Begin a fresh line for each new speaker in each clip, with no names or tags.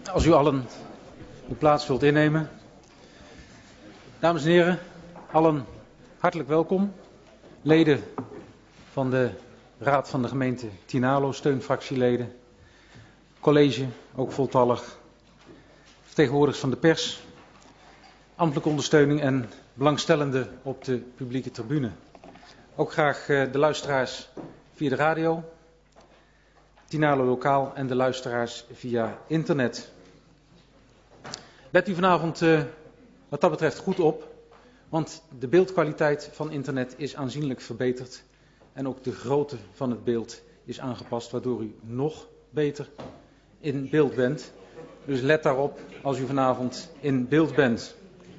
Als u allen uw plaats wilt innemen. Dames en heren, allen hartelijk welkom. Leden van de Raad van de Gemeente Tynaarlo, steunfractieleden, college, ook voltallig, vertegenwoordigers van de pers, ambtelijke ondersteuning en belangstellenden op de publieke tribune. Ook graag de luisteraars via de radio, Tynaarlo lokaal en de luisteraars via internet. Let u vanavond wat dat betreft goed op, want de beeldkwaliteit van internet is aanzienlijk verbeterd en ook de grootte van het beeld is aangepast, waardoor u nog beter in beeld bent. Dus let daarop als u vanavond in beeld bent.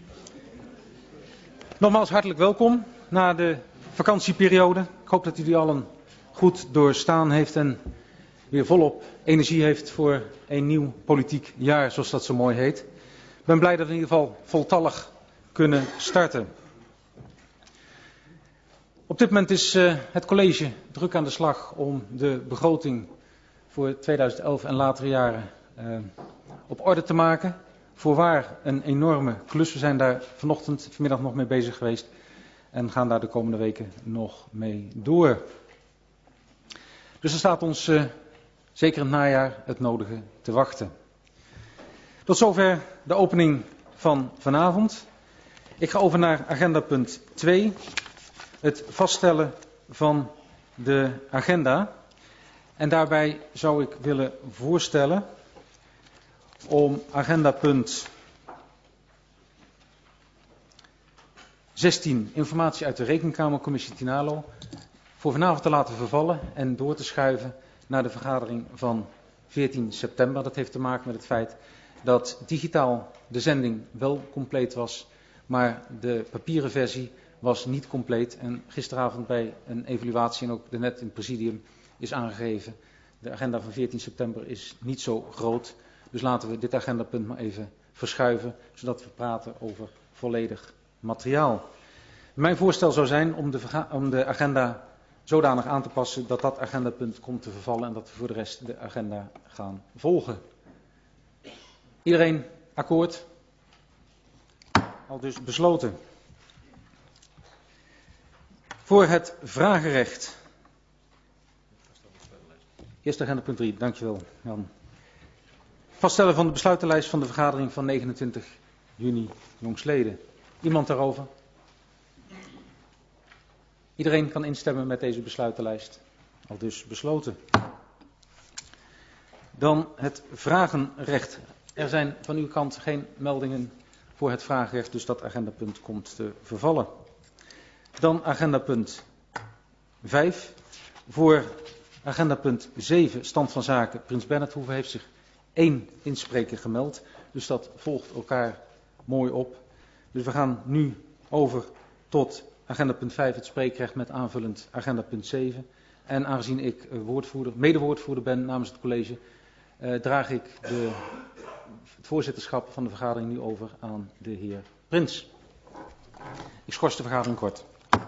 Nogmaals hartelijk welkom na de vakantieperiode. Ik hoop dat u die allen goed doorstaan heeft en weer volop energie heeft voor een nieuw politiek jaar, zoals dat zo mooi heet. Ik ben blij dat we in ieder geval voltallig kunnen starten. Op dit moment is het college druk aan de slag om de begroting voor 2011 en latere jaren op orde te maken. Voorwaar een enorme klus. We zijn daar vanmiddag nog mee bezig geweest en gaan daar de komende weken nog mee door. Dus er staat ons zeker in het najaar het nodige te wachten. Tot zover de opening van vanavond. Ik ga over naar agenda punt 2. Het vaststellen van de agenda. En daarbij zou ik willen voorstellen om agenda punt 16, informatie uit de Rekenkamercommissie Tynaarlo, voor vanavond te laten vervallen en door te schuiven naar de vergadering van 14 september. Dat heeft te maken met het feit dat digitaal de zending wel compleet was, maar de papieren versie was niet compleet. En gisteravond bij een evaluatie en ook net in het presidium is aangegeven, de agenda van 14 september is niet zo groot. Dus laten we dit agendapunt maar even verschuiven, zodat we praten over volledig materiaal. Mijn voorstel zou zijn om de agenda zodanig aan te passen dat dat agendapunt komt te vervallen en dat we voor de rest de agenda gaan volgen. Iedereen akkoord? Al dus besloten. Voor het vragenrecht. Eerst agenda punt 3, dankjewel Jan. Vaststellen van de besluitenlijst van de vergadering van 29 juni jongsleden. Iemand daarover? Iedereen kan instemmen met deze besluitenlijst. Al dus besloten. Dan het vragenrecht. Er zijn van uw kant geen meldingen voor het vragenrecht, dus dat agendapunt komt te vervallen. Dan agendapunt 5. Voor agendapunt 7, stand van zaken. Prins Bernhardhoeve heeft zich 1 inspreker gemeld, dus dat volgt elkaar mooi op. Dus we gaan nu over tot agendapunt 5, het spreekrecht met aanvullend agendapunt 7. En aangezien ik medewoordvoerder ben namens het college, draag ik het voorzitterschap van de vergadering nu over aan de heer Prins. Ik schors de vergadering kort.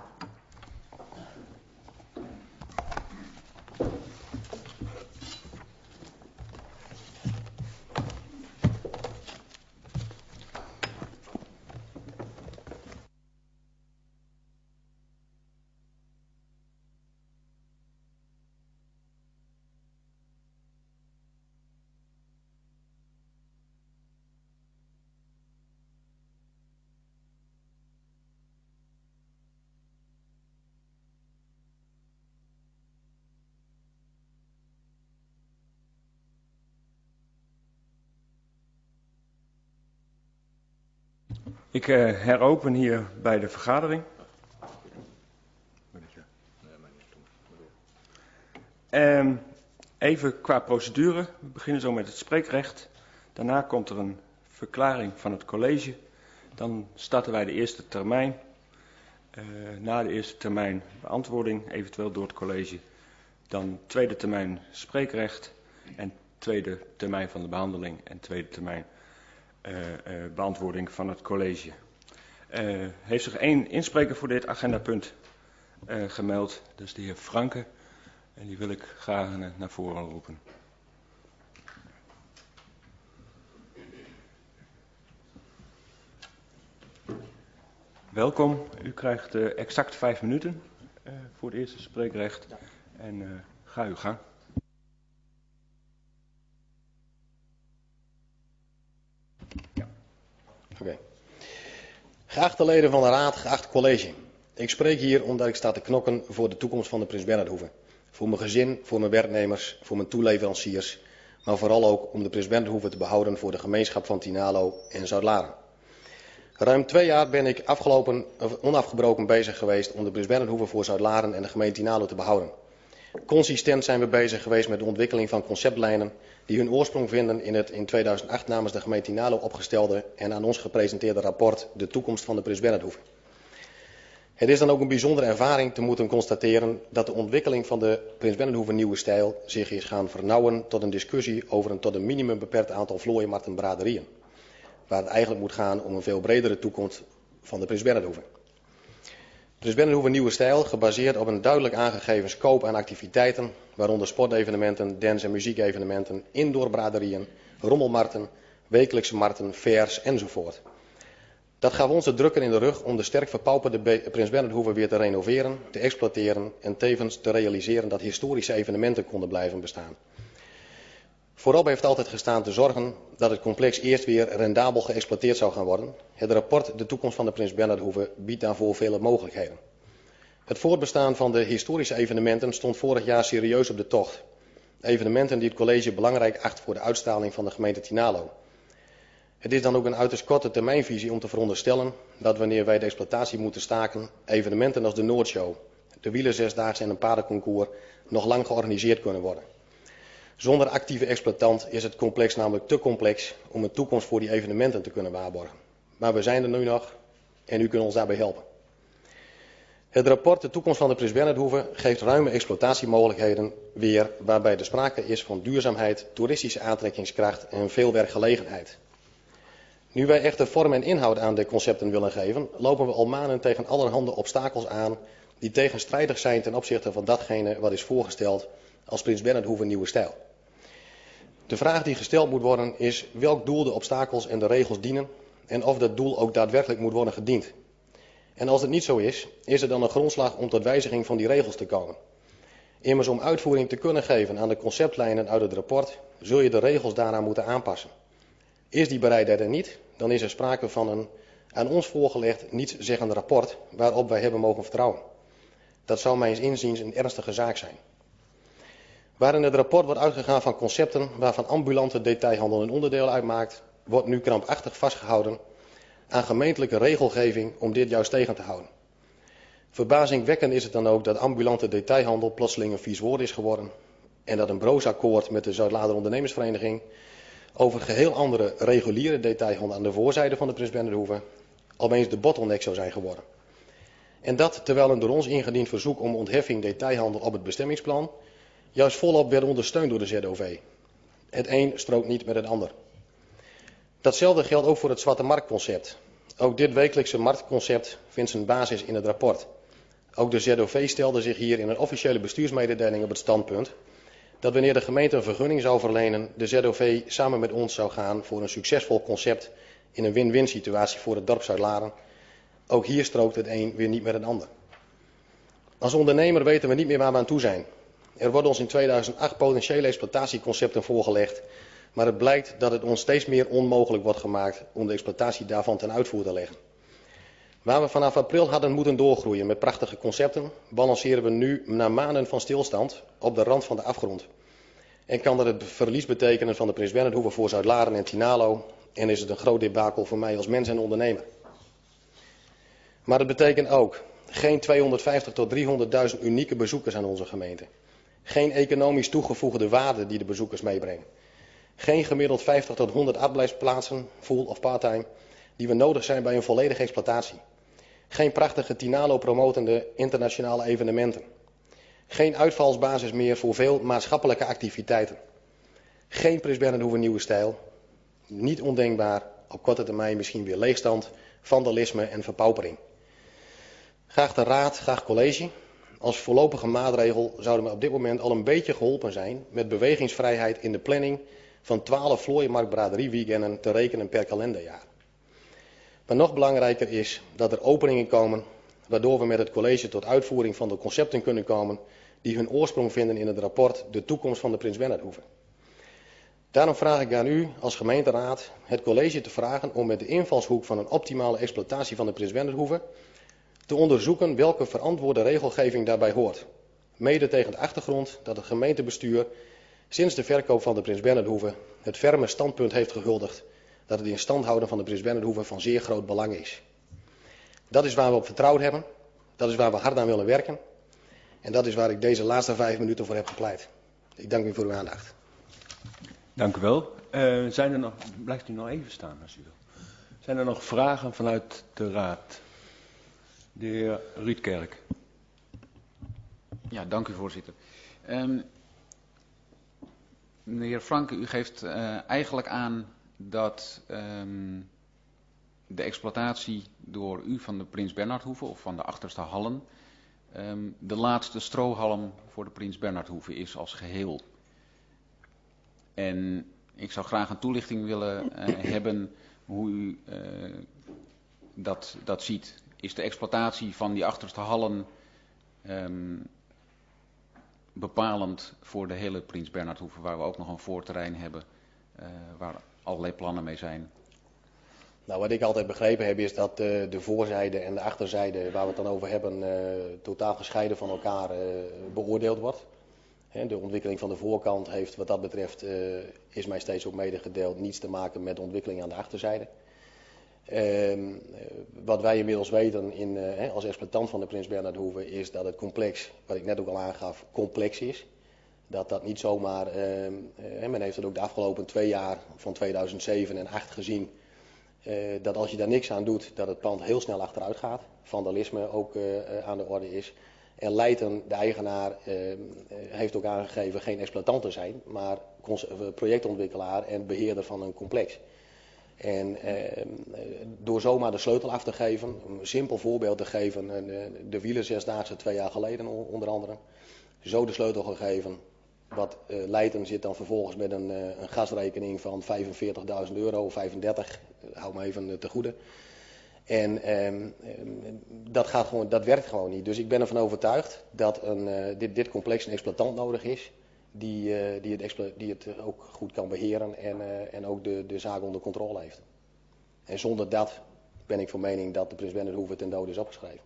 Ik heropen hier bij de vergadering. Even qua procedure. We beginnen zo met het spreekrecht. Daarna komt er een verklaring van het college. Dan starten wij de eerste termijn. Na de eerste termijn beantwoording, eventueel door het college. Dan tweede termijn spreekrecht. En tweede termijn van de behandeling. En tweede termijn beantwoording van het college. Heeft zich 1 inspreker voor dit agendapunt gemeld. Dat is de heer Franke. En die wil ik graag naar voren roepen. Welkom. U krijgt exact 5 minuten voor het eerste spreekrecht. En ga uw gang.
Oké. Geachte leden van de Raad, geacht college. Ik spreek hier omdat ik sta te knokken voor de toekomst van de Prins Bernhardhoeve. Voor mijn gezin, voor mijn werknemers, voor mijn toeleveranciers. Maar vooral ook om de Prins Bernhardhoeve te behouden voor de gemeenschap van Tynaarlo en Zuidlaren. Ruim 2 jaar ben ik onafgebroken bezig geweest om de Prins Bernhardhoeve voor Zuidlaren en de gemeente Tynaarlo te behouden. Consistent zijn we bezig geweest met de ontwikkeling van conceptlijnen die hun oorsprong vinden in het in 2008 namens de gemeente Tynaarlo opgestelde en aan ons gepresenteerde rapport De toekomst van de Prins Bernhardhoeve. Het is dan ook een bijzondere ervaring te moeten constateren dat de ontwikkeling van de Prins Bernhardhoeve nieuwe stijl zich is gaan vernauwen tot een discussie over een tot een minimum beperkt aantal vlooimarkten braderieën. Waar het eigenlijk moet gaan om een veel bredere toekomst van de Prins Bernhardhoeve. Prins Bernhardhoeve nieuwe stijl, gebaseerd op een duidelijk aangegeven scope aan activiteiten, waaronder sportevenementen, dance- en muziekevenementen, indoorbraderieën, rommelmarkten, wekelijkse markten, fairs enzovoort. Dat gaf ons de drukker in de rug om de sterk verpauperde Prins Bernhardhoeve weer te renoveren, te exploiteren en tevens te realiseren dat historische evenementen konden blijven bestaan. Voorop heeft altijd gestaan te zorgen dat het complex eerst weer rendabel geëxploiteerd zou gaan worden. Het rapport De toekomst van de Prins Bernhardhoeve biedt daarvoor vele mogelijkheden. Het voortbestaan van de historische evenementen stond vorig jaar serieus op de tocht. Evenementen die het college belangrijk acht voor de uitstraling van de gemeente Tynaarlo. Het is dan ook een uiterst korte termijnvisie om te veronderstellen dat wanneer wij de exploitatie moeten staken, evenementen als de Noordshow, de wielerzesdaagse en een paardenconcours nog lang georganiseerd kunnen worden. Zonder actieve exploitant is het complex namelijk te complex om een toekomst voor die evenementen te kunnen waarborgen. Maar we zijn er nu nog en u kunt ons daarbij helpen. Het rapport De toekomst van de Prins Bernhardhoeve geeft ruime exploitatiemogelijkheden weer, waarbij er sprake is van duurzaamheid, toeristische aantrekkingskracht en veel werkgelegenheid. Nu wij echter vorm en inhoud aan de concepten willen geven, lopen we al maanden tegen allerhande obstakels aan die tegenstrijdig zijn ten opzichte van datgene wat is voorgesteld als Prins Bernhardhoeve nieuwe stijl. De vraag die gesteld moet worden is welk doel de obstakels en de regels dienen en of dat doel ook daadwerkelijk moet worden gediend. En als het niet zo is, is er dan een grondslag om tot wijziging van die regels te komen. Immers om uitvoering te kunnen geven aan de conceptlijnen uit het rapport, zul je de regels daaraan moeten aanpassen. Is die bereidheid er niet, dan is er sprake van een aan ons voorgelegd nietszeggend rapport waarop wij hebben mogen vertrouwen. Dat zou mijns inziens een ernstige zaak zijn. Waar in het rapport wordt uitgegaan van concepten waarvan ambulante detailhandel een onderdeel uitmaakt, wordt nu krampachtig vastgehouden aan gemeentelijke regelgeving om dit juist tegen te houden. Verbazingwekkend is het dan ook dat ambulante detailhandel plotseling een vies woord is geworden en dat een broosakkoord met de Zuidlader Ondernemersvereniging over geheel andere reguliere detailhandel aan de voorzijde van de Prins Bernhardhoeve opeens de bottleneck zou zijn geworden. En dat terwijl een door ons ingediend verzoek om ontheffing detailhandel op het bestemmingsplan juist volop werd ondersteund door de ZOV. Het een strookt niet met het ander. Datzelfde geldt ook voor het Zwarte Marktconcept. Ook dit wekelijkse marktconcept vindt zijn basis in het rapport. Ook de ZOV stelde zich hier in een officiële bestuursmededeling op het standpunt dat wanneer de gemeente een vergunning zou verlenen, de ZOV samen met ons zou gaan voor een succesvol concept in een win-win situatie voor het dorp Zuidlaren. Ook hier strookt het een weer niet met het ander. Als ondernemer weten we niet meer waar we aan toe zijn. Er worden ons in 2008 potentiële exploitatieconcepten voorgelegd, maar het blijkt dat het ons steeds meer onmogelijk wordt gemaakt om de exploitatie daarvan ten uitvoer te leggen. Waar we vanaf april hadden moeten doorgroeien met prachtige concepten, balanceren we nu na maanden van stilstand op de rand van de afgrond. En kan dat het verlies betekenen van de Prins Bernhardhoeve voor Zuidlaren en Tynaarlo en is het een groot debakel voor mij als mens en ondernemer. Maar het betekent ook geen 250 tot 300.000 unieke bezoekers aan onze gemeente. Geen economisch toegevoegde waarde die de bezoekers meebrengen. Geen gemiddeld 50 tot 100 uitblijfsplaatsen, full of part-time, die we nodig zijn bij een volledige exploitatie. Geen prachtige Tynaarlo promotende internationale evenementen. Geen uitvalsbasis meer voor veel maatschappelijke activiteiten. Geen Prins Bernhardhoeve nieuwe stijl. Niet ondenkbaar, op korte termijn misschien weer leegstand, vandalisme en verpaupering. Graag de raad, graag college. Als voorlopige maatregel zouden we op dit moment al een beetje geholpen zijn met bewegingsvrijheid in de planning van 12 vlooienmarktbraderieweekenden te rekenen per kalenderjaar. Maar nog belangrijker is dat er openingen komen waardoor we met het college tot uitvoering van de concepten kunnen komen die hun oorsprong vinden in het rapport De toekomst van de Prins Bernhardhoeve. Daarom vraag ik aan u als gemeenteraad het college te vragen om met de invalshoek van een optimale exploitatie van de Prins Bernhardhoeve te onderzoeken welke verantwoorde regelgeving daarbij hoort. Mede tegen de achtergrond dat het gemeentebestuur sinds de verkoop van de Prins Bernhardhoeve het ferme standpunt heeft gehuldigd dat het in stand houden van de Prins Bernhardhoeve van zeer groot belang is. Dat is waar we op vertrouwd hebben, dat is waar we hard aan willen werken en dat is waar ik deze laatste 5 minuten voor heb gepleit. Ik dank u voor uw aandacht.
Dank u wel. Blijft u nog even staan als u wil. Zijn er nog vragen vanuit de raad? De heer Rietkerk.
Ja, dank u voorzitter. Meneer Franke, u geeft eigenlijk aan dat de exploitatie door u van de Prins Bernhardhoeve of van de achterste hallen de laatste strohalm voor de Prins Bernhardhoeve is als geheel. En ik zou graag een toelichting willen hebben hoe u dat ziet. Is de exploitatie van die achterste hallen bepalend voor de hele Prins Bernhardhoeve, waar we ook nog een voorterrein hebben, waar allerlei plannen mee zijn?
Nou, wat ik altijd begrepen heb is dat de voorzijde en de achterzijde, waar we het dan over hebben, totaal gescheiden van elkaar beoordeeld wordt. De ontwikkeling van de voorkant heeft wat dat betreft, is mij steeds ook medegedeeld, niets te maken met de ontwikkeling aan de achterzijde. Wat wij inmiddels weten als exploitant van de Prins Bernhardhoeve is dat het complex, wat ik net ook al aangaf, complex is. Dat niet zomaar, men heeft het ook de afgelopen 2 jaar van 2007 en 2008 gezien, dat als je daar niks aan doet, dat het pand heel snel achteruit gaat. Vandalisme ook aan de orde is. En Leijten, de eigenaar, heeft ook aangegeven geen exploitant te zijn, maar projectontwikkelaar en beheerder van een complex. En door zomaar de sleutel af te geven, om een simpel voorbeeld te geven, de wielerzesdaagse 2 jaar geleden onder andere, zo de sleutel gegeven, wat Leijten zit dan vervolgens met een gasrekening van €45.000, 35, hou me even te goede. En dat werkt gewoon niet. Dus ik ben ervan overtuigd dat dit complex een exploitant nodig is die het ook goed kan beheren en ook de zaak onder controle heeft. En zonder dat ben ik van mening dat de Prins Bernhardhoeve ten dode is opgeschreven.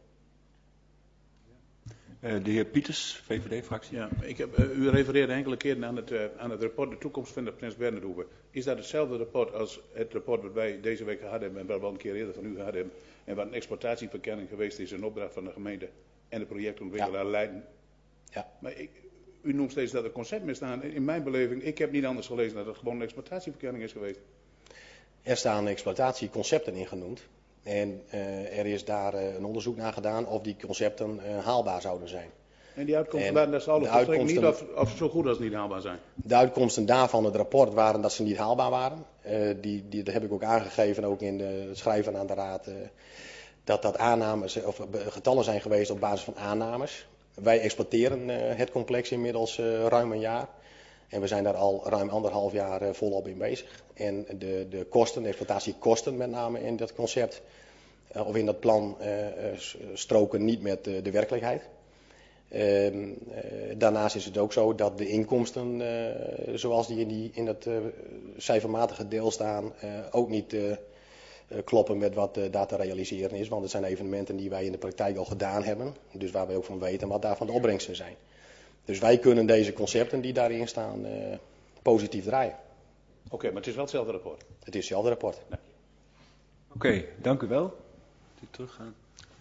De heer Pieters, VVD-fractie.
Ja, u refereerde enkele keren aan het rapport De toekomst van de Prins Bernhardhoeve. Is dat hetzelfde rapport als het rapport wat wij deze week gehad hebben en wat we al een keer eerder van u gehad hebben en wat een exploitatieverkenning geweest is in opdracht van de gemeente en de projectontwikkelaar Leiden?
Ja.
Maar u noemt steeds dat er concept mee staan. In mijn beleving, ik heb niet anders gelezen dat het gewoon een exploitatieverkenning is geweest.
Er staan exploitatieconcepten in genoemd. En er is daar een onderzoek naar gedaan of die concepten haalbaar zouden zijn.
En die uitkomsten waren dat ze alles volstrekt niet of zo goed als niet haalbaar zijn?
De uitkomsten daarvan, het rapport, waren dat ze niet haalbaar waren. Dat heb ik ook aangegeven, ook in het schrijven aan de raad, dat aannames of getallen zijn geweest op basis van aannames. Wij exploiteren het complex inmiddels ruim een jaar. En we zijn daar al ruim 1,5 jaar volop in bezig. En de kosten, de exploitatiekosten met name in dat concept, of in dat plan, stroken niet met de werkelijkheid. Daarnaast is het ook zo dat de inkomsten, zoals die in het cijfermatige deel staan, ook niet kloppen met wat daar te realiseren is. Want het zijn evenementen die wij in de praktijk al gedaan hebben. Dus waar wij ook van weten wat daarvan de opbrengsten zijn. Dus wij kunnen deze concepten die daarin staan positief draaien.
Oké, maar het is wel hetzelfde rapport?
Het is hetzelfde rapport.
Nee.
Oké, dank u wel. Teruggaan.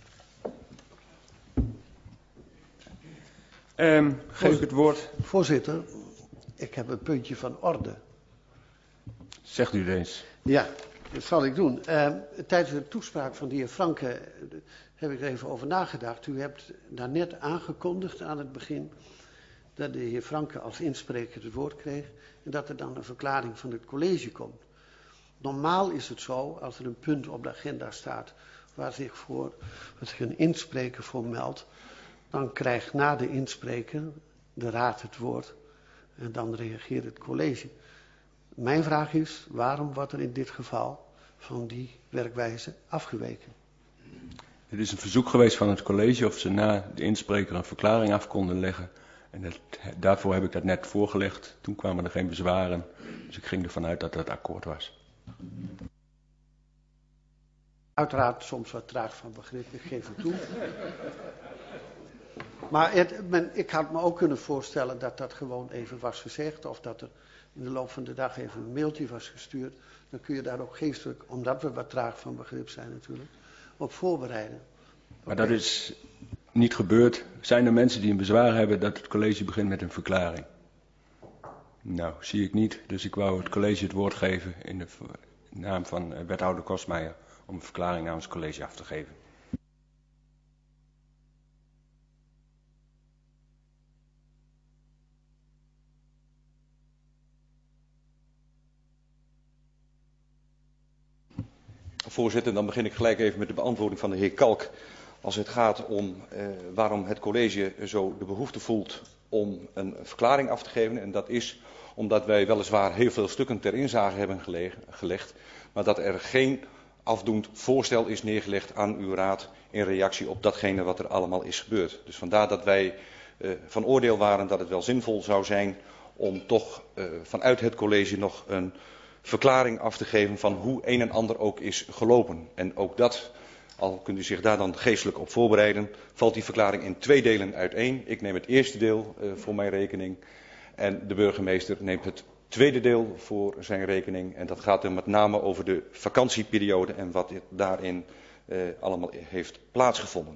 Geef ik het woord.
Voorzitter, ik heb een puntje van orde.
Zegt u het eens.
Ja, dat zal ik doen. Tijdens de toespraak van de heer Franke heb ik er even over nagedacht. U hebt daarnet aangekondigd aan het begin dat de heer Franke als inspreker het woord kreeg en dat er dan een verklaring van het college komt. Normaal is het zo, als er een punt op de agenda staat waar zich een inspreker voor meldt, dan krijgt na de inspreker de raad het woord en dan reageert het college. Mijn vraag is, waarom wordt er in dit geval van die werkwijze afgeweken.
Het is een verzoek geweest van het college of ze na de inspreker een verklaring af konden leggen. En daarvoor heb ik dat net voorgelegd. Toen kwamen er geen bezwaren. Dus ik ging ervan uit dat dat akkoord was.
Uiteraard soms wat traag van begrip, ik geef het toe. Maar ik had me ook kunnen voorstellen dat dat gewoon even was gezegd. Of dat er in de loop van de dag even een mailtje was gestuurd. Dan kun je daar ook geestelijk, omdat we wat traag van begrip zijn natuurlijk, op voorbereiden.
Maar dat is niet gebeurd. Zijn er mensen die een bezwaar hebben dat het college begint met een verklaring? Nou, zie ik niet. Dus ik wou het college het woord geven in de naam van wethouder Kostmeijer om een verklaring namens het college af te geven.
Voorzitter, dan begin ik gelijk even met de beantwoording van de heer Kalk. Als het gaat om waarom het college zo de behoefte voelt om een verklaring af te geven. En dat is omdat wij weliswaar heel veel stukken ter inzage hebben gelegd. Maar dat er geen afdoend voorstel is neergelegd aan uw raad in reactie op datgene wat er allemaal is gebeurd. Dus vandaar dat wij van oordeel waren dat het wel zinvol zou zijn om toch vanuit het college nog een verklaring af te geven van hoe een en ander ook is gelopen. En ook dat, al kunt u zich daar dan geestelijk op voorbereiden, valt die verklaring in 2 delen uiteen. Ik neem het eerste deel voor mijn rekening en de burgemeester neemt het tweede deel voor zijn rekening. En dat gaat er met name over de vakantieperiode en wat daarin allemaal heeft plaatsgevonden.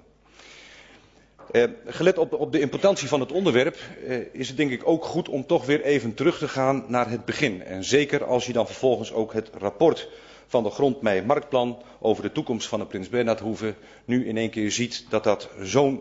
Gelet op de importantie van het onderwerp is het denk ik ook goed om toch weer even terug te gaan naar het begin. En zeker als je dan vervolgens ook het rapport van de Grondmei Marktplan over de toekomst van de Prins Bernhardhoeve nu in één keer ziet dat dat zo'n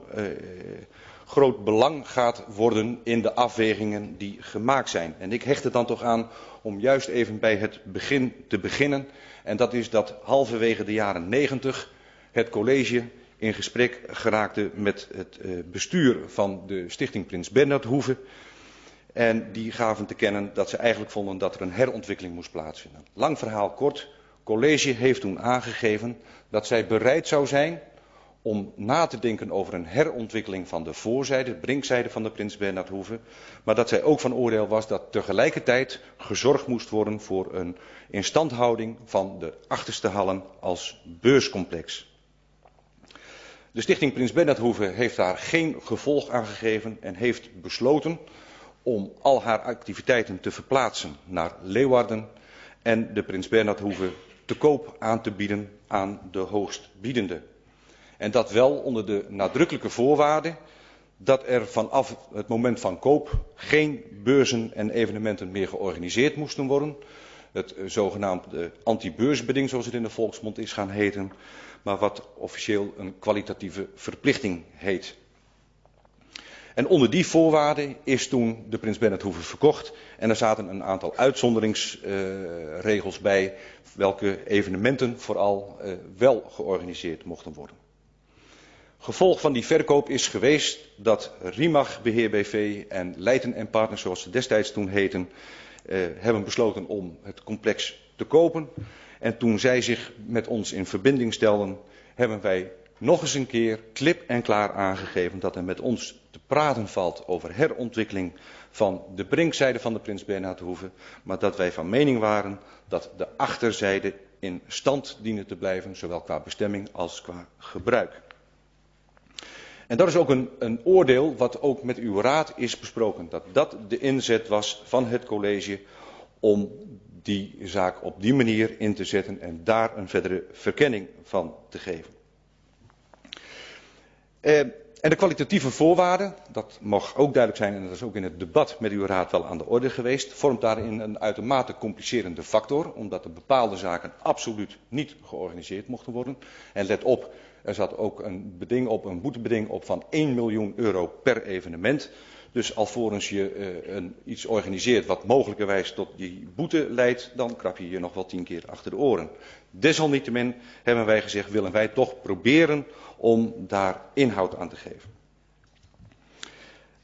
groot belang gaat worden in de afwegingen die gemaakt zijn. En ik hecht er dan toch aan om juist even bij het begin te beginnen. En dat is dat halverwege de jaren 90 het college in gesprek geraakte met het bestuur van de Stichting Prins Bernhardhoeve. En die gaven te kennen dat ze eigenlijk vonden dat er een herontwikkeling moest plaatsvinden. Lang verhaal kort, het college heeft toen aangegeven dat zij bereid zou zijn om na te denken over een herontwikkeling van de voorzijde, de brinkzijde van de Prins Bernhardhoeve. Maar dat zij ook van oordeel was dat tegelijkertijd gezorgd moest worden voor een instandhouding van de achterste hallen als beurscomplex. De Stichting Prins Bernhardhoeve heeft daar geen gevolg aan gegeven en heeft besloten om al haar activiteiten te verplaatsen naar Leeuwarden en de Prins Bernhardhoeve te koop aan te bieden aan de hoogstbiedende. En dat wel onder de nadrukkelijke voorwaarde dat er vanaf het moment van koop geen beurzen en evenementen meer georganiseerd moesten worden. Het zogenaamde anti-beursbeding, zoals het in de volksmond is gaan heten, maar wat officieel een kwalitatieve verplichting heet. En onder die voorwaarden is toen de Prins Bernhardhoeve verkocht en er zaten een aantal uitzonderingsregels bij welke evenementen vooral wel georganiseerd mochten worden. Gevolg van die verkoop is geweest dat Rimag Beheer BV en Leijten & Partners, zoals ze destijds toen heten, hebben besloten om het complex te kopen. En toen zij zich met ons in verbinding stelden, hebben wij nog eens een keer klip en klaar aangegeven dat er met ons te praten valt over herontwikkeling van de brinkzijde van de Prins Bernhardhoeve, maar dat wij van mening waren dat de achterzijde in stand diende te blijven, zowel qua bestemming als qua gebruik. En dat is ook een oordeel wat ook met uw raad is besproken, dat dat de inzet was van het college om die zaak op die manier in te zetten en daar een verdere verkenning van te geven. En de kwalitatieve voorwaarden, dat mag ook duidelijk zijn en dat is ook in het debat met uw raad wel aan de orde geweest, vormt daarin een uitermate complicerende factor, omdat er bepaalde zaken absoluut niet georganiseerd mochten worden. En let op, er zat ook een boetebeding op van 1 miljoen euro per evenement. Dus alvorens je iets organiseert wat mogelijkerwijs tot die boete leidt, dan krap je je nog wel 10 keer achter de oren. Desalniettemin hebben wij gezegd, willen wij toch proberen om daar inhoud aan te geven.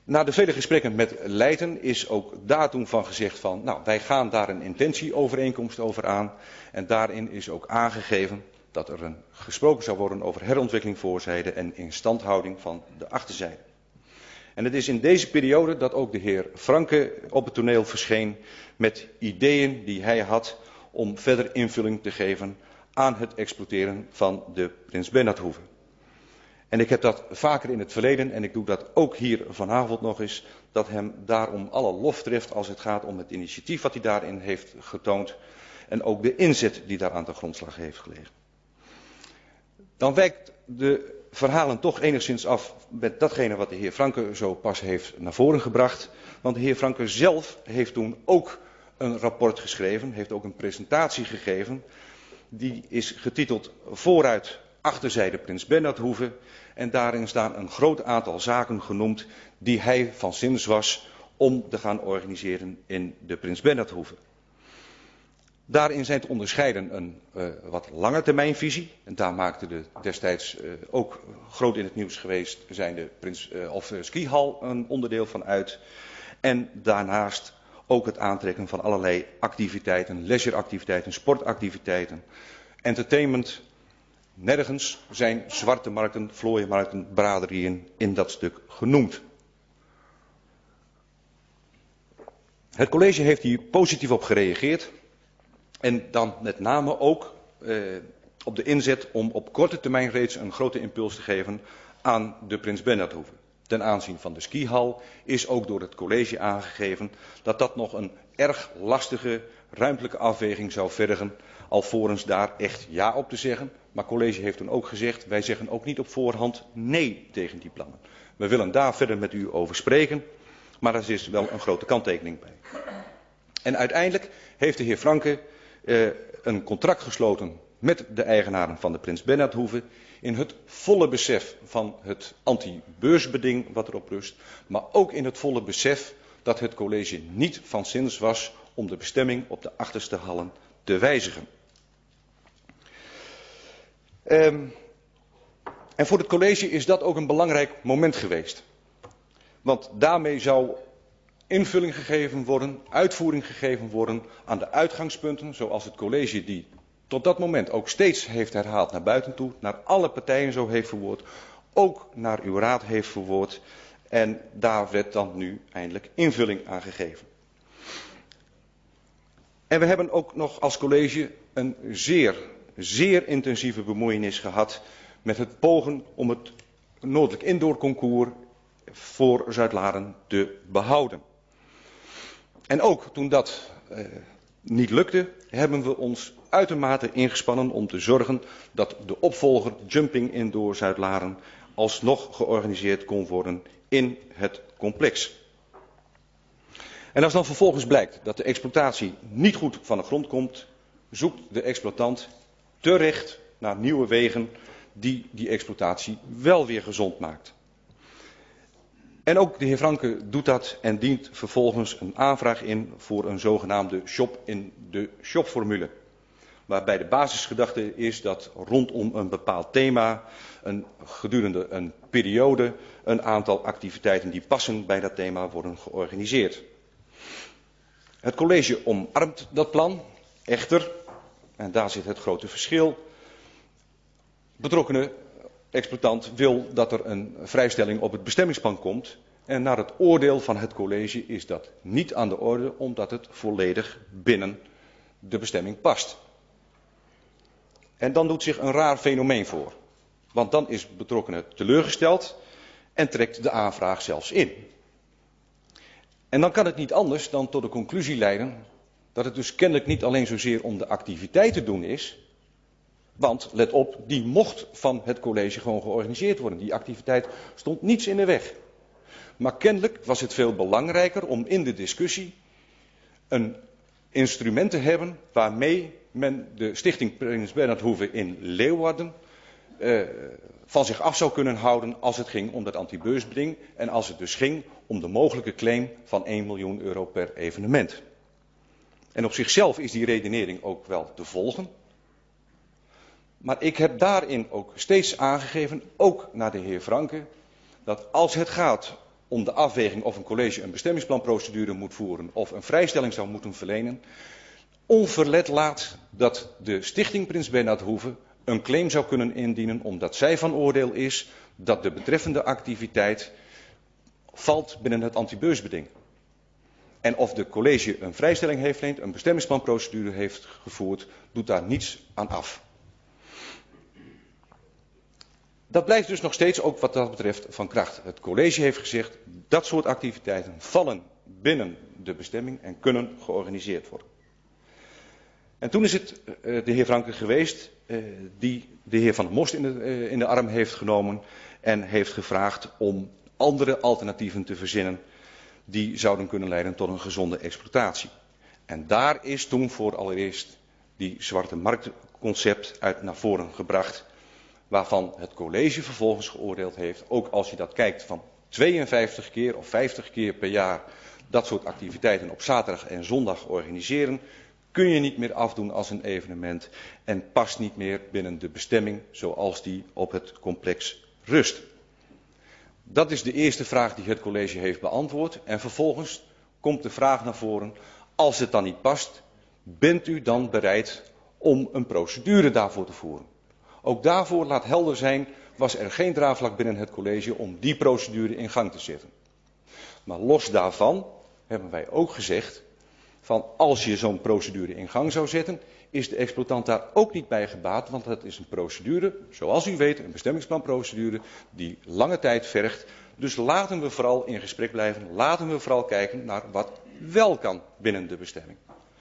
Na de vele gesprekken met Leiden is ook daar toen van gezegd van, nou, wij gaan daar een intentieovereenkomst over aan. En daarin is ook aangegeven dat er gesproken zou worden over herontwikkeling voorzijde en instandhouding van de achterzijde. En het is in deze periode dat ook de heer Franke op het toneel verscheen met ideeën die hij had om verder invulling te geven aan het exploiteren van de Prins Bernhardhoeve. En ik heb dat vaker in het verleden, en ik doe dat ook hier vanavond nog eens, dat hem daarom alle lof treft als het gaat om het initiatief wat hij daarin heeft getoond en ook de inzet die daar aan de grondslag heeft gelegen. Dan wijkt de verhalen toch enigszins af met datgene wat de heer Franke zo pas heeft naar voren gebracht. Want de heer Franke zelf heeft toen ook een rapport geschreven, heeft ook een presentatie gegeven. Die is getiteld Vooruit, achterzijde Prins Bernhardhoeve. En daarin staan een groot aantal zaken genoemd die hij van zins was om te gaan organiseren in de Prins Bernhardhoeve. Daarin zijn te onderscheiden een wat langetermijnvisie. En daar maakte de destijds ook groot in het nieuws geweest zijnde skihal een onderdeel van uit. En daarnaast ook het aantrekken van allerlei activiteiten, leisureactiviteiten, sportactiviteiten, entertainment. Nergens zijn zwarte markten, vlooienmarkten, braderieën in dat stuk genoemd. Het college heeft hier positief op gereageerd. En dan met name ook op de inzet om op korte termijn reeds een grote impuls te geven aan de Prins Bernhardhoeve. Ten aanzien van de skihal is ook door het college aangegeven dat dat nog een erg lastige ruimtelijke afweging zou vergen, alvorens daar echt ja op te zeggen. Maar het college heeft toen ook gezegd, wij zeggen ook niet op voorhand nee tegen die plannen. We willen daar verder met u over spreken, maar er is wel een grote kanttekening bij. En uiteindelijk heeft de heer Franke een contract gesloten met de eigenaren van de Prins Bernhardhoeve in het volle besef van het anti-beursbeding wat erop rust, maar ook in het volle besef dat het college niet van zins was om de bestemming op de achterste hallen te wijzigen. En voor het college is dat ook een belangrijk moment geweest. Want daarmee zou invulling gegeven worden, uitvoering gegeven worden aan de uitgangspunten zoals het college die tot dat moment ook steeds heeft herhaald naar buiten toe, naar alle partijen zo heeft verwoord, ook naar uw raad heeft verwoord. En daar werd dan nu eindelijk invulling aan gegeven. En we hebben ook nog als college een zeer intensieve bemoeienis gehad met het pogen om het Noordelijk Indoorconcours voor Zuidlaren te behouden. En ook toen dat niet lukte, hebben we ons uitermate ingespannen om te zorgen dat de opvolger Jumping Indoor Zuidlaren alsnog georganiseerd kon worden in het complex. En als dan vervolgens blijkt dat de exploitatie niet goed van de grond komt, zoekt de exploitant terecht naar nieuwe wegen die die exploitatie wel weer gezond maakt. En ook de heer Franke doet dat en dient vervolgens een aanvraag in voor een zogenaamde shop-in-the-shop formule. Waarbij de basisgedachte is dat rondom een bepaald thema gedurende een periode een aantal activiteiten die passen bij dat thema worden georganiseerd. Het college omarmt dat plan, echter, en daar zit het grote verschil, betrokkenen exploitant wil dat er een vrijstelling op het bestemmingsplan komt. En naar het oordeel van het college is dat niet aan de orde, omdat het volledig binnen de bestemming past. En dan doet zich een raar fenomeen voor. Want dan is betrokkenen teleurgesteld en trekt de aanvraag zelfs in. En dan kan het niet anders dan tot de conclusie leiden dat het dus kennelijk niet alleen zozeer om de activiteit te doen is. Want, let op, die mocht van het college gewoon georganiseerd worden. Die activiteit stond niets in de weg. Maar kennelijk was het veel belangrijker om in de discussie een instrument te hebben waarmee men de Stichting Prins Bernhardhoeve in Leeuwarden van zich af zou kunnen houden als het ging om dat anti-beursbeding en als het dus ging om de mogelijke claim van 1 miljoen euro per evenement. En op zichzelf is die redenering ook wel te volgen. Maar ik heb daarin ook steeds aangegeven, ook naar de heer Franke, dat als het gaat om de afweging of een college een bestemmingsplanprocedure moet voeren of een vrijstelling zou moeten verlenen, onverlet laat dat de Stichting Prins Bernhardhoeve een claim zou kunnen indienen omdat zij van oordeel is dat de betreffende activiteit valt binnen het antibeursbeding. En of de college een vrijstelling heeft verleend, een bestemmingsplanprocedure heeft gevoerd, doet daar niets aan af. Dat blijft dus nog steeds ook wat dat betreft van kracht. Het college heeft gezegd dat soort activiteiten vallen binnen de bestemming en kunnen georganiseerd worden. En toen is het de heer Franke geweest die de heer Van der Most in de arm heeft genomen en heeft gevraagd om andere alternatieven te verzinnen die zouden kunnen leiden tot een gezonde exploitatie. En daar is toen voor allereerst die zwarte marktconcept uit naar voren gebracht, waarvan het college vervolgens geoordeeld heeft, ook als je dat kijkt van 52 keer of 50 keer per jaar dat soort activiteiten op zaterdag en zondag organiseren, kun je niet meer afdoen als een evenement en past niet meer binnen de bestemming zoals die op het complex rust. Dat is de eerste vraag die het college heeft beantwoord en vervolgens komt de vraag naar voren, als het dan niet past, bent u dan bereid om een procedure daarvoor te voeren? Ook daarvoor, laat helder zijn, was er geen draagvlak binnen het college om die procedure in gang te zetten. Maar los daarvan hebben wij ook gezegd, van als je zo'n procedure in gang zou zetten, is de exploitant daar ook niet bij gebaat, want dat is een procedure, zoals u weet, een bestemmingsplanprocedure, die lange tijd vergt. Dus laten we vooral in gesprek blijven, laten we vooral kijken naar wat wel kan binnen de bestemming.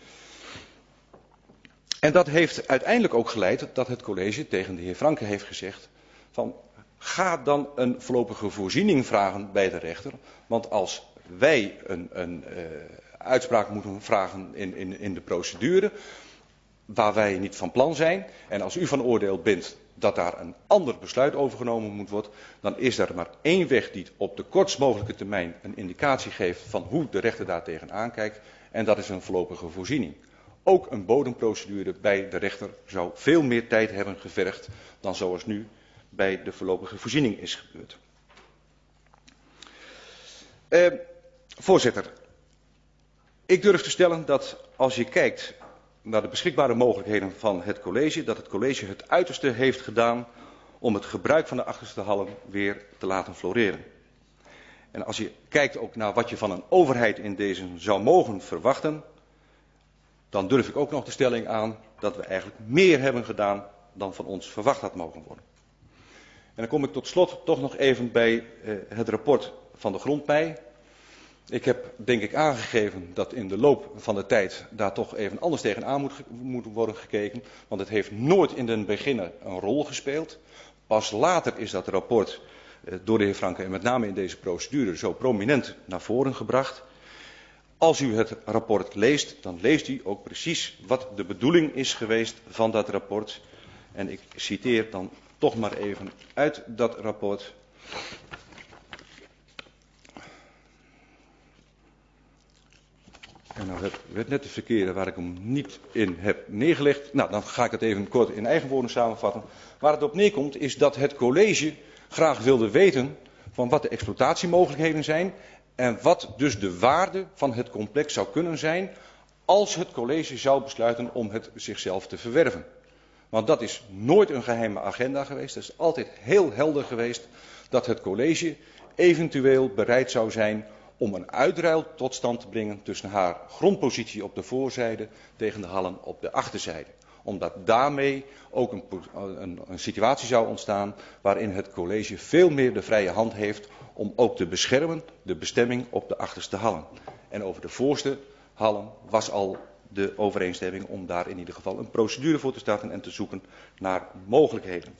En dat heeft uiteindelijk ook geleid dat het college tegen de heer Franke heeft gezegd van ga dan een voorlopige voorziening vragen bij de rechter, want als wij een uitspraak moeten vragen in de procedure waar wij niet van plan zijn en als u van oordeel bent dat daar een ander besluit over genomen moet worden, dan is er maar één weg die op de kortst mogelijke termijn een indicatie geeft van hoe de rechter daar tegenaan kijkt en dat is een voorlopige voorziening. Ook een bodemprocedure bij de rechter zou veel meer tijd hebben gevergd dan zoals nu bij de voorlopige voorziening is gebeurd. Voorzitter, ik durf te stellen dat als je kijkt naar de beschikbare mogelijkheden van het college, dat het college het uiterste heeft gedaan om het gebruik van de achterste hallen weer te laten floreren. En als je kijkt ook naar wat je van een overheid in deze zou mogen verwachten, dan durf ik ook nog de stelling aan dat we eigenlijk meer hebben gedaan dan van ons verwacht had mogen worden. En dan kom ik tot slot toch nog even bij het rapport van de Grondmei. Ik heb denk ik aangegeven dat in de loop van de tijd daar toch even anders tegenaan moet worden gekeken. Want het heeft nooit in den beginnen een rol gespeeld. Pas later is dat rapport door de heer Franke en met name in deze procedure zo prominent naar voren gebracht. Als u het rapport leest, dan leest u ook precies wat de bedoeling is geweest van dat rapport. En ik citeer dan toch maar even uit dat rapport. En nou werd net de verkeerde waar ik hem niet in heb neergelegd. Nou, dan ga ik het even kort in eigen woorden samenvatten. Waar het op neerkomt is dat het college graag wilde weten van wat de exploitatiemogelijkheden zijn en wat dus de waarde van het complex zou kunnen zijn als het college zou besluiten om het zichzelf te verwerven. Want dat is nooit een geheime agenda geweest. Het is altijd heel helder geweest dat het college eventueel bereid zou zijn om een uitruil tot stand te brengen tussen haar grondpositie op de voorzijde tegen de hallen op de achterzijde. Omdat daarmee ook een situatie zou ontstaan waarin het college veel meer de vrije hand heeft om ook te beschermen de bestemming op de achterste hallen. En over de voorste hallen was al de overeenstemming om daar in ieder geval een procedure voor te starten en te zoeken naar mogelijkheden.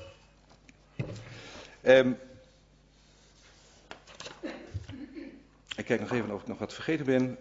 Ik kijk nog even of ik nog wat vergeten ben.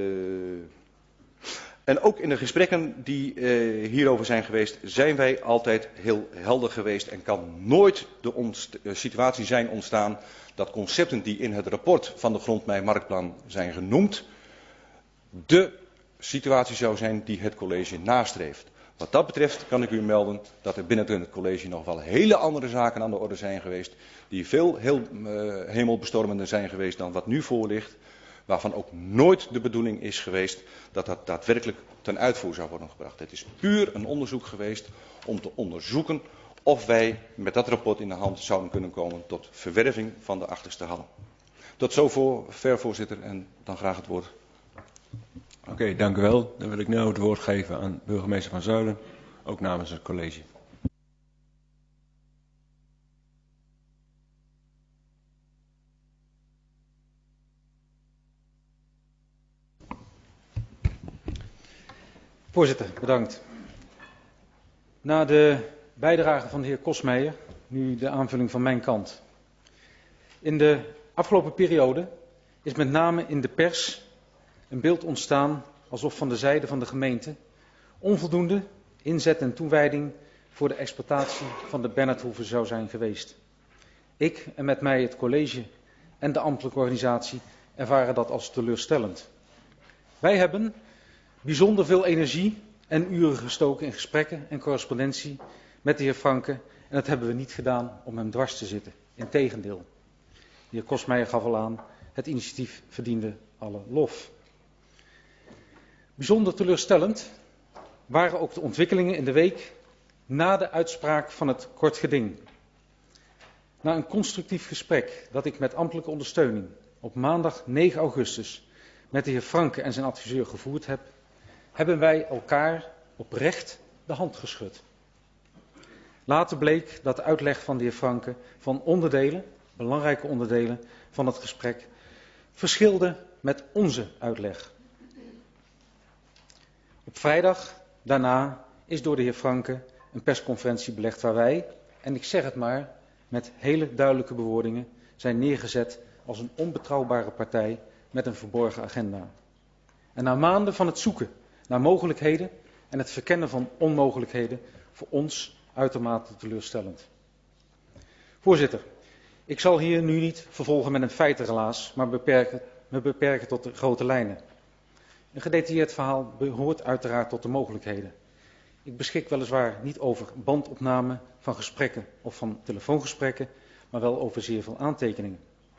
En ook in de gesprekken die hierover zijn geweest, zijn wij altijd heel helder geweest en kan nooit de situatie zijn ontstaan dat concepten die in het rapport van de Grondmei Marktplan zijn genoemd, de situatie zou zijn die het college nastreeft. Wat dat betreft kan ik u melden dat er binnen het college nog wel hele andere zaken aan de orde zijn geweest, die veel hemelbestormender zijn geweest dan wat nu voor ligt, waarvan ook nooit de bedoeling is geweest dat dat daadwerkelijk ten uitvoer zou worden gebracht. Het is puur een onderzoek geweest om te onderzoeken of wij met dat rapport in de hand zouden kunnen komen tot verwerving van de achterste hallen. Tot zover, voorzitter, en dan graag het woord.
Oké, dank u wel. Dan wil ik nu het woord geven aan burgemeester Van Zuilen, ook namens het college.
Voorzitter, bedankt. Na de bijdrage van de heer Kosmeijer, nu de aanvulling van mijn kant. In de afgelopen periode is met name in de pers een beeld ontstaan alsof van de zijde van de gemeente onvoldoende inzet en toewijding voor de exploitatie van de Bernhardhoeve zou zijn geweest. Ik en met mij het college en de ambtelijke organisatie ervaren dat als teleurstellend. Wij hebben bijzonder veel energie en uren gestoken in gesprekken en correspondentie met de heer Franke en dat hebben we niet gedaan om hem dwars te zitten. Integendeel. De heer Kosmeijer gaf al aan, het initiatief verdiende alle lof. Bijzonder teleurstellend waren ook de ontwikkelingen in de week na de uitspraak van het kort geding. Na een constructief gesprek dat ik met ambtelijke ondersteuning op maandag 9 augustus met de heer Franke en zijn adviseur gevoerd heb, hebben wij elkaar oprecht de hand geschud. Later bleek dat de uitleg van de heer Franke van onderdelen, belangrijke onderdelen van het gesprek, verschilde met onze uitleg. Op vrijdag daarna is door de heer Franke een persconferentie belegd waar wij, en ik zeg het maar met hele duidelijke bewoordingen, zijn neergezet als een onbetrouwbare partij met een verborgen agenda. En na maanden van het zoeken naar mogelijkheden en het verkennen van onmogelijkheden voor ons uitermate teleurstellend. Voorzitter, ik zal hier nu niet vervolgen met een feitenrelaas, maar me beperken tot de grote lijnen. Een gedetailleerd verhaal behoort uiteraard tot de mogelijkheden. Ik beschik weliswaar niet over bandopname van gesprekken of van telefoongesprekken, maar wel over zeer veel aantekeningen.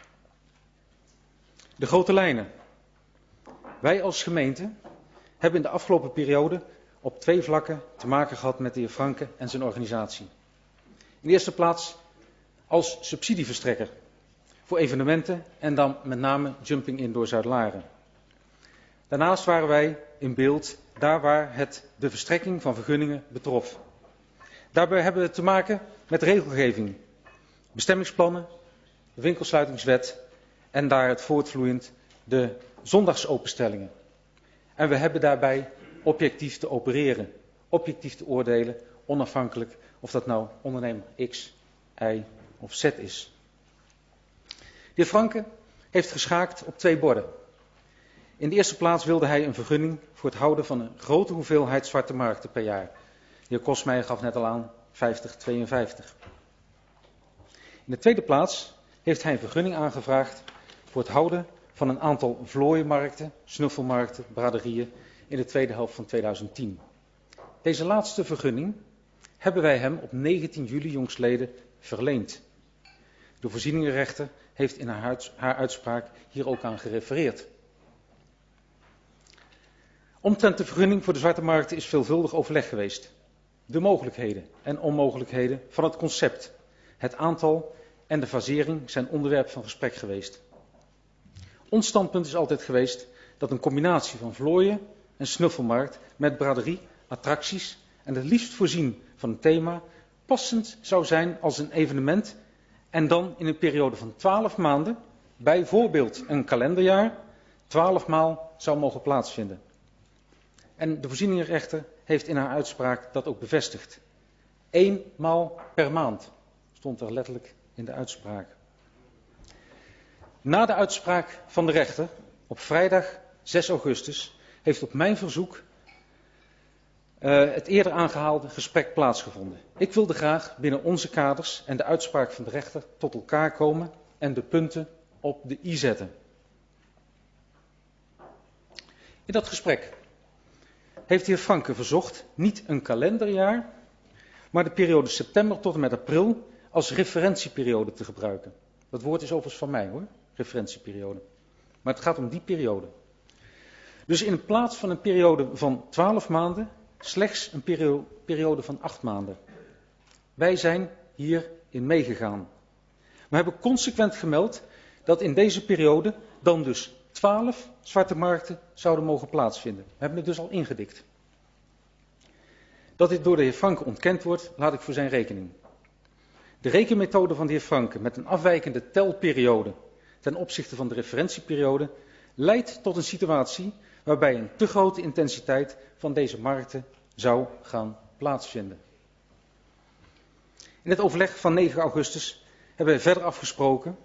De grote lijnen. Wij als gemeente hebben in de afgelopen periode op 2 vlakken te maken gehad met de heer Franke en zijn organisatie. In de eerste plaats als subsidieverstrekker voor evenementen en dan met name Jumping Indoor Zuidlaren. Daarnaast waren wij in beeld daar waar het de verstrekking van vergunningen betrof. Daarbij hebben we te maken met regelgeving, bestemmingsplannen, de winkelsluitingswet en daaruit voortvloeiend de zondagsopenstellingen. En we hebben daarbij objectief te opereren, objectief te oordelen, onafhankelijk of dat nou ondernemer X, Y of Z is. De heer Franke heeft geschaakt op 2 borden. In de eerste plaats wilde hij een vergunning voor het houden van een grote hoeveelheid zwarte markten per jaar. De heer Kosmeijer gaf net al aan 52. In de tweede plaats heeft hij een vergunning aangevraagd voor het houden van een aantal vlooienmarkten, snuffelmarkten, braderieën in de tweede helft van 2010. Deze laatste vergunning hebben wij hem op 19 juli jongstleden verleend. De voorzieningenrechter heeft in haar uitspraak hier ook aan gerefereerd. Omtrent de vergunning voor de zwarte markten is veelvuldig overleg geweest. De mogelijkheden en onmogelijkheden van het concept, het aantal en de fasering zijn onderwerp van gesprek geweest. Ons standpunt is altijd geweest dat een combinatie van vlooien en snuffelmarkt met braderie, attracties en het liefst voorzien van een thema passend zou zijn als een evenement en dan in een periode van 12 maanden, bijvoorbeeld een kalenderjaar, 12 maal zou mogen plaatsvinden. En de voorzieningenrechter heeft in haar uitspraak dat ook bevestigd. 1 maal per maand stond er letterlijk in de uitspraak. Na de uitspraak van de rechter op vrijdag 6 augustus heeft op mijn verzoek het eerder aangehaalde gesprek plaatsgevonden. Ik wilde graag binnen onze kaders en de uitspraak van de rechter tot elkaar komen en de punten op de i zetten. In dat gesprek heeft de heer Franke verzocht niet een kalenderjaar, maar de periode september tot en met april als referentieperiode te gebruiken. Dat woord is overigens van mij hoor, referentieperiode. Maar het gaat om die periode. Dus in plaats van een periode van 12 maanden, slechts een periode van 8 maanden. Wij zijn hierin meegegaan. We hebben consequent gemeld dat in deze periode dan dus 12 zwarte markten zouden mogen plaatsvinden. We hebben het dus al ingedikt. Dat dit door de heer Franke ontkend wordt, laat ik voor zijn rekening. De rekenmethode van de heer Franke met een afwijkende telperiode ten opzichte van de referentieperiode leidt tot een situatie waarbij een te grote intensiteit van deze markten zou gaan plaatsvinden. In het overleg van 9 augustus hebben we verder afgesproken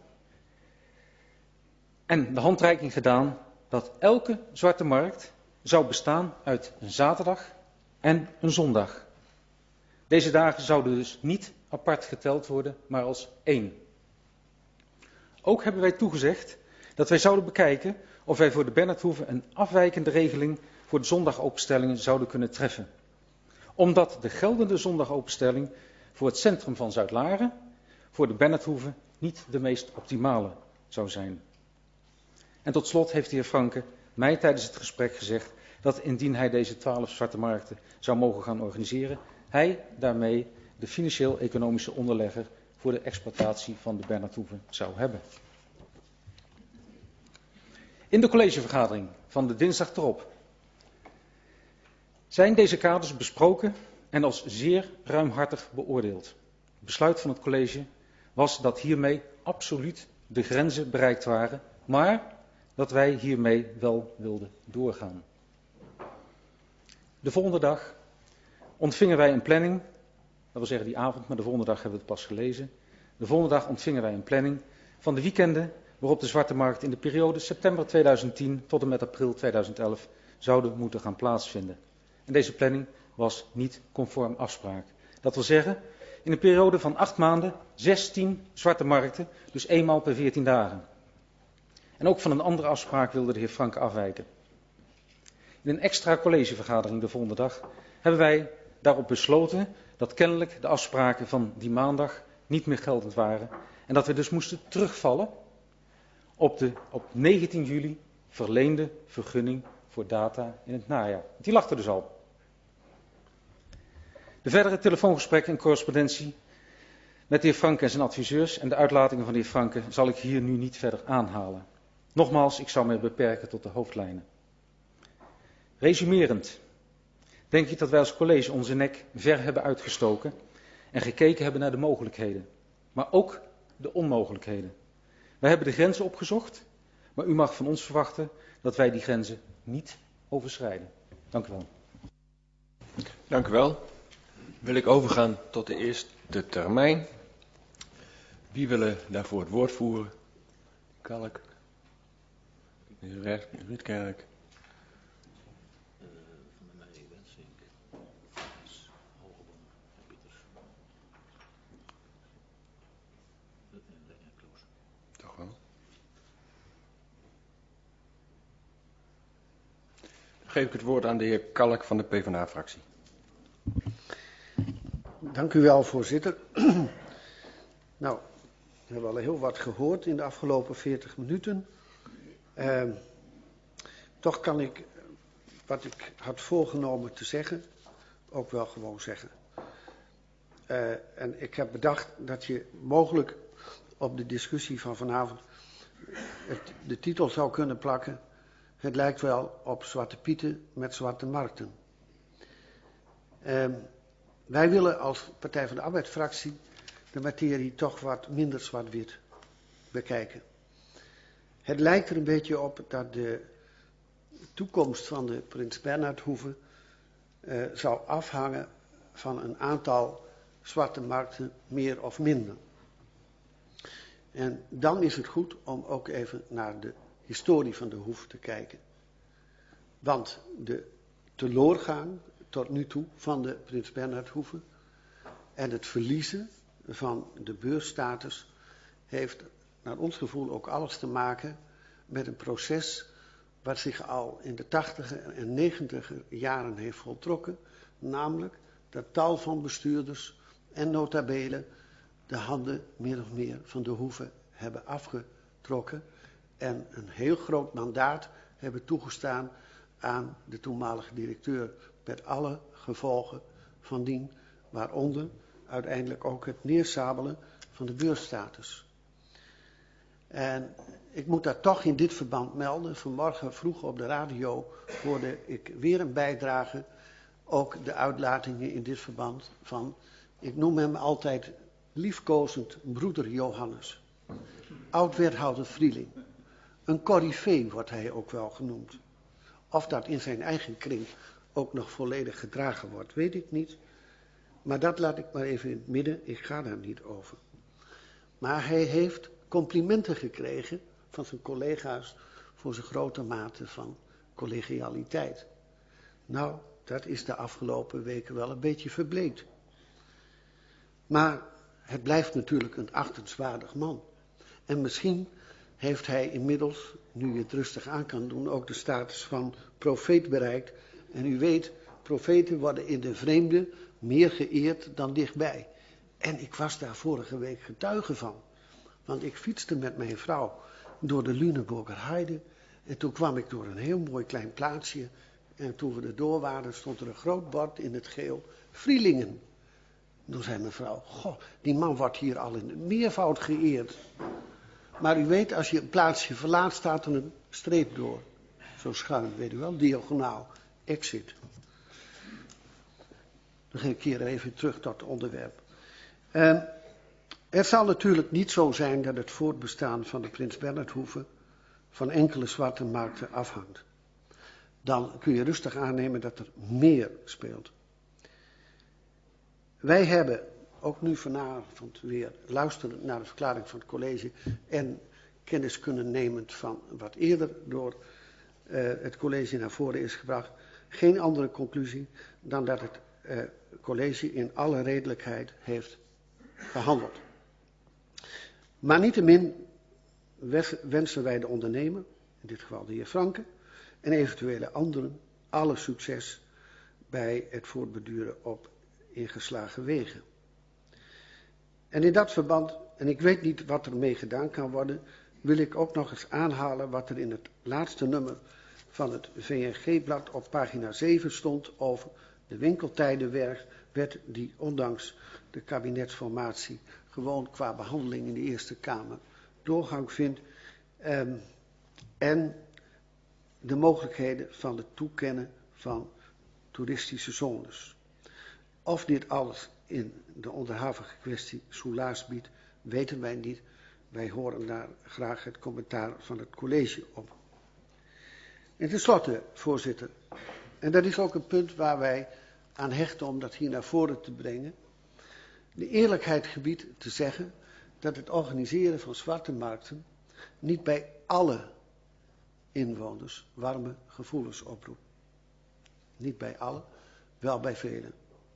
en de handreiking gedaan dat elke zwarte markt zou bestaan uit een zaterdag en een zondag. Deze dagen zouden dus niet apart geteld worden, maar als één. Ook hebben wij toegezegd dat wij zouden bekijken of wij voor de Bernhardhoeve een afwijkende regeling voor de zondagopenstellingen zouden kunnen treffen. Omdat de geldende zondagopenstelling voor het centrum van Zuid-Laren voor de Bernhardhoeve niet de meest optimale zou zijn. En tot slot heeft de heer Franke mij tijdens het gesprek gezegd dat indien hij deze 12 zwarte markten zou mogen gaan organiseren, hij daarmee de financieel-economische onderlegger voor de exploitatie van de Bernhardhoeve zou hebben. In de collegevergadering van de dinsdag erop zijn deze kaders besproken en als zeer ruimhartig beoordeeld. Het besluit van het college was dat hiermee absoluut de grenzen bereikt waren, maar dat wij hiermee wel wilden doorgaan. De volgende dag ontvingen wij een planning, dat wil zeggen die avond, maar de volgende dag hebben we het pas gelezen. De volgende dag ontvingen wij een planning van de weekenden waarop de zwarte markt in de periode september 2010 tot en met april 2011 zouden moeten gaan plaatsvinden. En deze planning was niet conform afspraak. Dat wil zeggen, in een periode van 8 maanden 16 zwarte markten, dus eenmaal per 14 dagen. En ook van een andere afspraak wilde de heer Franke afwijken. In een extra collegevergadering de volgende dag hebben wij daarop besloten dat kennelijk de afspraken van die maandag niet meer geldend waren en dat we dus moesten terugvallen op de op 19 juli verleende vergunning voor data in het najaar. Die lag er dus al. De verdere telefoongesprekken en correspondentie met de heer Franke en zijn adviseurs en de uitlatingen van de heer Franke zal ik hier nu niet verder aanhalen. Nogmaals, ik zal me beperken tot de hoofdlijnen. Resumerend, denk ik dat wij als college onze nek ver hebben uitgestoken en gekeken hebben naar de mogelijkheden, maar ook de onmogelijkheden. Wij hebben de grenzen opgezocht, maar u mag van ons verwachten dat wij die grenzen niet overschrijden. Dank u wel.
Dank u wel. Wil ik overgaan tot de eerste termijn. Wie willen daarvoor het woord voeren? Kalk. Meneer Rietkerk.
Van de Meij, Wensink, Hogeboom en Pieters. En Kloos.
Toch wel. Dan geef ik het woord aan de heer Kalk van de PvdA-fractie.
Dank u wel, voorzitter. Nou, we hebben al heel wat gehoord in de afgelopen 40 minuten. Toch kan ik wat ik had voorgenomen te zeggen, ook wel gewoon zeggen. En ik heb bedacht dat je mogelijk op de discussie van vanavond de titel zou kunnen plakken. Het lijkt wel op Zwarte Pieten met zwarte markten. Wij willen als Partij van de Arbeid-fractie de materie toch wat minder zwart-wit bekijken. Het lijkt er een beetje op dat de toekomst van de Prins Bernhardhoeve zou afhangen van een aantal zwarte markten, meer of minder. En dan is het goed om ook even naar de historie van de hoeve te kijken. Want de teloorgang tot nu toe van de Prins Bernhardhoeve en het verliezen van de beursstatus heeft naar ons gevoel ook alles te maken met een proces wat zich al in de 80er en 90er jaren heeft voltrokken, namelijk dat tal van bestuurders en nota bene de handen min of meer van de hoeve hebben afgetrokken en een heel groot mandaat hebben toegestaan aan de toenmalige directeur, met alle gevolgen van dien, waaronder uiteindelijk ook het neersabelen van de beursstatus. En ik moet dat toch in dit verband melden. Vanmorgen vroeg op de radio hoorde ik weer een bijdrage, ook de uitlatingen in dit verband van, ik noem hem altijd liefkozend broeder Johannes, oud-wethouder Vrieling. Een coryfee wordt hij ook wel genoemd. Of dat in zijn eigen kring ook nog volledig gedragen wordt, weet ik niet. Maar dat laat ik maar even in het midden, ik ga daar niet over. Maar hij heeft complimenten gekregen van zijn collega's voor zijn grote mate van collegialiteit. Nou, dat is de afgelopen weken wel een beetje verbleekt. Maar het blijft natuurlijk een achtenswaardig man. En misschien heeft hij inmiddels, nu je het rustig aan kan doen, ook de status van profeet bereikt. En u weet, profeten worden in de vreemde meer geëerd dan dichtbij. En ik was daar vorige week getuige van. Want ik fietste met mijn vrouw door de Lüneburger Heide. En toen kwam ik door een heel mooi klein plaatsje. En toen we er door waren, stond er een groot bord in het geel. Vrielingen. Toen zei mijn vrouw, goh, die man wordt hier al in het meervoud geëerd. Maar u weet, als je een plaatsje verlaat, staat er een streep door. Zo schuin, weet u wel, diagonaal. Exit. Dan ga ik hier even terug tot het onderwerp. Het zal natuurlijk niet zo zijn dat het voortbestaan van de Prins Bernhardhoeve van enkele zwarte markten afhangt. Dan kun je rustig aannemen dat er meer speelt. Wij hebben ook nu vanavond weer luisterend naar de verklaring van het college en kennis kunnen nemen van wat eerder door het college naar voren is gebracht, geen andere conclusie dan dat het college in alle redelijkheid heeft gehandeld. Maar niettemin wensen wij de ondernemer, in dit geval de heer Franke, en eventuele anderen, alle succes bij het voortborduren op ingeslagen wegen. En in dat verband, en ik weet niet wat er mee gedaan kan worden, wil ik ook nog eens aanhalen wat er in het laatste nummer van het VNG-blad op pagina 7 stond over de winkeltijdenwet die ondanks de kabinetsformatie gewoon qua behandeling in de Eerste Kamer doorgang vindt. En de mogelijkheden van het toekennen van toeristische zones. Of dit alles in de onderhavige kwestie soelaas biedt, weten wij niet. Wij horen daar graag het commentaar van het college op. En tenslotte, voorzitter, en dat is ook een punt waar wij aan hechten om dat hier naar voren te brengen. De eerlijkheid gebiedt te zeggen dat het organiseren van zwarte markten niet bij alle inwoners warme gevoelens oproept. Niet bij alle, wel bij velen.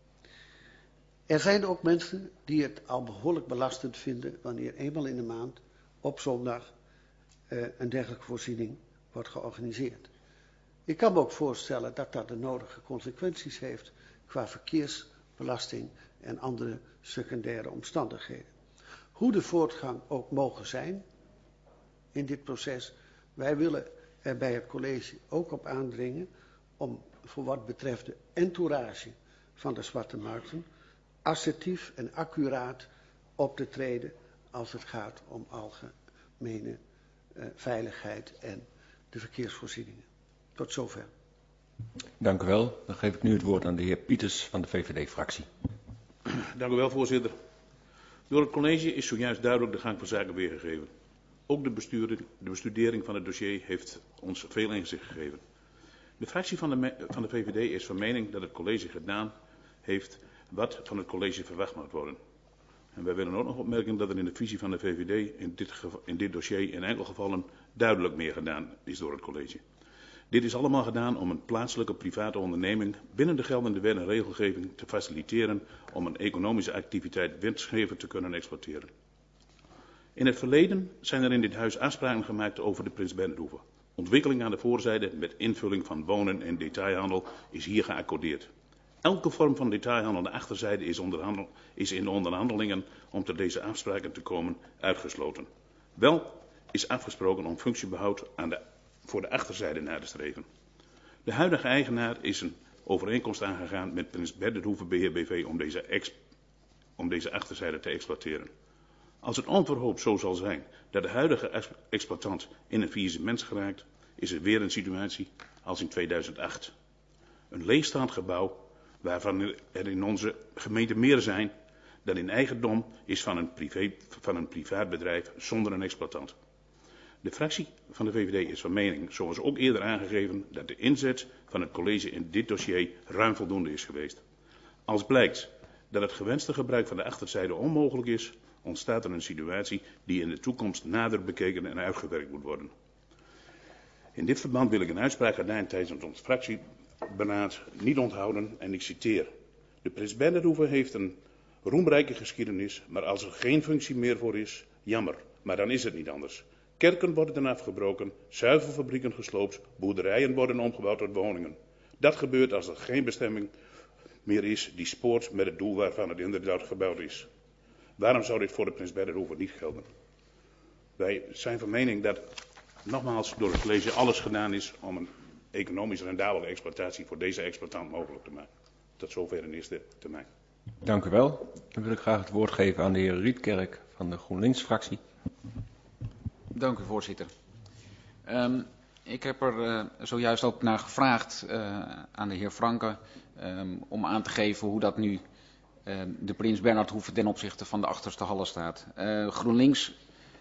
Er zijn ook mensen die het al behoorlijk belastend vinden wanneer eenmaal in de maand op zondag een dergelijke voorziening wordt georganiseerd. Ik kan me ook voorstellen dat dat de nodige consequenties heeft qua verkeersbelasting en andere secundaire omstandigheden. Hoe de voortgang ook mogen zijn in dit proces, wij willen er bij het college ook op aandringen om voor wat betreft de entourage van de zwarte markten assertief en accuraat op te treden als het gaat om algemene veiligheid en de verkeersvoorzieningen. Tot zover.
Dank u wel. Dan geef ik nu het woord aan de heer Pieters van de VVD-fractie.
Dank u wel, voorzitter. Door het college is zojuist duidelijk de gang van zaken weergegeven. Ook de bestudering van het dossier heeft ons veel inzicht gegeven. De fractie van de VVD is van mening dat het college gedaan heeft wat van het college verwacht moet worden. En wij willen ook nog opmerken dat er in de visie van de VVD in dit dossier in enkele gevallen duidelijk meer gedaan is door het college. Dit is allemaal gedaan om een plaatselijke private onderneming binnen de geldende wet en regelgeving te faciliteren om een economische activiteit winstgevend te kunnen exploiteren. In het verleden zijn er in dit huis afspraken gemaakt over de Prins Bernhardhoeve. Ontwikkeling aan de voorzijde met invulling van wonen en detailhandel is hier geaccordeerd. Elke vorm van detailhandel aan de achterzijde is in de onderhandelingen om tot deze afspraken te komen uitgesloten. Wel is afgesproken om functiebehoud voor de achterzijde na te streven. De huidige eigenaar is een overeenkomst aangegaan met Prins Bernhardhoeve Beheer BV om deze achterzijde te exploiteren. Als het onverhoopt zo zal zijn dat de huidige exploitant in een faillissement geraakt, is er weer een situatie als in 2008. Een leegstaand gebouw waarvan er in onze gemeente meer zijn dan in eigendom is van een privaat bedrijf zonder een exploitant. De fractie van de VVD is van mening, zoals ook eerder aangegeven, dat de inzet van het college in dit dossier ruim voldoende is geweest. Als blijkt dat het gewenste gebruik van de achterzijde onmogelijk is, ontstaat er een situatie die in de toekomst nader bekeken en uitgewerkt moet worden. In dit verband wil ik een uitspraak gedaan tijdens ons fractieberaad niet onthouden en ik citeer. De Prins Bernhardhoeve heeft een roemrijke geschiedenis, maar als er geen functie meer voor is, jammer, maar dan is het niet anders. Kerken worden afgebroken, zuivelfabrieken gesloopt, boerderijen worden omgebouwd tot woningen. Dat gebeurt als er geen bestemming meer is die spoort met het doel waarvan het inderdaad gebouwd is. Waarom zou dit voor de Prins Bernhardhoeve niet gelden? Wij zijn van mening dat nogmaals door het college alles gedaan is om een economisch rendabele exploitatie voor deze exploitant mogelijk te maken. Tot zover in eerste termijn.
Dank u wel. Dan wil ik graag het woord geven aan de heer Rietkerk van de GroenLinks-fractie.
Dank u, voorzitter. Ik heb er zojuist ook naar gevraagd aan de heer Franke om aan te geven hoe dat nu de Prins Bernhardhoeve ten opzichte van de achterste hallen staat. GroenLinks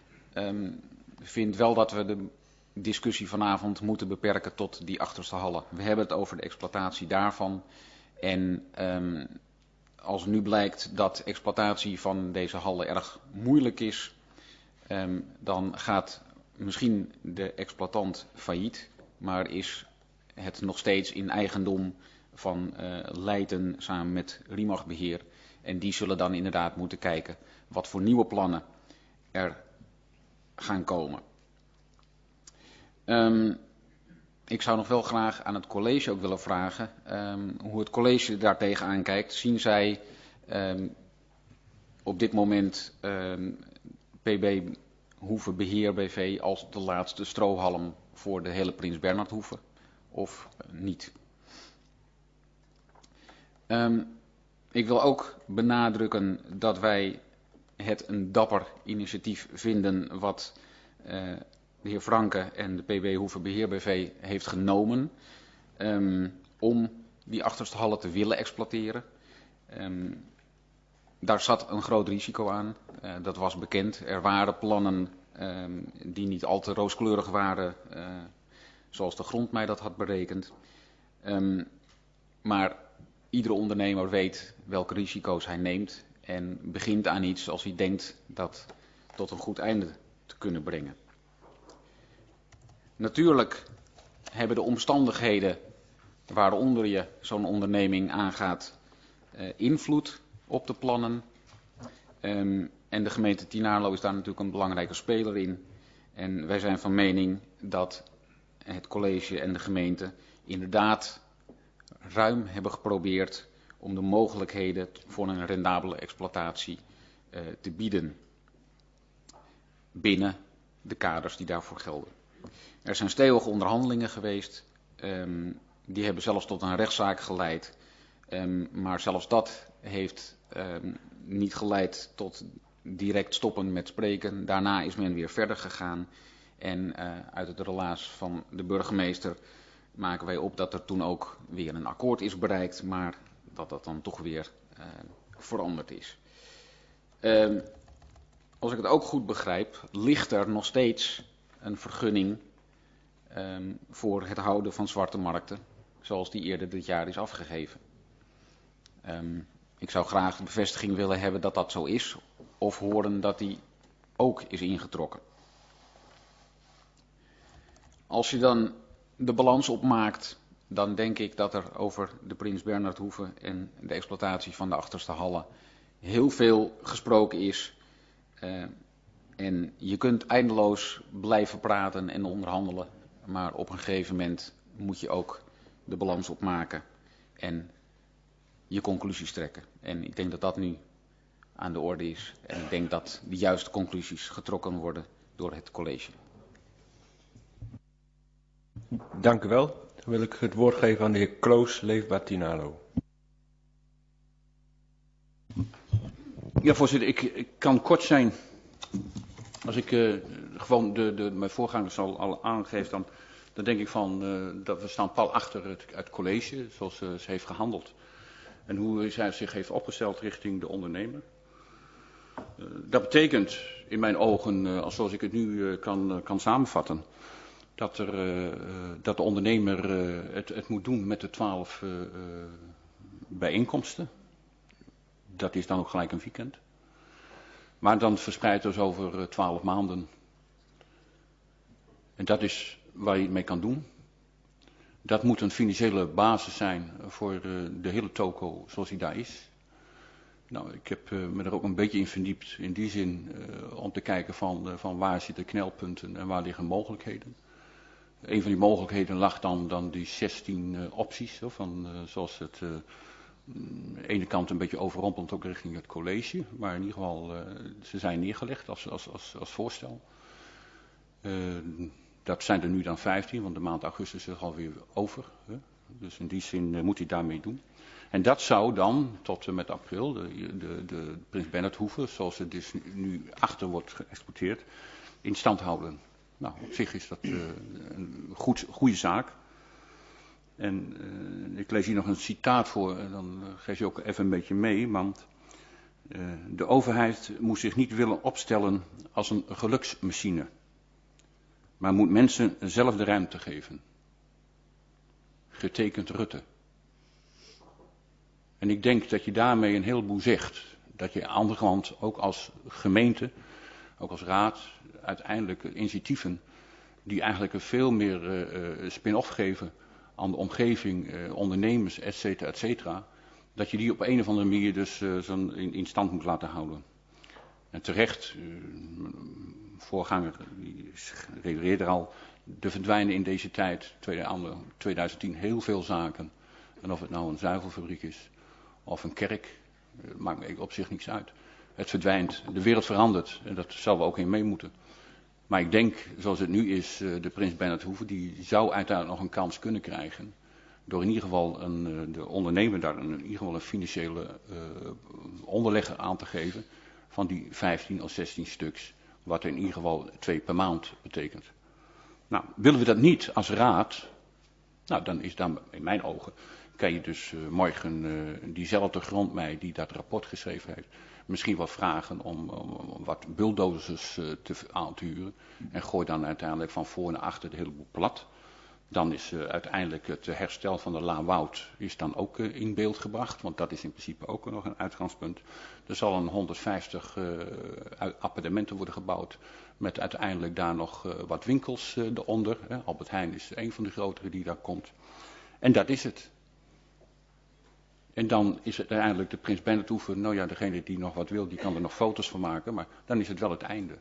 vindt wel dat we de discussie vanavond moeten beperken tot die achterste hallen. We hebben het over de exploitatie daarvan. En als nu blijkt dat exploitatie van deze hallen erg moeilijk is, dan gaat misschien de exploitant failliet, maar is het nog steeds in eigendom van Leiden samen met Riemag Beheer. En die zullen dan inderdaad moeten kijken wat voor nieuwe plannen er gaan komen. Ik zou nog wel graag aan het college ook willen vragen hoe het college daar tegenaan kijkt. Zien zij op dit moment PB Hoeve Beheer BV als de laatste strohalm voor de hele Prins Bernhardhoeve of niet? Ik wil ook benadrukken dat wij het een dapper initiatief vinden wat de heer Franke en de PB Hoeve Beheer BV heeft genomen om die achterste hallen te willen exploiteren. Daar zat een groot risico aan, dat was bekend. Er waren plannen die niet al te rooskleurig waren, zoals de grond mij dat had berekend. Maar iedere ondernemer weet welke risico's hij neemt en begint aan iets als hij denkt dat tot een goed einde te kunnen brengen. Natuurlijk hebben de omstandigheden waaronder je zo'n onderneming aangaat invloed op de plannen. En de gemeente Tynaarlo is daar natuurlijk een belangrijke speler in. En wij zijn van mening dat het college en de gemeente inderdaad ruim hebben geprobeerd om de mogelijkheden voor een rendabele exploitatie te bieden binnen de kaders die daarvoor gelden. Er zijn stevige onderhandelingen geweest, die hebben zelfs tot een rechtszaak geleid, maar zelfs dat heeft niet geleid tot direct stoppen met spreken. Daarna is men weer verder gegaan en uit het relaas van de burgemeester maken wij op dat er toen ook weer een akkoord is bereikt, maar dat dat dan toch weer veranderd is. Als ik het ook goed begrijp, ligt er nog steeds een vergunning voor het houden van zwarte markten, zoals die eerder dit jaar is afgegeven. Ik zou graag de bevestiging willen hebben dat dat zo is, of horen dat die ook is ingetrokken. Als je dan de balans opmaakt, dan denk ik dat er over de Prins Bernhardhoeve en de exploitatie van de achterste hallen heel veel gesproken is. En je kunt eindeloos blijven praten en onderhandelen. Maar op een gegeven moment moet je ook de balans opmaken en je conclusies trekken. En ik denk dat dat nu aan de orde is. En ik denk dat de juiste conclusies getrokken worden door het college.
Dank u wel. Dan wil ik het woord geven aan de heer Kloos, leefbaar Tinalo.
Ja, voorzitter, ik kan kort zijn. Als ik gewoon mijn voorgangers al aangeef, dan denk ik van dat we staan pal achter het college, zoals ze heeft gehandeld. En hoe zij zich heeft opgesteld richting de ondernemer. Dat betekent in mijn ogen, zoals ik het nu kan samenvatten, dat de ondernemer het moet doen met de 12 bijeenkomsten. Dat is dan ook gelijk een weekend. Maar dan verspreid dus over 12 maanden. En dat is waar je het mee kan doen. Dat moet een financiële basis zijn voor de hele toko zoals die daar is. Nou, ik heb me er ook een beetje in verdiept in die zin om te kijken van waar zitten knelpunten en waar liggen mogelijkheden. Een van die mogelijkheden lag dan die 16 opties, zoals het aan de ene kant een beetje overrompelend ook richting het college, maar in ieder geval ze zijn neergelegd als voorstel. Dat zijn er nu dan 15, want de maand augustus is alweer over. Hè? Dus in die zin moet hij daarmee doen. En dat zou dan tot en met april de Prins Bernhardhoeve, zoals het dus nu achter wordt geëxporteerd, in stand houden. Nou, op zich is dat een goede zaak. En ik lees hier nog een citaat voor, dan geef je ook even een beetje mee, want de overheid moet zich niet willen opstellen als een geluksmachine, maar moet mensen zelf de ruimte geven. Getekend Rutte. En ik denk dat je daarmee een heleboel zegt. Dat je aan de andere kant ook als gemeente, ook als raad, uiteindelijk initiatieven die eigenlijk veel meer spin-off geven aan de omgeving, ondernemers, et cetera, dat je die op een of andere manier dus in stand moet laten houden. En terecht, voorganger refereerde er al, er verdwijnen in deze tijd, 2010, heel veel zaken. En of het nou een zuivelfabriek is of een kerk, maakt me op zich niks uit. Het verdwijnt, de wereld verandert en dat zal we ook in mee moeten. Maar ik denk, zoals het nu is, de Prins Bernhardhoeve, die zou uiteindelijk nog een kans kunnen krijgen. Door in ieder geval de ondernemer daar in ieder geval een financiële onderlegger aan te geven van die 15 of 16 stuks. Wat in ieder geval 2 per maand betekent. Nou, willen we dat niet als raad, nou dan is dan in mijn ogen, kan je dus morgen diezelfde grondmei die dat rapport geschreven heeft, misschien wel vragen om wat bulldozers aan te huren. En gooi dan uiteindelijk van voor naar achter de hele boel plat. Dan is uiteindelijk het herstel van de La Woud is dan ook in beeld gebracht. Want dat is in principe ook nog een uitgangspunt. Er zal een 150 appartementen worden gebouwd. Met uiteindelijk daar nog wat winkels eronder. Albert Heijn is een van de grotere die daar komt. En dat is het. En dan is het uiteindelijk de Prins Bernhardhoeve. Nou ja, degene die nog wat wil, die kan er nog foto's van maken. Maar dan is het wel het einde.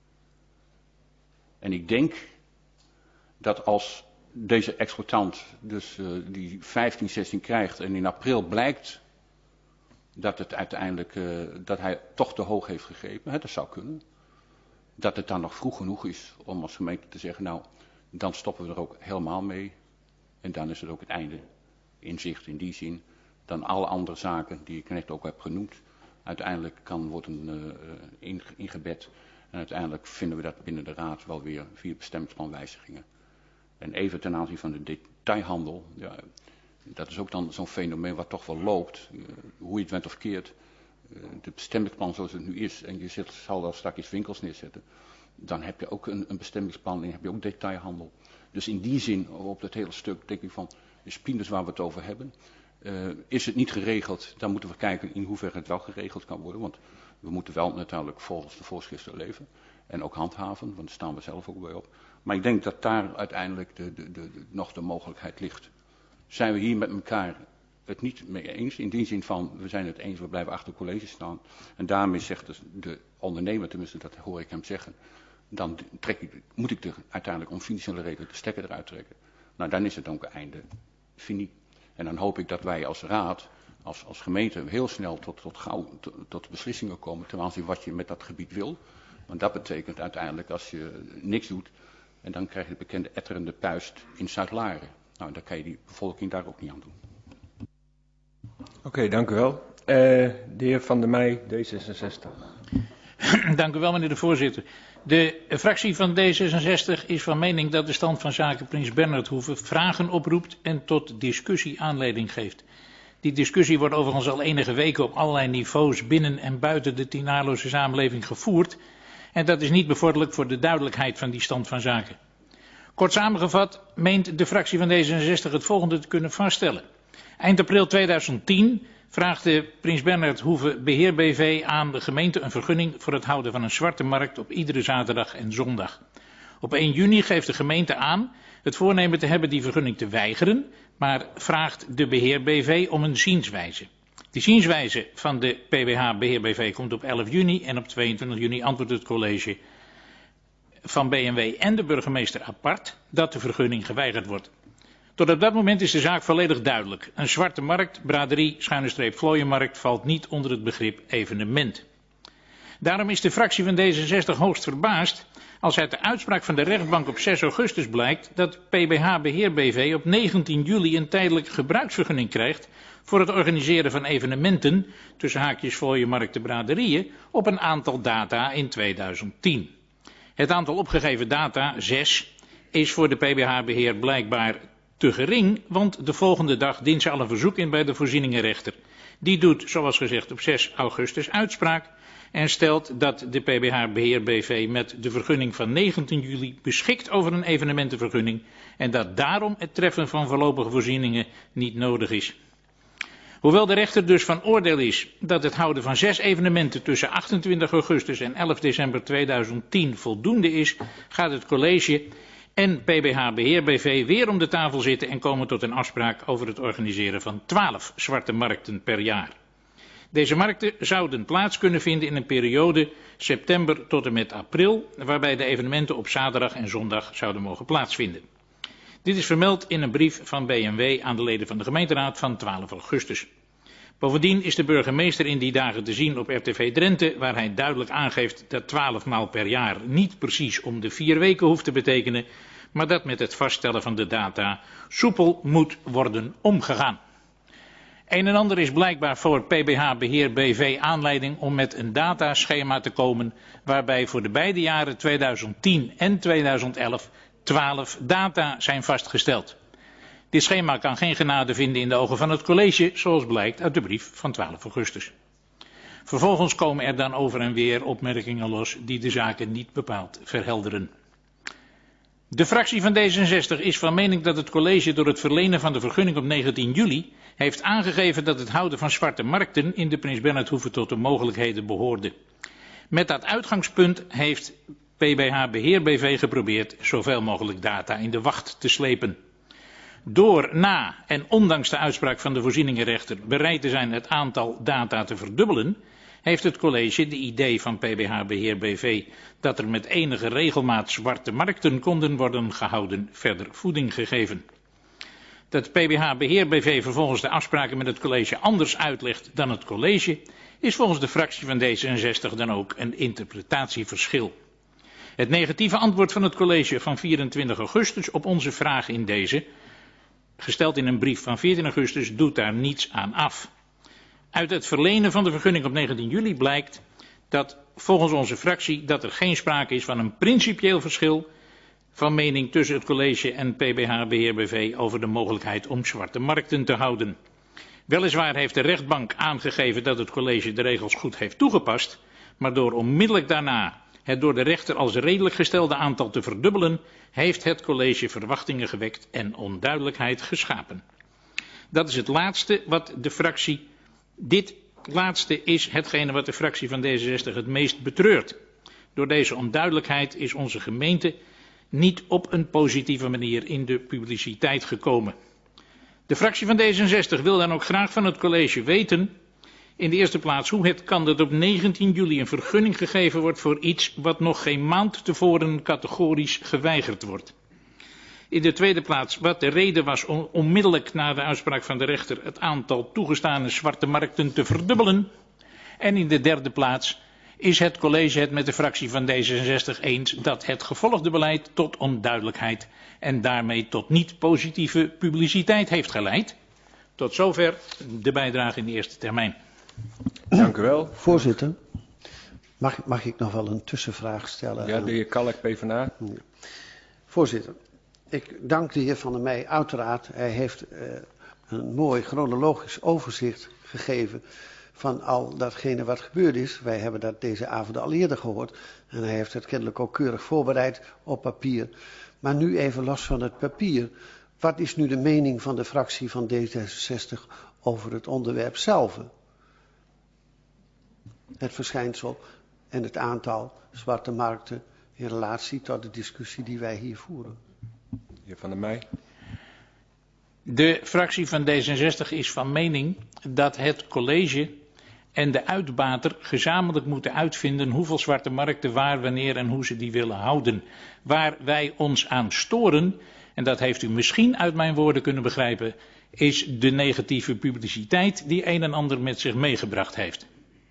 En ik denk dat als deze exploitant dus die 15, 16 krijgt en in april blijkt dat het uiteindelijk, dat hij toch te hoog heeft gegrepen, dat zou kunnen. Dat het dan nog vroeg genoeg is om als gemeente te zeggen, nou, dan stoppen we er ook helemaal mee. En dan is het ook het einde in zicht in die zin. Dan alle andere zaken die ik net ook heb genoemd, uiteindelijk kan worden ingebed. En uiteindelijk vinden we dat binnen de raad wel weer via bestemmingsplanwijzigingen. En even ten aanzien van de detailhandel, ja, dat is ook dan zo'n fenomeen wat toch wel loopt. Hoe je het went of keert, de bestemmingsplan zoals het nu is, en je zal daar straks winkels neerzetten, dan heb je ook een bestemmingsplan en heb je ook detailhandel. Dus in die zin, op dat hele stuk, denk ik van, de spines waar we het over hebben, is het niet geregeld, dan moeten we kijken in hoeverre het wel geregeld kan worden, want we moeten wel natuurlijk volgens de voorschriften leven en ook handhaven, want daar staan we zelf ook bij op. Maar ik denk dat daar uiteindelijk nog de mogelijkheid ligt. Zijn we hier met elkaar het niet mee eens, in die zin van, we zijn het eens, we blijven achter het college staan. En daarmee zegt dus de ondernemer, tenminste dat hoor ik hem zeggen, dan moet ik er uiteindelijk uiteindelijk om financiële redenen de stekker eruit trekken. Nou, dan is het ook einde fini. En dan hoop ik dat wij als raad, als gemeente, heel snel tot beslissingen komen ten aanzien wat je met dat gebied wil. Want dat betekent uiteindelijk als je niks doet, en dan krijg je de bekende etterende puist in Zuid-Laren. Nou, dan kan je die bevolking daar ook niet aan doen.
Oké, dank u wel. De heer Van der Meij, D66.
Dank u wel, meneer de voorzitter. De fractie van D66 is van mening dat de stand van zaken Prins Bernhardhoeve vragen oproept en tot discussie aanleiding geeft. Die discussie wordt overigens al enige weken op allerlei niveaus binnen en buiten de Tinaarloze samenleving gevoerd. En dat is niet bevorderlijk voor de duidelijkheid van die stand van zaken. Kort samengevat meent de fractie van D66 het volgende te kunnen vaststellen. Eind april 2010 vraagde Prins Bernhardhoeve Beheer BV aan de gemeente een vergunning voor het houden van een zwarte markt op iedere zaterdag en zondag. Op 1 juni geeft de gemeente aan het voornemen te hebben die vergunning te weigeren, maar vraagt de Beheer BV om een zienswijze. Die zienswijze van de PBH Beheer BV komt op 11 juni en op 22 juni antwoordt het college van B&W en de burgemeester apart dat de vergunning geweigerd wordt. Tot op dat moment is de zaak volledig duidelijk. Een zwarte markt, braderie, _vlooienmarkt valt niet onder het begrip evenement. Daarom is de fractie van D66 hoogst verbaasd als uit de uitspraak van de rechtbank op 6 augustus blijkt dat PBH Beheer BV op 19 juli een tijdelijke gebruiksvergunning krijgt voor het organiseren van evenementen, tussen haakjes vlooienmarkten, braderieën, op een aantal data in 2010. Het aantal opgegeven data, 6, is voor de PBH Beheer blijkbaar te gering, want de volgende dag dient ze al een verzoek in bij de voorzieningenrechter. Die doet, zoals gezegd, op 6 augustus uitspraak en stelt dat de PBH Beheer BV met de vergunning van 19 juli beschikt over een evenementenvergunning en dat daarom het treffen van voorlopige voorzieningen niet nodig is. Hoewel de rechter dus van oordeel is dat het houden van 6 evenementen tussen 28 augustus en 11 december 2010 voldoende is, gaat het college en PBH Beheer BV weer om de tafel zitten en komen tot een afspraak over het organiseren van 12 zwarte markten per jaar. Deze markten zouden plaats kunnen vinden in een periode september tot en met april, waarbij de evenementen op zaterdag en zondag zouden mogen plaatsvinden. Dit is vermeld in een brief van B&W aan de leden van de gemeenteraad van 12 augustus. Bovendien is de burgemeester in die dagen te zien op RTV Drenthe, waar hij duidelijk aangeeft dat 12 maal per jaar niet precies om de 4 weken hoeft te betekenen, maar dat met het vaststellen van de data soepel moet worden omgegaan. Een en ander is blijkbaar voor PBH Beheer BV aanleiding om met een dataschema te komen, waarbij voor de beide jaren 2010 en 2011 12 data zijn vastgesteld. Dit schema kan geen genade vinden in de ogen van het college, zoals blijkt uit de brief van 12 augustus. Vervolgens komen er dan over en weer opmerkingen los die de zaken niet bepaald verhelderen. De fractie van D66 is van mening dat het college door het verlenen van de vergunning op 19 juli heeft aangegeven dat het houden van zwarte markten in de Prins Bernhardhoeve tot de mogelijkheden behoorde. Met dat uitgangspunt heeft PBH Beheer BV geprobeerd zoveel mogelijk data in de wacht te slepen. Door na en ondanks de uitspraak van de voorzieningenrechter bereid te zijn het aantal data te verdubbelen, heeft het college de idee van PBH Beheer BV dat er met enige regelmaat zwarte markten konden worden gehouden verder voeding gegeven. Dat PBH Beheer BV vervolgens de afspraken met het college anders uitlegt dan het college, is volgens de fractie van D66 dan ook een interpretatieverschil. Het negatieve antwoord van het college van 24 augustus op onze vraag in deze, gesteld in een brief van 14 augustus, doet daar niets aan af. Uit het verlenen van de vergunning op 19 juli blijkt dat volgens onze fractie dat er geen sprake is van een principieel verschil van mening tussen het college en PBH Beheer BV over de mogelijkheid om zwarte markten te houden. Weliswaar heeft de rechtbank aangegeven dat het college de regels goed heeft toegepast, maar door onmiddellijk daarna het door de rechter als redelijk gestelde aantal te verdubbelen, heeft het college verwachtingen gewekt en onduidelijkheid geschapen. Dat is het laatste wat de fractie, dit laatste is hetgene wat de fractie van D66 het meest betreurt. Door deze onduidelijkheid is onze gemeente niet op een positieve manier in de publiciteit gekomen. De fractie van D66 wil dan ook graag van het college weten In de eerste plaats, hoe het kan dat op 19 juli een vergunning gegeven wordt voor iets wat nog geen maand tevoren categorisch geweigerd wordt. In de tweede plaats, wat de reden was om onmiddellijk na de uitspraak van de rechter het aantal toegestane zwarte markten te verdubbelen. En in de derde plaats, is het college het met de fractie van D66 eens dat het gevolgde beleid tot onduidelijkheid en daarmee tot niet positieve publiciteit heeft geleid. Tot zover de bijdrage in de eerste termijn.
Dank u wel.
Voorzitter, mag ik nog wel een tussenvraag stellen?
Ja, de heer Kalk, PvdA.
Voorzitter, ik dank de heer Van der Meij uiteraard. Hij heeft een mooi chronologisch overzicht gegeven van al datgene wat gebeurd is. Wij hebben dat deze avond al eerder gehoord. En hij heeft het kennelijk ook keurig voorbereid op papier. Maar nu even los van het papier. Wat is nu de mening van de fractie van D66 over het onderwerp zelf? Het verschijnsel en het aantal zwarte markten in relatie tot de discussie die wij hier voeren.
Heer Van der Meij.
De fractie van D66 is van mening dat het college en de uitbater gezamenlijk moeten uitvinden hoeveel zwarte markten waar, wanneer en hoe ze die willen houden. Waar wij ons aan storen, en dat heeft u misschien uit mijn woorden kunnen begrijpen, is de negatieve publiciteit die een en ander met zich meegebracht heeft.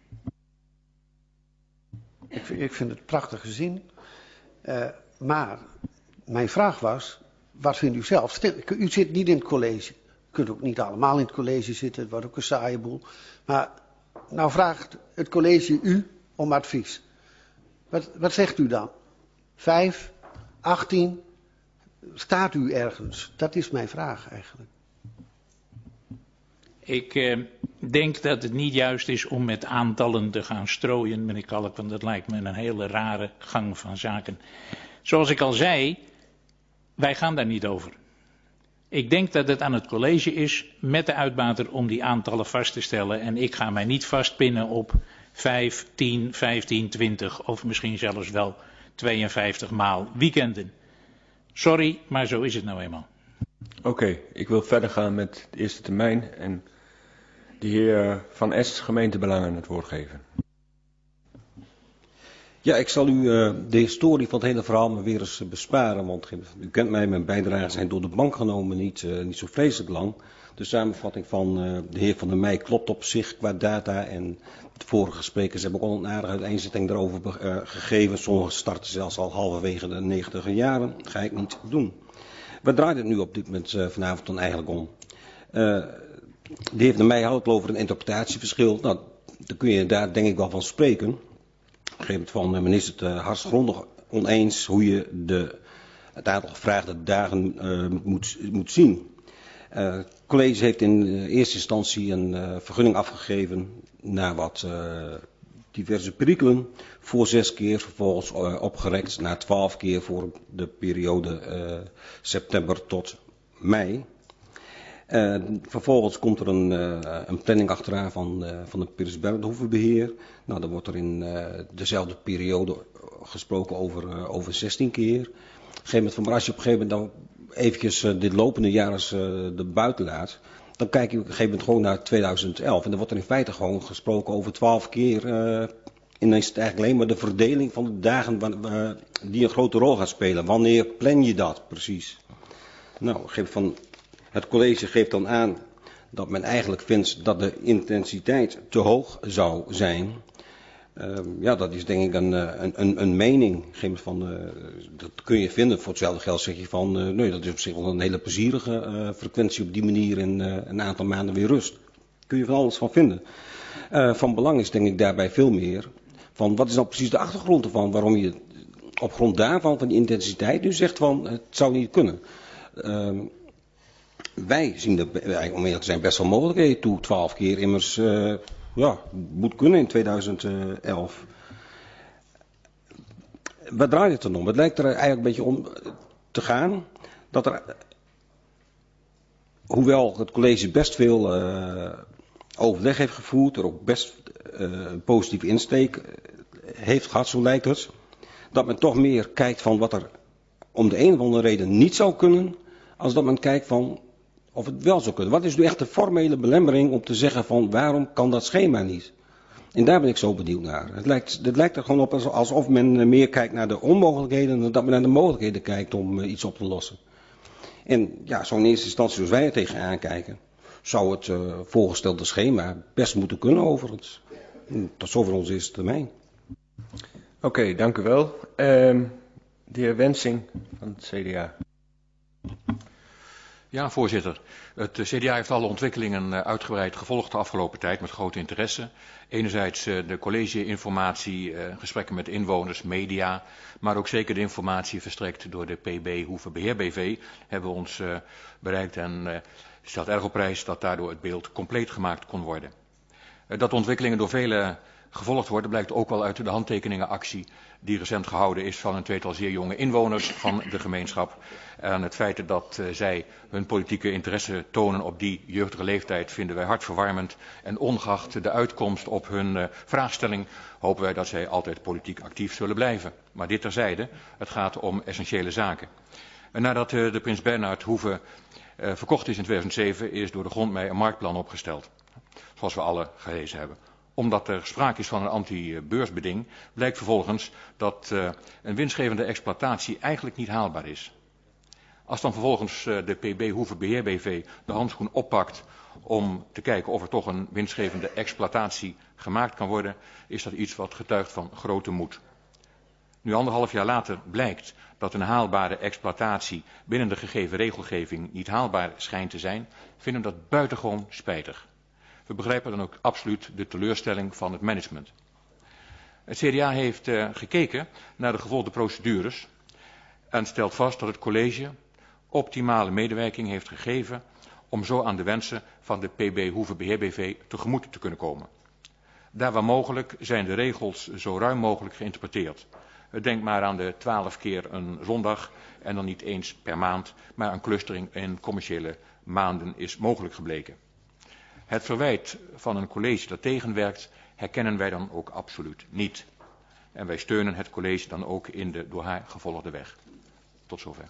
Ik vind het prachtige zin, maar mijn vraag was, wat vindt u zelf? Stel, u zit niet in het college, u kunt ook niet allemaal in het college zitten, het wordt ook een saaie boel. Maar nou vraagt het college u om advies. Wat zegt u dan? 5, 18, staat u ergens? Dat is mijn vraag eigenlijk.
Ik denk dat het niet juist is om met aantallen te gaan strooien, meneer Kalk, want dat lijkt me een hele rare gang van zaken. Zoals ik al zei, wij gaan daar niet over. Ik denk dat het aan het college is met de uitbater om die aantallen vast te stellen. En ik ga mij niet vastpinnen op 5, 10, 15, 20 of misschien zelfs wel 52 maal weekenden. Sorry, maar zo is het nou eenmaal.
Oké, ik wil verder gaan met de eerste termijn en de heer Van Est, gemeentebelangen, het woord geven.
Ja, ik zal u de historie van het hele verhaal maar weer eens besparen, want u kent mij, mijn bijdragen zijn door de bank genomen niet zo vreselijk lang. De samenvatting van de heer Van der Meij klopt op zich qua data en de vorige sprekers hebben ook al een aardige uiteenzetting daarover gegeven. Sommigen starten zelfs al halverwege de 90e jaren, dat ga ik niet doen. Waar draait het nu op dit moment vanavond dan eigenlijk om? De heer Van der Meij had het over een interpretatieverschil. Nou, daar kun je daar denk ik wel van spreken. Op een gegeven moment van men is het hartgrondig oneens hoe je het aantal gevraagde dagen moet zien. Het college heeft in eerste instantie een vergunning afgegeven na wat diverse perikelen voor 6 keer, vervolgens opgerekt naar 12 keer voor de periode september tot mei. Vervolgens komt er een planning achteraan van het Prins Bernhard beheer. Nou, dan wordt er in dezelfde periode gesproken over 16 keer. Op een gegeven moment, maar als je op een gegeven moment dan eventjes dit lopende jaar eens er buiten laat, dan kijk je op een gegeven moment gewoon naar 2011. En dan wordt er in feite gewoon gesproken over 12 keer. Ineens is het eigenlijk alleen maar de verdeling van de dagen die een grote rol gaat spelen. Wanneer plan je dat precies? Nou, het college geeft dan aan dat men eigenlijk vindt dat de intensiteit te hoog zou zijn. Ja, dat is denk ik een mening. Dat kun je vinden. Voor hetzelfde geld zeg je van, nee, dat is op zich wel een hele plezierige frequentie op die manier in een aantal maanden weer rust. Daar kun je van alles van vinden. Van belang is denk ik daarbij veel meer van wat is nou precies de achtergrond ervan, waarom je op grond daarvan, van die intensiteit, nu zegt van het zou niet kunnen. Wij zien om eerlijk te zijn best wel mogelijkheden toe, 12 keer immers moet kunnen in 2011. Wat draait het dan om? Het lijkt er eigenlijk een beetje om te gaan dat er, hoewel het college best veel overleg heeft gevoerd, er ook best een positieve insteek heeft gehad, zo lijkt het, dat men toch meer kijkt van wat er om de een of andere reden niet zou kunnen, als dat men kijkt van Of het wel zou kunnen. Wat is nu echt de formele belemmering om te zeggen van waarom kan dat schema niet? En daar ben ik zo benieuwd naar. Het lijkt er gewoon op alsof men meer kijkt naar de onmogelijkheden dan dat men naar de mogelijkheden kijkt om iets op te lossen. En ja, zo in eerste instantie zoals wij er tegenaan kijken, zou het voorgestelde schema best moeten kunnen overigens. Tot zover onze eerste termijn.
Oké, dank u wel. De heer Wensing van het CDA.
Ja, voorzitter. Het CDA heeft alle ontwikkelingen uitgebreid gevolgd de afgelopen tijd met grote interesse. Enerzijds de college-informatie, gesprekken met inwoners, media, maar ook zeker de informatie verstrekt door de PB Hoeve Beheer BV hebben we ons bereikt en stelt erg op prijs dat daardoor het beeld compleet gemaakt kon worden. Dat de ontwikkelingen door velen gevolgd worden blijkt ook wel uit de handtekeningenactie die recent gehouden is van een tweetal zeer jonge inwoners van de gemeenschap. En het feit dat zij hun politieke interesse tonen op die jeugdige leeftijd vinden wij hartverwarmend. En ongeacht de uitkomst op hun vraagstelling hopen wij dat zij altijd politiek actief zullen blijven. Maar dit terzijde, het gaat om essentiële zaken. En nadat de Prins Bernhard Hoeve verkocht is in 2007 is door de grondmei een marktplan opgesteld. Zoals we alle gelezen hebben. Omdat er sprake is van een anti-beursbeding, blijkt vervolgens dat een winstgevende exploitatie eigenlijk niet haalbaar is. Als dan vervolgens de PB Hoeve Beheer BV de handschoen oppakt om te kijken of er toch een winstgevende exploitatie gemaakt kan worden, is dat iets wat getuigt van grote moed. Nu 1,5 jaar later blijkt dat een haalbare exploitatie binnen de gegeven regelgeving niet haalbaar schijnt te zijn, vinden we dat buitengewoon spijtig. We begrijpen dan ook absoluut de teleurstelling van het management. Het CDA heeft gekeken naar de gevolgde procedures en stelt vast dat het college optimale medewerking heeft gegeven om zo aan de wensen van de PB Hoeve Beheer BV tegemoet te kunnen komen. Daar waar mogelijk zijn de regels zo ruim mogelijk geïnterpreteerd. Denk maar aan de 12 keer een zondag en dan niet eens per maand, maar een clustering in commerciële maanden is mogelijk gebleken. Het verwijt van een college dat tegenwerkt, herkennen wij dan ook absoluut niet. En wij steunen het college dan ook in de door haar gevolgde weg. Tot zover.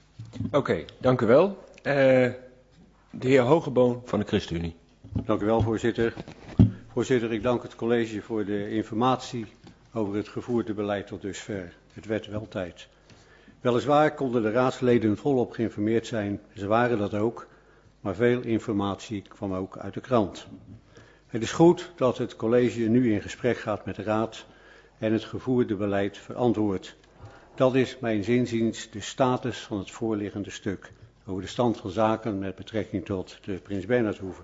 Oké, dank u wel. De heer Hogeboon van de ChristenUnie.
Dank u wel, voorzitter. Voorzitter, ik dank het college voor de informatie over het gevoerde beleid tot dusver. Het werd wel tijd. Weliswaar konden de raadsleden volop geïnformeerd zijn, ze waren dat ook, maar veel informatie kwam ook uit de krant. Het is goed dat het college nu in gesprek gaat met de raad en het gevoerde beleid verantwoordt. Dat is mijn inziens de status van het voorliggende stuk over de stand van zaken met betrekking tot de Prins Bernhard Hoeve.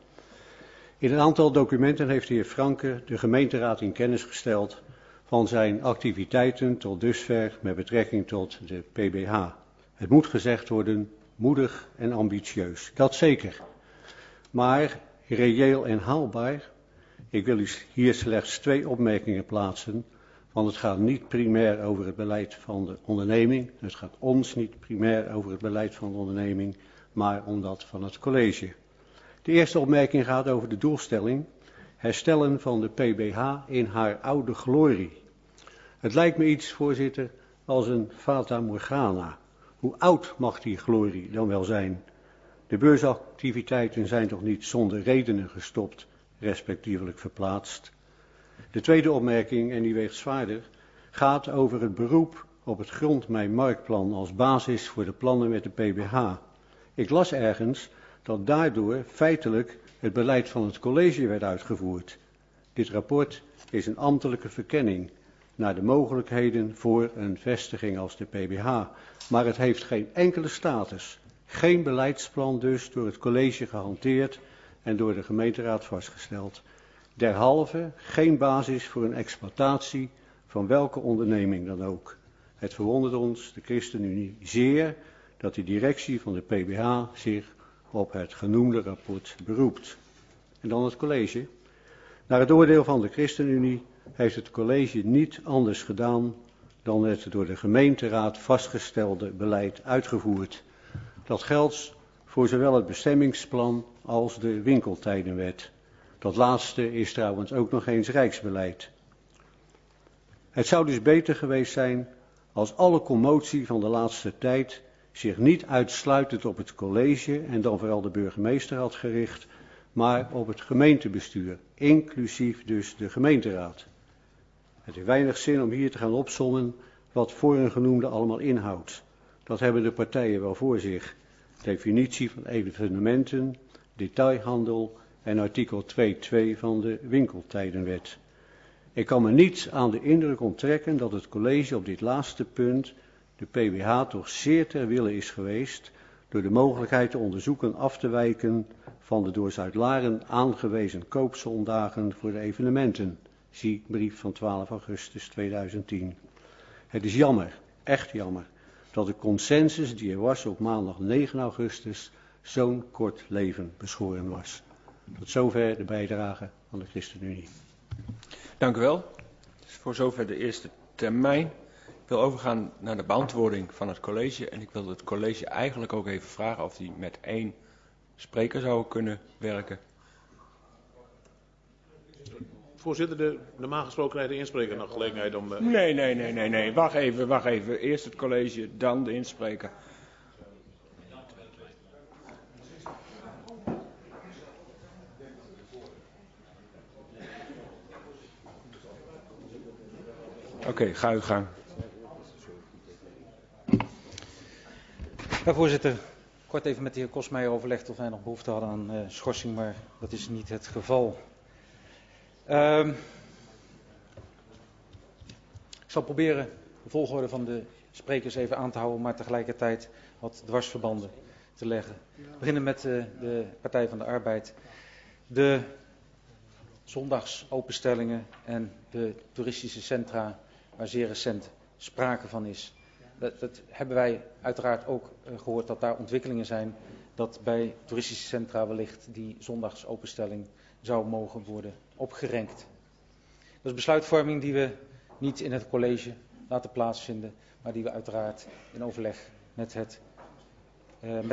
In een aantal documenten heeft de heer Franke de gemeenteraad in kennis gesteld van zijn activiteiten tot dusver met betrekking tot de PBH. Het moet gezegd worden, moedig en ambitieus, dat zeker. Maar reëel en haalbaar, ik wil hier slechts 2 opmerkingen plaatsen, want het gaat niet primair over het beleid van de onderneming, het gaat ons niet primair over het beleid van de onderneming, maar om dat van het college. De eerste opmerking gaat over de doelstelling, herstellen van de PBH in haar oude glorie. Het lijkt me iets, voorzitter, als een fata morgana. Hoe oud mag die glorie dan wel zijn? De beursactiviteiten zijn toch niet zonder redenen gestopt, respectievelijk verplaatst. De tweede opmerking, en die weegt zwaarder, gaat over het beroep op het grondmijnmarktplan als basis voor de plannen met de PBH. Ik las ergens dat daardoor feitelijk het beleid van het college werd uitgevoerd. Dit rapport is een ambtelijke verkenning naar de mogelijkheden voor een vestiging als de PBH. Maar het heeft geen enkele status, geen beleidsplan dus door het college gehanteerd en door de gemeenteraad vastgesteld. Derhalve geen basis voor een exploitatie van welke onderneming dan ook. Het verwondert ons, de ChristenUnie, zeer dat de directie van de PBH zich op het genoemde rapport beroept. En dan het college. Naar het oordeel van de ChristenUnie heeft het college niet anders gedaan dan het door de gemeenteraad vastgestelde beleid uitgevoerd. Dat geldt voor zowel het bestemmingsplan als de winkeltijdenwet. Dat laatste is trouwens ook nog eens rijksbeleid. Het zou dus beter geweest zijn als alle commotie van de laatste tijd zich niet uitsluitend op het college en dan vooral de burgemeester had gericht, maar op het gemeentebestuur, inclusief dus de gemeenteraad. Het heeft weinig zin om hier te gaan opsommen wat voorgenoemde allemaal inhoudt. Dat hebben de partijen wel voor zich. Definitie van evenementen, detailhandel en artikel 2.2 van de winkeltijdenwet. Ik kan me niet aan de indruk onttrekken dat het college op dit laatste punt de PWH toch zeer ter wille is geweest door de mogelijkheid te onderzoeken af te wijken van de door Zuid-Laren aangewezen koopzondagen voor de evenementen. Zie brief van 12 augustus 2010. Het is jammer, echt jammer, dat de consensus die er was op maandag 9 augustus zo'n kort leven beschoren was. Tot zover de bijdrage van de ChristenUnie.
Dank u wel. Dus voor zover de eerste termijn. Ik wil overgaan naar de beantwoording van het college. En ik wil het college eigenlijk ook even vragen of die met 1 spreker zou kunnen werken.
Voorzitter, normaal gesproken krijgt de inspreker nog gelegenheid om...
Nee. Wacht even. Eerst het college, dan de inspreker. Oké, ga uw gang.
Ja, voorzitter, kort even met de heer Kosmeijer overlegd of wij nog behoefte hadden aan schorsing, maar dat is niet het geval. Ik zal proberen de volgorde van de sprekers even aan te houden, maar tegelijkertijd wat dwarsverbanden te leggen. We beginnen met de Partij van de Arbeid. De zondagsopenstellingen en de toeristische centra, waar zeer recent sprake van is. Dat hebben wij uiteraard ook gehoord dat daar ontwikkelingen zijn dat bij toeristische centra wellicht die zondagsopenstelling zou mogen worden opgerenkt. Dat is besluitvorming die we niet in het college laten plaatsvinden, maar die we uiteraard in overleg met de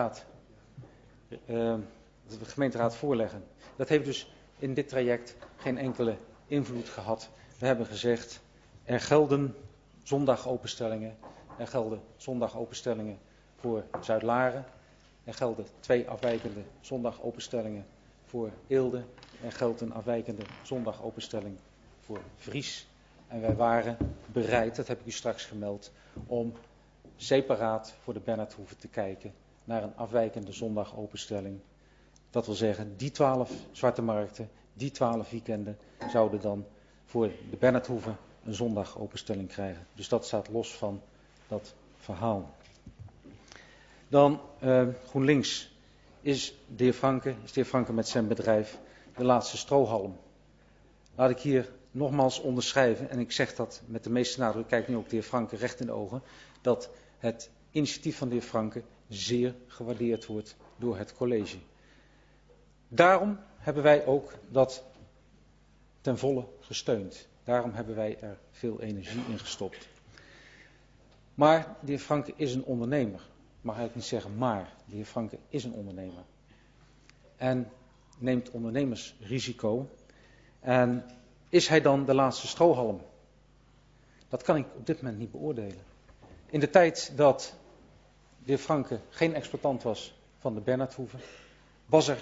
gemeenteraad voorleggen. Dat heeft dus in dit traject geen enkele invloed gehad. We hebben gezegd, er gelden zondagopenstellingen. Er gelden zondagopenstellingen voor Zuid-Laren. Er gelden 2 afwijkende zondagopenstellingen voor Eelde. Er geldt een afwijkende zondagopenstelling voor Vries. En wij waren bereid, dat heb ik u straks gemeld, om separaat voor de Bernhardhoeve te kijken naar een afwijkende zondagopenstelling. Dat wil zeggen, die 12 zwarte markten, die 12 weekenden zouden dan voor de Bernhardhoeve een zondagopenstelling krijgen. Dus dat staat los van dat verhaal. Dan GroenLinks is de heer Franke met zijn bedrijf de laatste strohalm. Laat ik hier nogmaals onderschrijven, en ik zeg dat met de meeste nadruk, kijk nu ook de heer Franke recht in de ogen, dat het initiatief van de heer Franke zeer gewaardeerd wordt door het college. Daarom hebben wij ook dat ten volle gesteund. Daarom hebben wij er veel energie in gestopt. Maar de heer Franke is een ondernemer. Ik mag eigenlijk niet zeggen maar. De heer Franke is een ondernemer. En neemt ondernemersrisico. En is hij dan de laatste strohalm? Dat kan ik op dit moment niet beoordelen. In de tijd dat de heer Franke geen exploitant was van de Bernhardhoeve, was er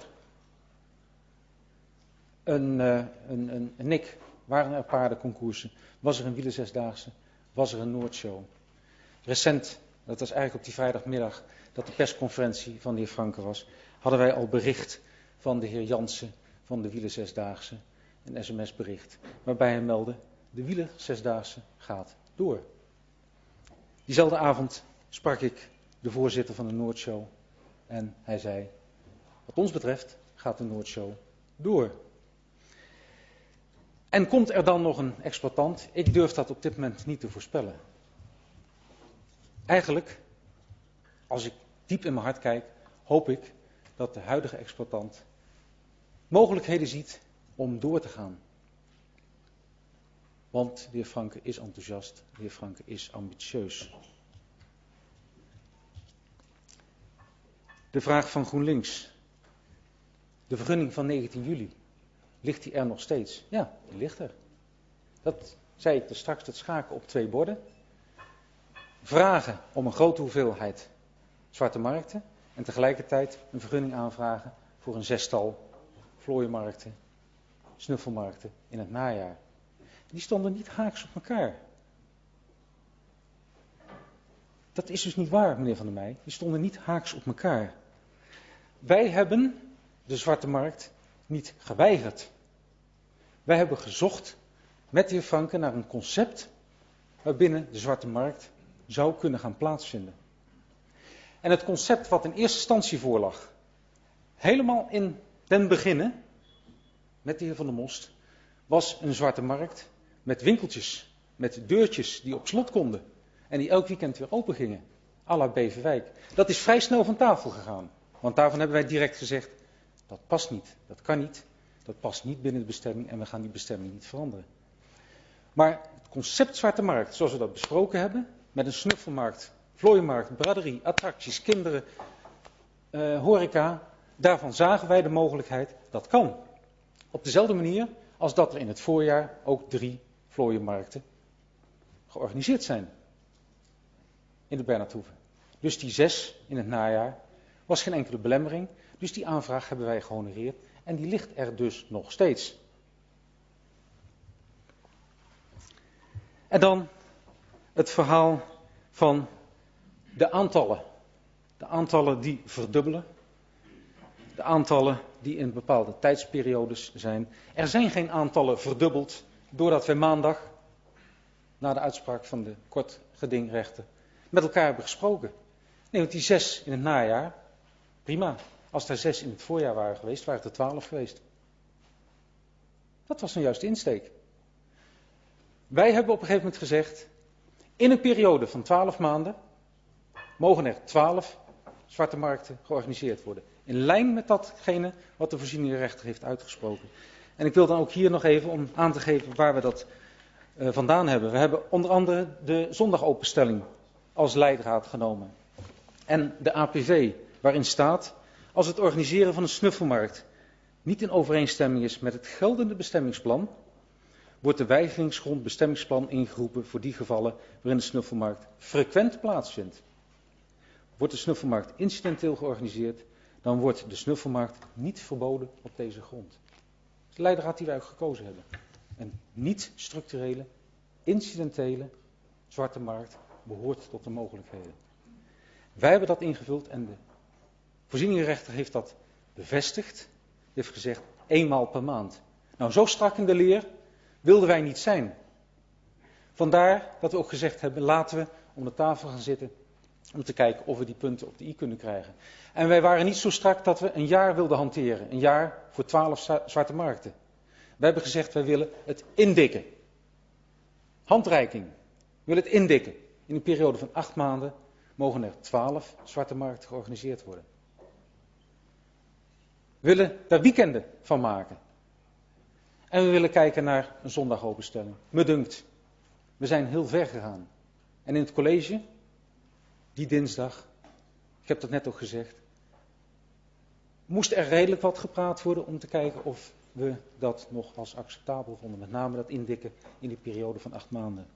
een nik, waren er paardenconcoursen, was er een wielerzesdaagse, was er een Noordshow. Recent, dat was eigenlijk op die vrijdagmiddag dat de persconferentie van de heer Franke was, hadden wij al bericht van de heer Jansen van de wielerzesdaagse, een sms-bericht, waarbij hij meldde, de wielerzesdaagse gaat door. Diezelfde avond sprak ik de voorzitter van de Noordshow en hij zei, wat ons betreft gaat de Noordshow door. En komt er dan nog een exploitant? Ik durf dat op dit moment niet te voorspellen. Eigenlijk, als ik diep in mijn hart kijk, hoop ik dat de huidige exploitant mogelijkheden ziet om door te gaan. Want de heer Franke is enthousiast, de heer Franke is ambitieus. De vraag van GroenLinks. De vergunning van 19 juli. Ligt die er nog steeds? Ja, die ligt er. Dat zei ik er straks, dat schaken op 2 borden. Vragen om een grote hoeveelheid zwarte markten en tegelijkertijd een vergunning aanvragen voor een 6-tal vlooienmarkten, snuffelmarkten in het najaar. Die stonden niet haaks op elkaar. Dat is dus niet waar, meneer Van der Meij. Die stonden niet haaks op elkaar. Wij hebben de zwarte markt niet geweigerd. Wij hebben gezocht met de heer Franke naar een concept waarbinnen de zwarte markt zou kunnen gaan plaatsvinden. En het concept wat in eerste instantie voorlag, helemaal in den beginne, met de heer Van der Most, was een zwarte markt met winkeltjes, met deurtjes die op slot konden en die elk weekend weer open gingen, à la Beverwijk. Dat is vrij snel van tafel gegaan, want daarvan hebben wij direct gezegd, dat past niet, dat kan niet, dat past niet binnen de bestemming en we gaan die bestemming niet veranderen. Maar het concept zwarte markt, zoals we dat besproken hebben, met een snuffelmarkt, vlooienmarkt, braderie, attracties, kinderen, horeca, daarvan zagen wij de mogelijkheid, dat kan. Op dezelfde manier als dat er in het voorjaar ook 3 vlooienmarkten georganiseerd zijn in de Bernhardhoeve. Dus die 6 in het najaar was geen enkele belemmering, dus die aanvraag hebben wij gehonoreerd en die ligt er dus nog steeds. En dan het verhaal van de aantallen. De aantallen die verdubbelen. De aantallen die in bepaalde tijdsperiodes zijn. Er zijn geen aantallen verdubbeld doordat we maandag, na de uitspraak van de kortgedingrechter, met elkaar hebben gesproken. Nee, want die 6 in het najaar, prima. Als er 6 in het voorjaar waren geweest, waren het er 12 geweest. Dat was nou juist de insteek. Wij hebben op een gegeven moment gezegd, in een periode van 12 maanden mogen er 12 zwarte markten georganiseerd worden. In lijn met datgene wat de voorzieningenrechter heeft uitgesproken. En ik wil dan ook hier nog even om aan te geven waar we dat vandaan hebben. We hebben onder andere de zondagopenstelling als leidraad genomen. En de APV, waarin staat, als het organiseren van een snuffelmarkt niet in overeenstemming is met het geldende bestemmingsplan, wordt de wijzigingsgrond bestemmingsplan ingeroepen voor die gevallen waarin de snuffelmarkt frequent plaatsvindt. Wordt de snuffelmarkt incidenteel georganiseerd, dan wordt de snuffelmarkt niet verboden op deze grond. Dat is de leidraad die wij ook gekozen hebben. Een niet-structurele, incidentele zwarte markt behoort tot de mogelijkheden. Wij hebben dat ingevuld en de voorzieningenrechter heeft dat bevestigd. Die heeft gezegd 1 maal per maand. Nou, zo strak in de leer wilden wij niet zijn. Vandaar dat we ook gezegd hebben, laten we om de tafel gaan zitten om te kijken of we die punten op de i kunnen krijgen. En wij waren niet zo strak dat we een jaar wilden hanteren. Een jaar voor 12 zwarte markten. We hebben gezegd, wij willen het indikken. Handreiking. We willen het indikken. In een periode van 8 maanden mogen er 12 zwarte markten georganiseerd worden. We willen daar weekenden van maken. En we willen kijken naar een zondagopenstelling. Me dunkt, we zijn heel ver gegaan. En in het college, die dinsdag, ik heb dat net ook gezegd, moest er redelijk wat gepraat worden om te kijken of we dat nog als acceptabel vonden. Met name dat indikken in die periode van 8 maanden.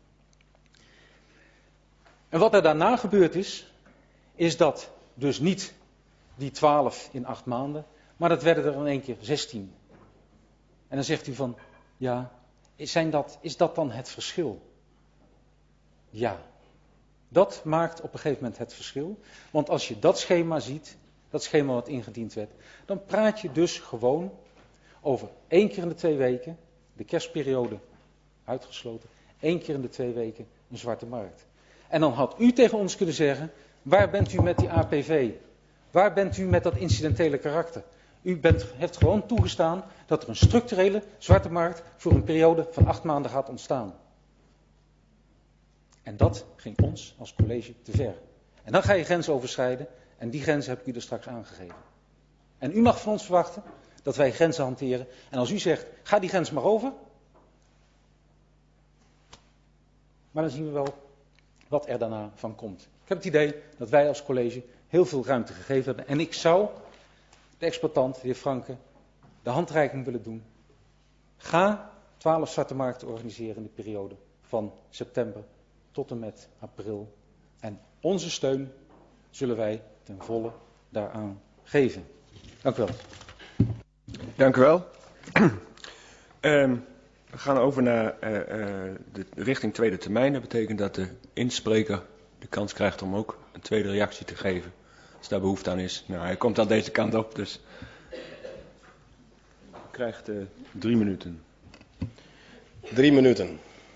En wat er daarna gebeurd is dat dus niet die 12 in 8 maanden, maar dat werden er in één keer 16. En dan zegt u van, ja, is dat dan het verschil? Ja, dat maakt op een gegeven moment het verschil. Want als je dat schema ziet, dat schema wat ingediend werd, dan praat je dus gewoon over 1 keer in de 2 weken, de kerstperiode uitgesloten, 1 keer in de 2 weken een zwarte markt. En dan had u tegen ons kunnen zeggen, waar bent u met die APV? Waar bent u met dat incidentele karakter? U heeft gewoon toegestaan dat er een structurele zwarte markt voor een periode van 8 maanden gaat ontstaan. En dat ging ons als college te ver. En dan ga je grens overschrijden en die grens heb ik u er straks aangegeven. En u mag van ons verwachten dat wij grenzen hanteren. En als u zegt, ga die grens maar over. Maar dan zien we wel wat er daarna van komt. Ik heb het idee dat wij als college heel veel ruimte gegeven hebben. En ik zou de exploitant, de heer Franke, de handreiking willen doen. Ga 12 zwarte markten organiseren in de periode van september tot en met april. En onze steun zullen wij ten volle daaraan geven. Dank u wel.
Dank u wel. We gaan over naar de richting tweede termijn. Dat betekent dat de inspreker de kans krijgt om ook een tweede reactie te geven. Als daar behoefte aan is. Nou, hij komt aan deze kant op, dus hij krijgt 3 minuten.
3 minuten.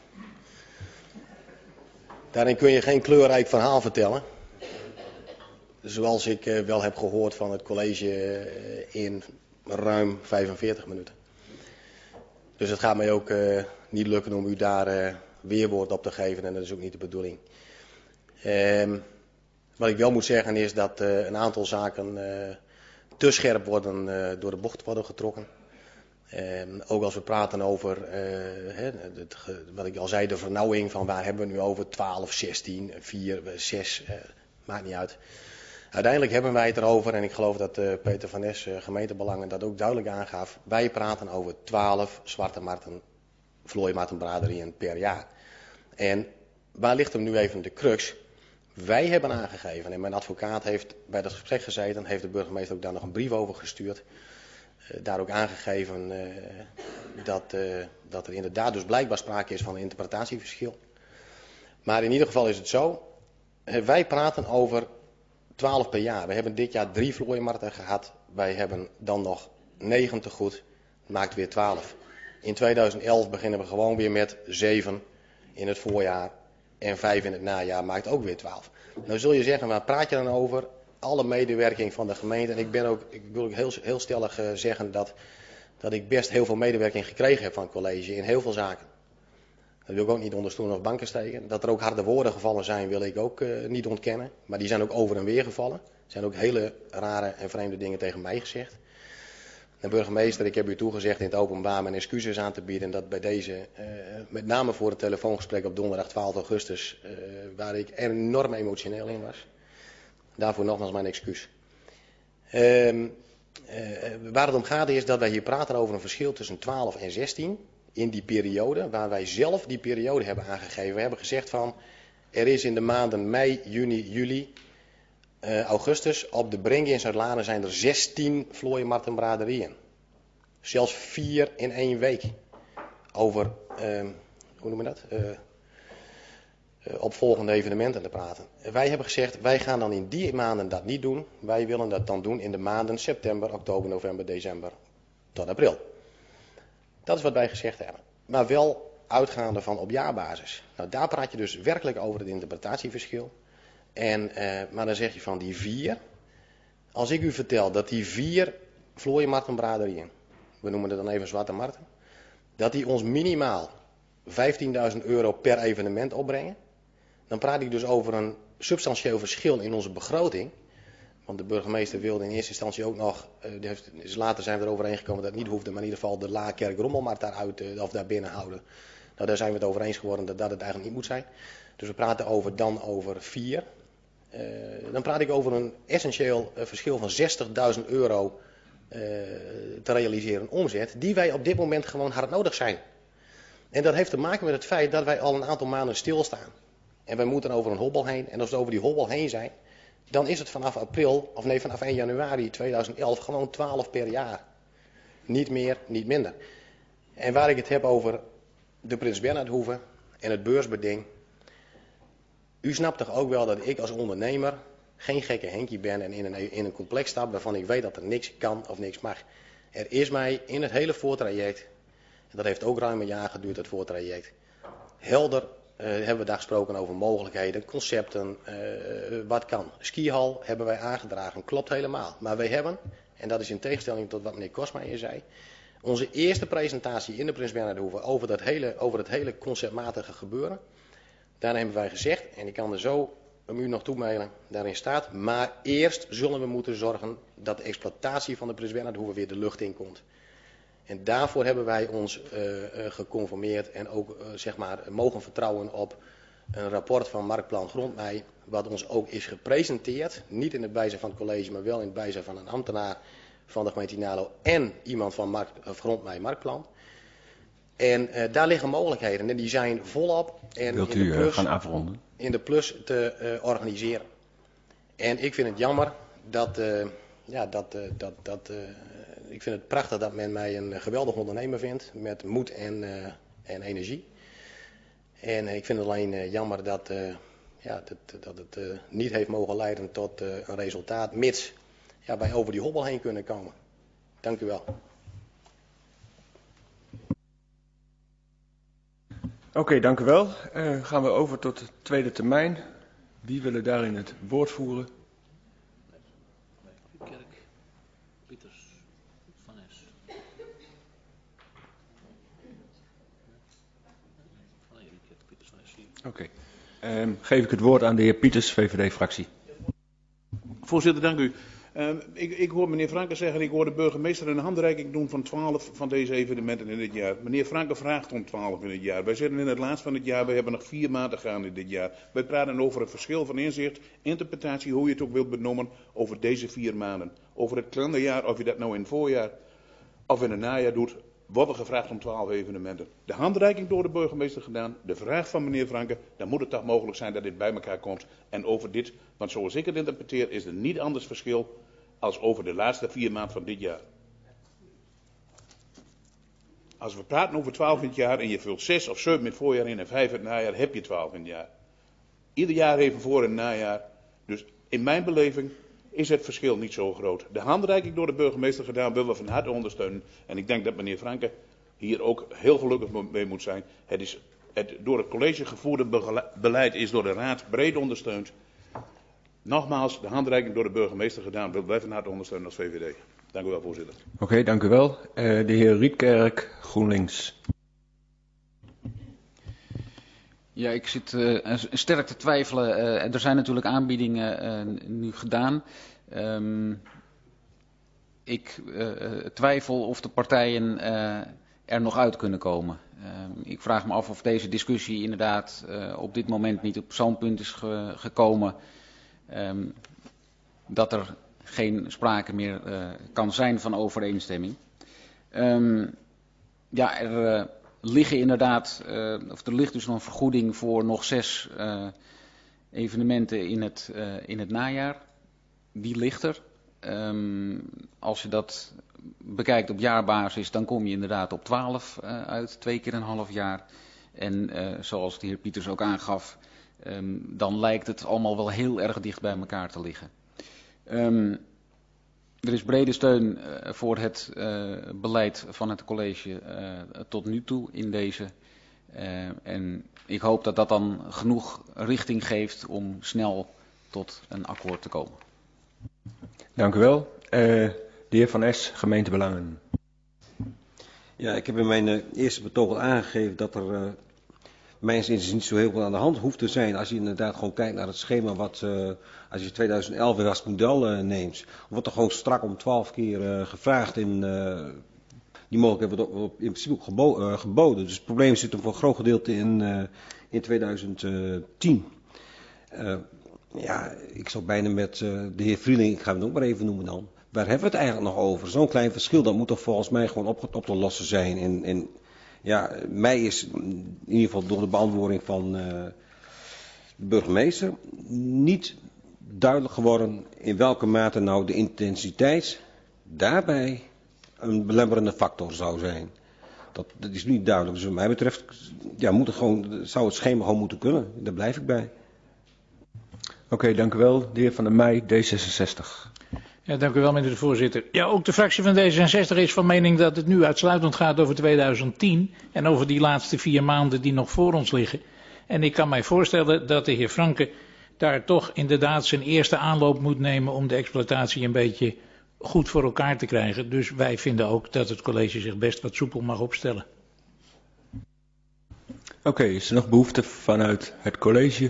Daarin kun je geen kleurrijk verhaal vertellen. Zoals ik wel heb gehoord van het college in ruim 45 minuten. Dus het gaat mij ook niet lukken om u daar weerwoord op te geven en dat is ook niet de bedoeling. Wat ik wel moet zeggen is dat een aantal zaken te scherp worden door de bocht worden getrokken. Ook als we praten over, wat ik al zei, de vernauwing van waar hebben we nu over, 12, 16, 4, 6, maakt niet uit. Uiteindelijk hebben wij het erover, en ik geloof dat Peter van Nes, gemeentebelangen, dat ook duidelijk aangaf. Wij praten over 12 zwarte marten, vlooimartenbraderieën per jaar. En waar ligt hem nu even de crux? Wij hebben aangegeven, en mijn advocaat heeft bij dat gesprek gezeten, heeft de burgemeester ook daar nog een brief over gestuurd. Daar ook aangegeven dat er inderdaad dus blijkbaar sprake is van een interpretatieverschil. Maar in ieder geval is het zo, wij praten over 12 per jaar. We hebben dit jaar 3 vlooimarkten gehad. Wij hebben dan nog 9 te goed. Maakt weer 12. In 2011 beginnen we gewoon weer met 7 in het voorjaar. En 5 in het najaar maakt ook weer 12. Nou zul je zeggen, waar praat je dan over? Alle medewerking van de gemeente. En ik wil ook heel stellig zeggen dat ik best heel veel medewerking gekregen heb van het college in heel veel zaken. Dat wil ik ook niet onder stoelen of banken steken. Dat er ook harde woorden gevallen zijn, wil ik ook niet ontkennen. Maar die zijn ook over en weer gevallen. Er zijn ook hele rare en vreemde dingen tegen mij gezegd. De burgemeester, ik heb u toegezegd in het openbaar mijn excuses aan te bieden. Dat bij deze, met name voor het telefoongesprek op donderdag 12 augustus, waar ik enorm emotioneel in was. Daarvoor nogmaals mijn excuus. Waar het om gaat is dat wij hier praten over een verschil tussen 12 en 16. In die periode, waar wij zelf die periode hebben aangegeven. We hebben gezegd van, er is in de maanden mei, juni, juli, augustus, op de Brink in Zuid-Laren zijn er 16 vlooimartenbraderieën. Zelfs 4 in 1 week. Over, hoe noemen we dat? Opvolgende evenementen te praten. Wij hebben gezegd, wij gaan dan in die maanden dat niet doen. Wij willen dat dan doen in de maanden september, oktober, november, december tot april. Dat is wat wij gezegd hebben. Maar wel uitgaande van op jaarbasis. Nou, daar praat je dus werkelijk over het interpretatieverschil. Maar dan zeg je van die 4. Als ik u vertel dat die 4 vlooimartenbraderieën, we noemen het dan even zwarte marten, dat die ons minimaal €15.000 per evenement opbrengen. Dan praat ik dus over een substantieel verschil in onze begroting. Want de burgemeester wilde in eerste instantie ook nog, later zijn we eroverheen gekomen dat het niet hoefde, maar in ieder geval de Laakerk-Rommelmarkt daar binnen houden. Nou, daar zijn we het over eens geworden dat het eigenlijk niet moet zijn. Dus we praten over 4. Dan praat ik over een essentieel verschil van €60.000 te realiseren omzet, die wij op dit moment gewoon hard nodig zijn. En dat heeft te maken met het feit dat wij al een aantal maanden stilstaan. En wij moeten over een hobbel heen. En als we over die hobbel heen zijn, dan is het vanaf vanaf 1 januari 2011 gewoon 12 per jaar. Niet meer, niet minder. En waar ik het heb over de Prins Bernhardhoeve en het beursbeding. U snapt toch ook wel dat ik als ondernemer geen gekke Henkie ben en in een complex stap waarvan ik weet dat er niks kan of niks mag. Er is mij in het hele voortraject, en dat heeft ook ruim een jaar geduurd, het voortraject, helder hebben we daar gesproken over mogelijkheden, concepten, wat kan. Skihal hebben wij aangedragen, klopt helemaal. Maar wij hebben, en dat is in tegenstelling tot wat meneer Kosmeijer zei, onze eerste presentatie in de Prins Bernhardhoeve over het hele conceptmatige gebeuren. Daarin hebben wij gezegd, en ik kan er zo u nog toemailen, daarin staat, maar eerst zullen we moeten zorgen dat de exploitatie van de Prins Bernhardhoeve weer de lucht in komt. En daarvoor hebben wij ons geconformeerd en ook mogen vertrouwen op een rapport van Marktplan Grondmei, wat ons ook is gepresenteerd, niet in het bijzijn van het college, maar wel in het bijzijn van een ambtenaar van de gemeente Tinalo en iemand van Grondmei Marktplan. En daar liggen mogelijkheden en die zijn volop en
wilt u gaan afronden?
In de plus te organiseren. En ik vind het jammer ik vind het prachtig dat men mij een geweldig ondernemer vindt met moed en energie. En ik vind het alleen jammer dat het niet heeft mogen leiden tot een resultaat, mits wij over die hobbel heen kunnen komen. Dank u wel.
Oké, dank u wel. Gaan we over tot de tweede termijn. Wie willen daarin het woord voeren?
Pieters, Van Es.
Oké. Geef ik het woord aan de heer Pieters, VVD-fractie.
Voorzitter, dank u. Ik hoor meneer Franke zeggen, ik hoor de burgemeester een handreiking doen van 12 van deze evenementen in dit jaar. Meneer Franke vraagt om 12 in het jaar. Wij zitten in het laatst van het jaar, we hebben nog 4 maanden gaan in dit jaar. Wij praten over een verschil van inzicht, interpretatie, hoe je het ook wilt benoemen, over deze 4 maanden. Over het kalenderjaar, of je dat nou in het voorjaar of in het najaar doet, wordt er gevraagd om 12 evenementen. De handreiking door de burgemeester gedaan, de vraag van meneer Franke, dan moet het toch mogelijk zijn dat dit bij elkaar komt. En over dit, want zoals ik het interpreteer, is er niet anders verschil als over de laatste 4 maanden van dit jaar. Als we praten over 12 in het jaar en je vult 6 of 7 in het voorjaar in en 5 in het najaar, heb je 12 in het jaar. Ieder jaar even voor en najaar. Dus in mijn beleving is het verschil niet zo groot. De handreiking door de burgemeester gedaan willen we van harte ondersteunen. En ik denk dat meneer Franke hier ook heel gelukkig mee moet zijn. Het door het college gevoerde beleid is door de raad breed ondersteund. Nogmaals, de handreiking door de burgemeester gedaan willen wij van harte ondersteunen als VVD. Dank u wel, voorzitter.
Oké, dank u wel. De heer Rietkerk, GroenLinks.
Ja, ik zit sterk te twijfelen. Er zijn natuurlijk aanbiedingen nu gedaan. Ik twijfel of de partijen er nog uit kunnen komen. Ik vraag me af of deze discussie inderdaad op dit moment niet op zo'n punt is gekomen dat er geen sprake meer kan zijn van overeenstemming. Er liggen inderdaad, er ligt dus nog een vergoeding voor nog 6 evenementen in het najaar. Die ligt er. Als je dat bekijkt op jaarbasis, dan kom je inderdaad op 12 uit, 2 keer een half jaar. En zoals de heer Pieters ook aangaf, dan lijkt het allemaal wel heel erg dicht bij elkaar te liggen. Er is brede steun voor het beleid van het college tot nu toe in deze. En ik hoop dat dat dan genoeg richting geeft om snel tot een akkoord te komen.
Dank u wel. De heer Van Es, gemeentebelangen.
Ja, ik heb in mijn eerste betoog al aangegeven dat er mijns inziens niet zo heel veel aan de hand hoeft te zijn als je inderdaad gewoon kijkt naar het schema wat, als je 2011 weer als model neemt, wordt er gewoon strak om 12 keer gevraagd en die mogelijkheid wordt in principe ook geboden. Dus het probleem zit hem voor een groot gedeelte in 2010. Ik zou bijna met de heer Vrieling, ik ga hem ook maar even noemen dan, waar hebben we het eigenlijk nog over? Zo'n klein verschil, dat moet toch volgens mij gewoon op te lossen zijn. En mij is in ieder geval door de beantwoording van de burgemeester niet duidelijk geworden in welke mate nou de intensiteit daarbij een belemmerende factor zou zijn. Dat is niet duidelijk. Dus wat mij betreft zou het schema gewoon moeten kunnen. Daar blijf ik bij.
Oké, dank u wel. De heer Van der Meij, D66.
Ja, dank u wel, meneer de voorzitter. Ja, ook de fractie van D66 is van mening dat het nu uitsluitend gaat over 2010 en over die laatste 4 maanden die nog voor ons liggen. En ik kan mij voorstellen dat de heer Franke daar toch inderdaad zijn eerste aanloop moet nemen om de exploitatie een beetje goed voor elkaar te krijgen. Dus wij vinden ook dat het college zich best wat soepel mag opstellen.
Oké, is er nog behoefte vanuit het college?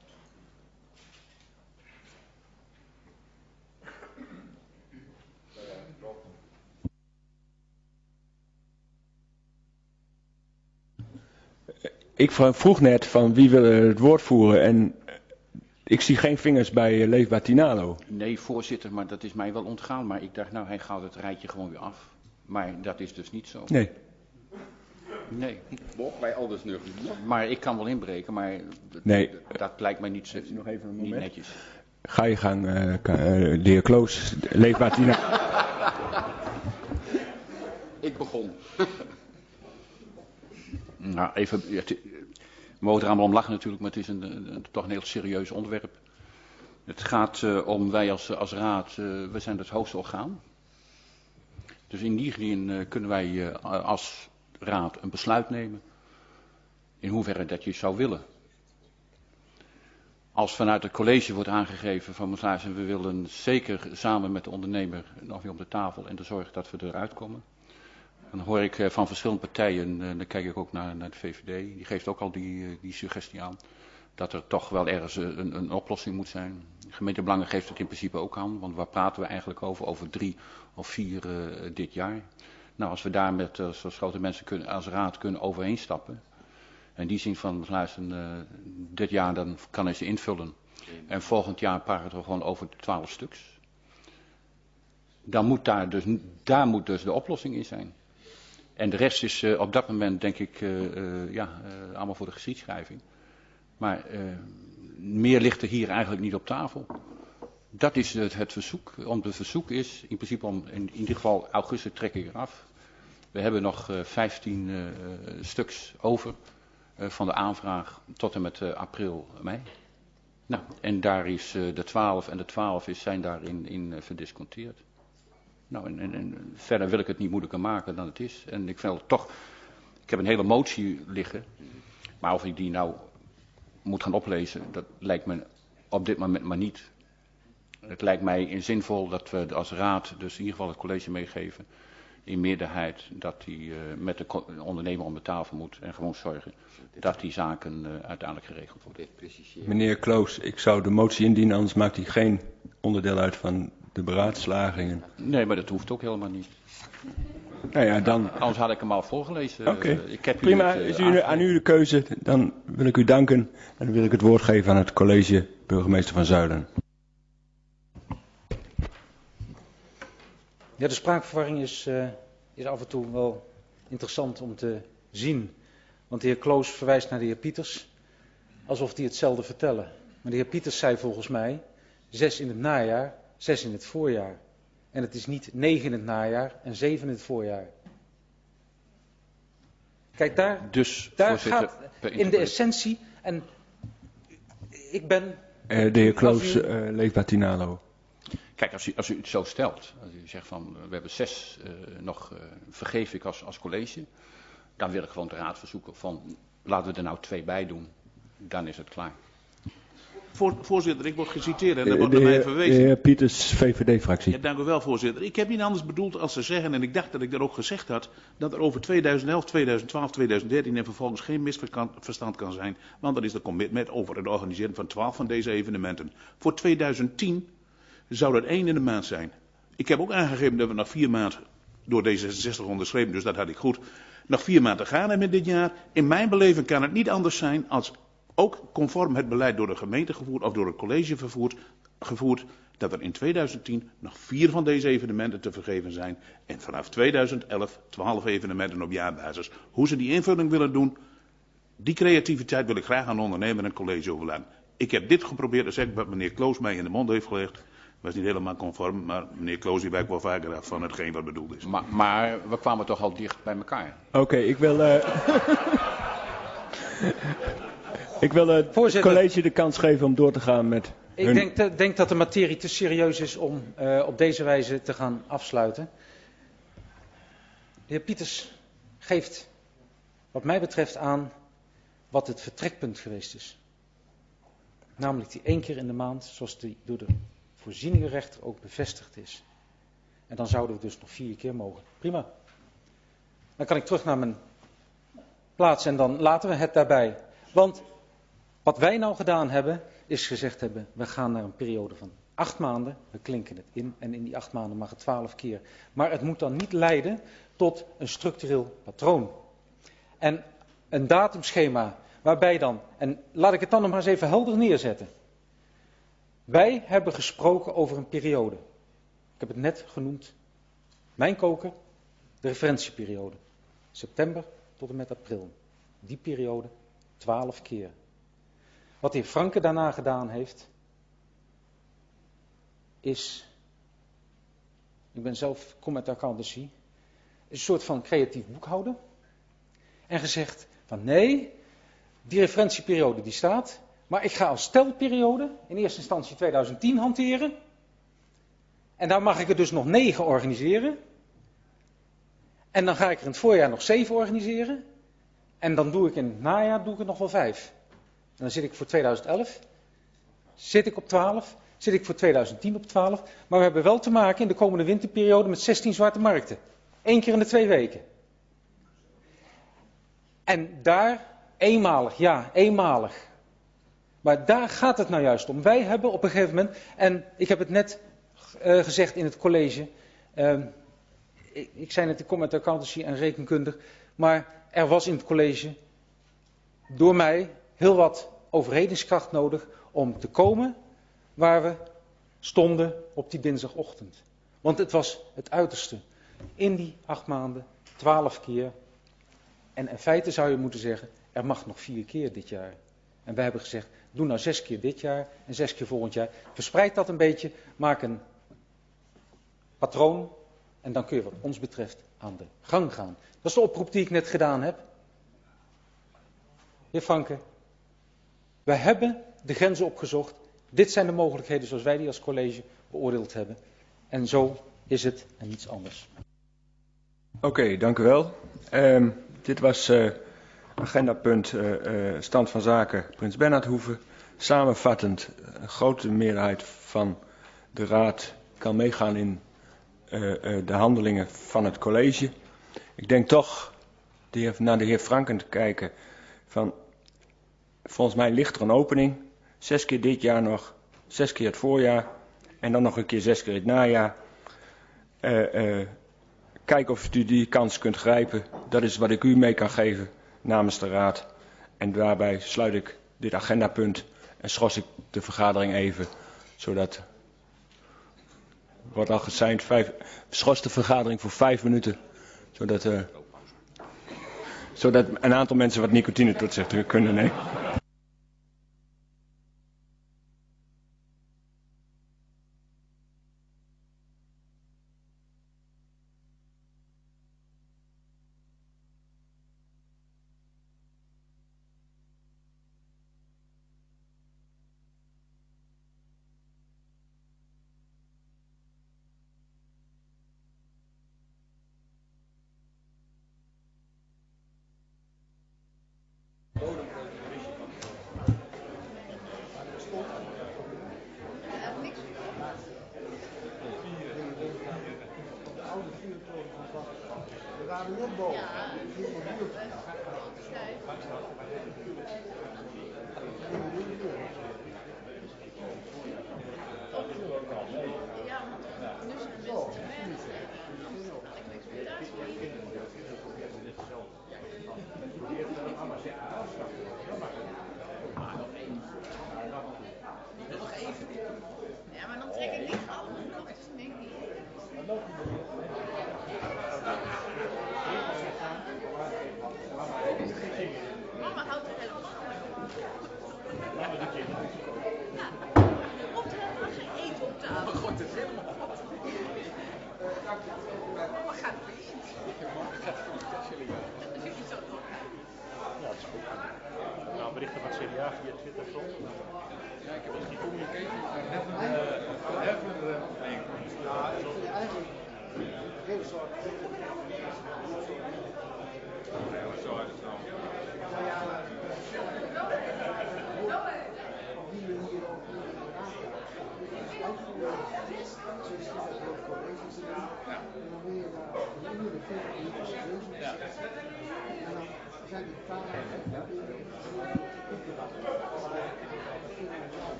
Ik vroeg net van wie wil het woord voeren en ik zie geen vingers bij Leefbaar Tinalo.
Nee, voorzitter, maar dat is mij wel ontgaan. Maar ik dacht, nou, hij gaat het rijtje gewoon weer af. Maar dat is dus niet zo.
Nee.
Nee.
Bij Alders nu.
Maar ik kan wel inbreken, maar
nee.
Dat lijkt mij niet,
nog even een
niet netjes.
Ga je gang, de heer Kloos, leefbaar Tina.
Ik begon. Nou, even, we mogen er allemaal om lachen natuurlijk, maar het is toch een heel serieus onderwerp. Het gaat om, wij als raad, we zijn het hoogste orgaan. Dus in die zin kunnen wij als raad een besluit nemen. In hoeverre dat je zou willen. Als vanuit het college wordt aangegeven van mevrouw, we willen zeker samen met de ondernemer nog weer op de tafel en de zorg dat we eruit komen. Dan hoor ik van verschillende partijen, dan kijk ik ook naar de VVD, die geeft ook al die suggestie aan, dat er toch wel ergens een oplossing moet zijn. De gemeente Belangen geeft het in principe ook aan, want waar praten we eigenlijk over 3 of 4 dit jaar. Nou, als we daar met zoals grote mensen als raad kunnen overeenstappen, en die zien van, luisteren, dit jaar dan kan hij ze invullen. En volgend jaar praten we gewoon over 12 stuks. Dan moet daar moet dus de oplossing in zijn. En de rest is op dat moment denk ik allemaal voor de geschiedschrijving. Maar meer ligt er hier eigenlijk niet op tafel. Dat is het verzoek. Het verzoek is in principe in ieder geval augustus trek ik eraf. We hebben nog 15 stuks over. Van de aanvraag tot en met april, mei. Nou, en daar is de 12 en de 12 zijn daarin verdisconteerd. Nou, en verder wil ik het niet moeilijker maken dan het is. En ik vind toch, ik heb een hele motie liggen, maar of ik die nou moet gaan oplezen, dat lijkt me op dit moment maar niet. Het lijkt mij zinvol dat we als raad dus in ieder geval het college meegeven. In meerderheid dat hij met de ondernemer om de tafel moet en gewoon zorgen dat die zaken uiteindelijk geregeld worden.
Meneer Kloos, ik zou de motie indienen, anders maakt hij geen onderdeel uit van de beraadslagingen.
Nee, maar dat hoeft ook helemaal niet.
Nou ja, dan...
Anders had ik hem al voorgelezen.
Oké, prima. Is aan u de keuze. Dan wil ik u danken en dan wil ik het woord geven aan het college burgemeester van Zuilen.
Ja, de spraakverwarring is af en toe wel interessant om te zien. Want de heer Kloos verwijst naar de heer Pieters, alsof die hetzelfde vertellen. Maar de heer Pieters zei volgens mij 6 in het najaar, 6 in het voorjaar. En het is niet 9 in het najaar en 7 in het voorjaar. Kijk, daar gaat in de essentie, en ik ben...
De heer Kloos, leefbaar Tinalo.
Kijk, als u het zo stelt, als u zegt van we hebben 6 nog vergeef ik als college, dan wil ik gewoon de raad verzoeken van laten we er nou 2 bij doen, dan is het klaar.
Voorzitter, ik word geciteerd en dat wordt naar mij verwezen.
De heer Pieters, VVD-fractie.
Ja, dank u wel, voorzitter. Ik heb niet anders bedoeld als te zeggen, en ik dacht dat ik dat ook gezegd had, dat er over 2011, 2012, 2013 en vervolgens geen misverstand kan zijn, want dat is de commitment over het organiseren van 12 van deze evenementen. Voor 2010 zou dat 1 in de maand zijn. Ik heb ook aangegeven dat we nog 4 maanden door D66 onderschreven, dus dat had ik goed. Nog 4 maanden gaan hebben dit jaar. In mijn beleving kan het niet anders zijn als ook conform het beleid door de gemeente gevoerd of door het college gevoerd, dat er in 2010 nog 4 van deze evenementen te vergeven zijn. En vanaf 2011 12 evenementen op jaarbasis. Hoe ze die invulling willen doen, die creativiteit wil ik graag aan de ondernemer en het college overlaten. Ik heb dit geprobeerd te zeggen wat meneer Kloos mij in de mond heeft gelegd. Was niet helemaal conform, maar meneer Kloos die wijkt wel vaker af van hetgeen wat bedoeld is.
Maar we kwamen toch al dicht bij elkaar.
Oké, ik wil... Ik wil het college de kans geven om door te gaan met hun...
Ik denk dat de materie te serieus is om op deze wijze te gaan afsluiten. De heer Pieters geeft wat mij betreft aan wat het vertrekpunt geweest is. Namelijk die 1 keer in de maand, zoals die door de voorzieningenrechter ook bevestigd is. En dan zouden we dus nog 4 keer mogen. Prima. Dan kan ik terug naar mijn plaats en dan laten we het daarbij. Want wat wij nou gedaan hebben, is gezegd hebben, we gaan naar een periode van 8 maanden. We klinken het in en in die 8 maanden mag het 12 keer. Maar het moet dan niet leiden tot een structureel patroon. En een datumschema waarbij dan, en laat ik het dan nog maar eens even helder neerzetten. Wij hebben gesproken over een periode. Ik heb het net genoemd. Mijn koker, de referentieperiode. September tot en met april. Die periode 12 keer. Wat de heer Franke daarna gedaan heeft, is, ik ben zelf kom uit de accountancy, is een soort van creatief boekhouden. En gezegd van nee, die referentieperiode die staat, maar ik ga als telperiode in eerste instantie 2010 hanteren. En dan mag ik er dus nog 9 organiseren. En dan ga ik er in het voorjaar nog 7 organiseren. En dan doe ik in het najaar er nog wel 5. En dan zit ik voor 2011, zit ik op 12, zit ik voor 2010 op 12. Maar we hebben wel te maken in de komende winterperiode met 16 zwarte markten. 1 keer in de 2 weken. En daar, eenmalig, ja, eenmalig. Maar daar gaat het nou juist om. Wij hebben op een gegeven moment, en ik heb het net gezegd in het college, ik zei net, ik kom uit de accountancy en rekenkundig, maar er was in het college door mij heel wat overredingskracht nodig om te komen waar we stonden op die dinsdagochtend. Want het was het uiterste. In die 8 maanden, 12 keer. En in feite zou je moeten zeggen, er mag nog 4 keer dit jaar. En wij hebben gezegd, doe nou 6 keer dit jaar en 6 keer volgend jaar. Verspreid dat een beetje, maak een patroon. En dan kun je wat ons betreft aan de gang gaan. Dat is de oproep die ik net gedaan heb. Heer Franke, wij hebben de grenzen opgezocht. Dit zijn de mogelijkheden zoals wij die als college beoordeeld hebben. En zo is het en niets anders.
Oké, dank u wel. Dit was agendapunt stand van zaken Prins Bernhardhoeve. Samenvattend, een grote meerderheid van de raad kan meegaan in de handelingen van het college. Ik denk toch naar de heer Franken te kijken van, volgens mij ligt er een opening. 6 keer dit jaar nog, 6 keer het voorjaar en dan nog een keer 6 keer het najaar. Kijk of u die kans kunt grijpen. Dat is wat ik u mee kan geven namens de raad. En daarbij sluit ik dit agendapunt en schors ik de vergadering even, zodat, wordt al geseind, schors de vergadering voor 5 minuten, zodat een aantal mensen wat nicotine tot zich kunnen nemen.
Berichten van het CDA via Twitter. Ja, ik heb ook die communicatie.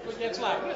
Jij slapen?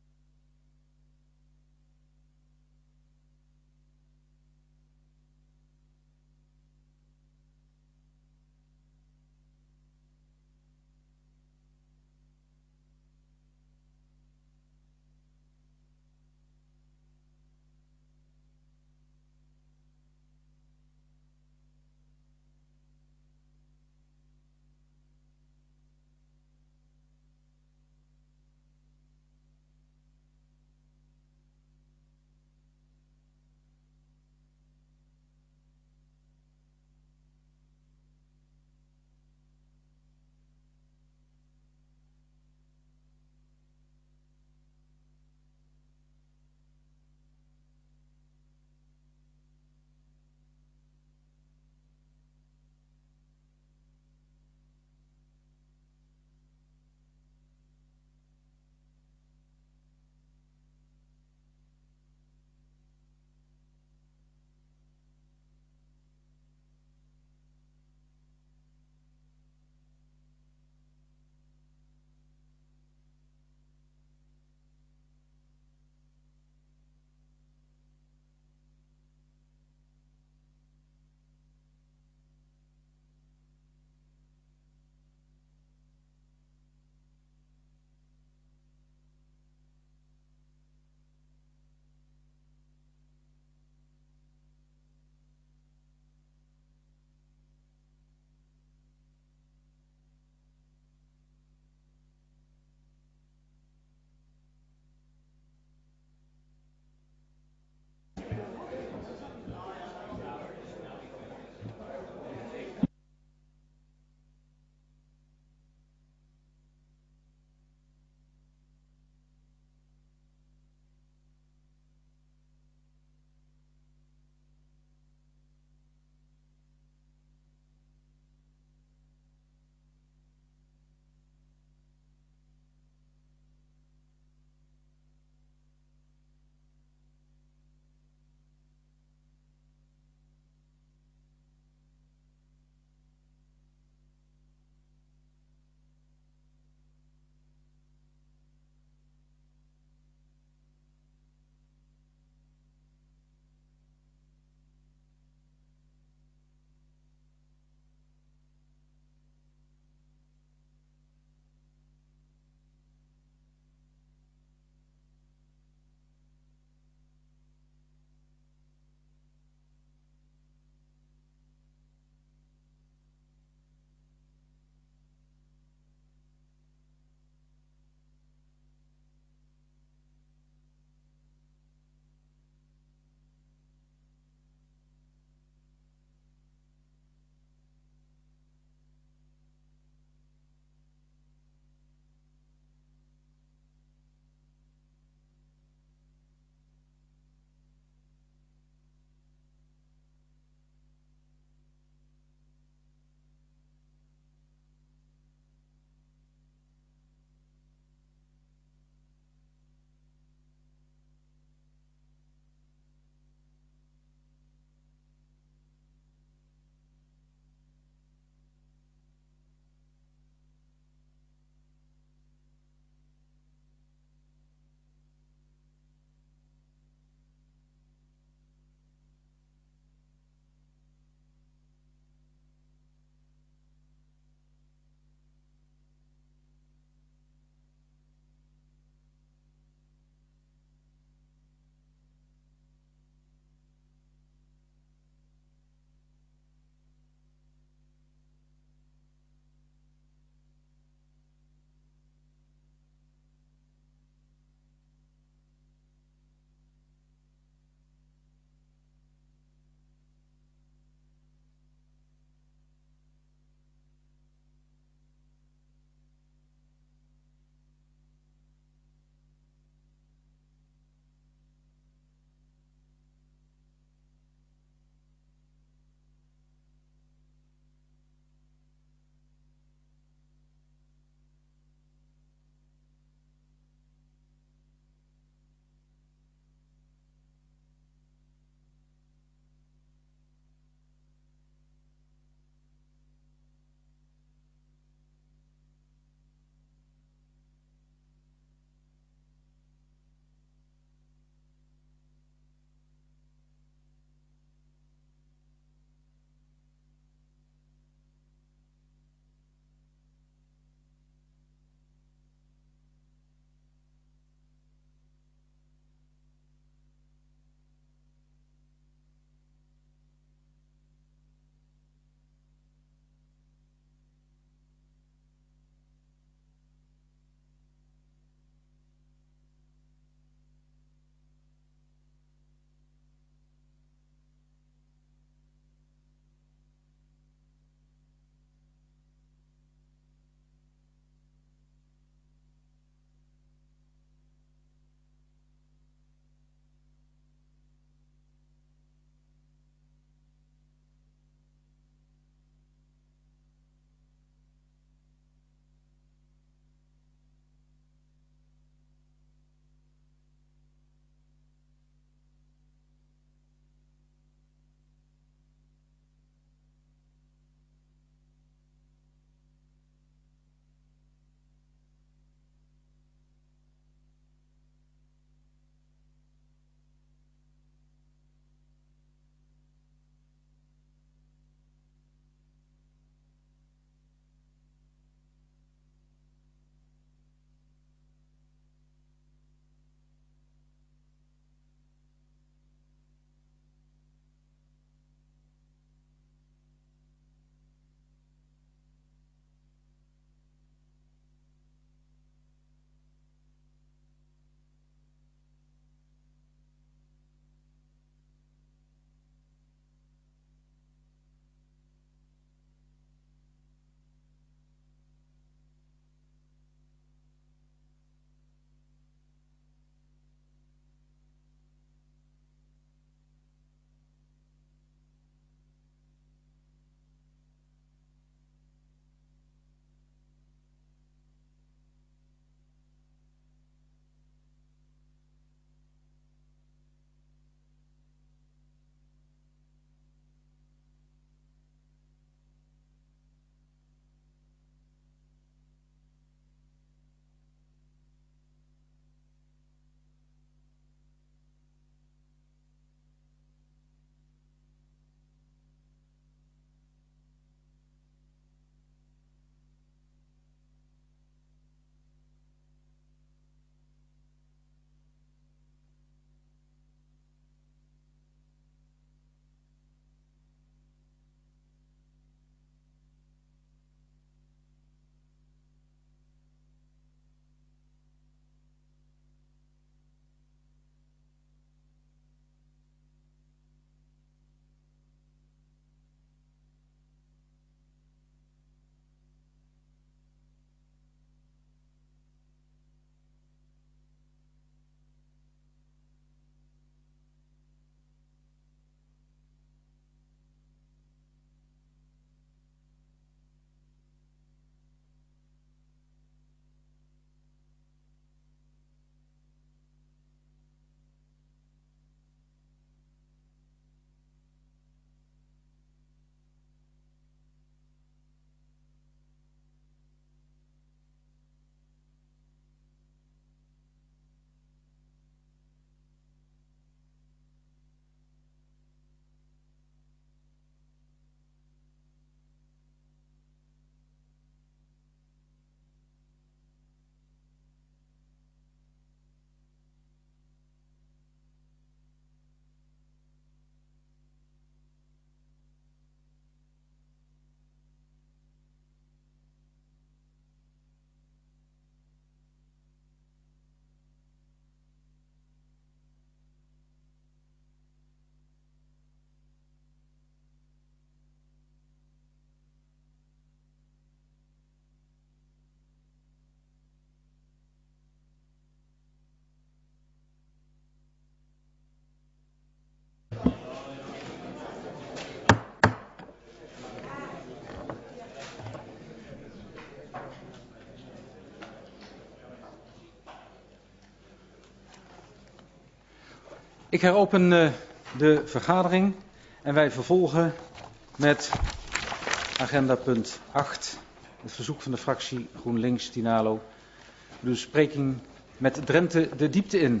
Ik heropen de vergadering en wij vervolgen met agenda punt 8. Het verzoek van de fractie GroenLinks Tinalo. De bespreking met Drenthe de diepte in.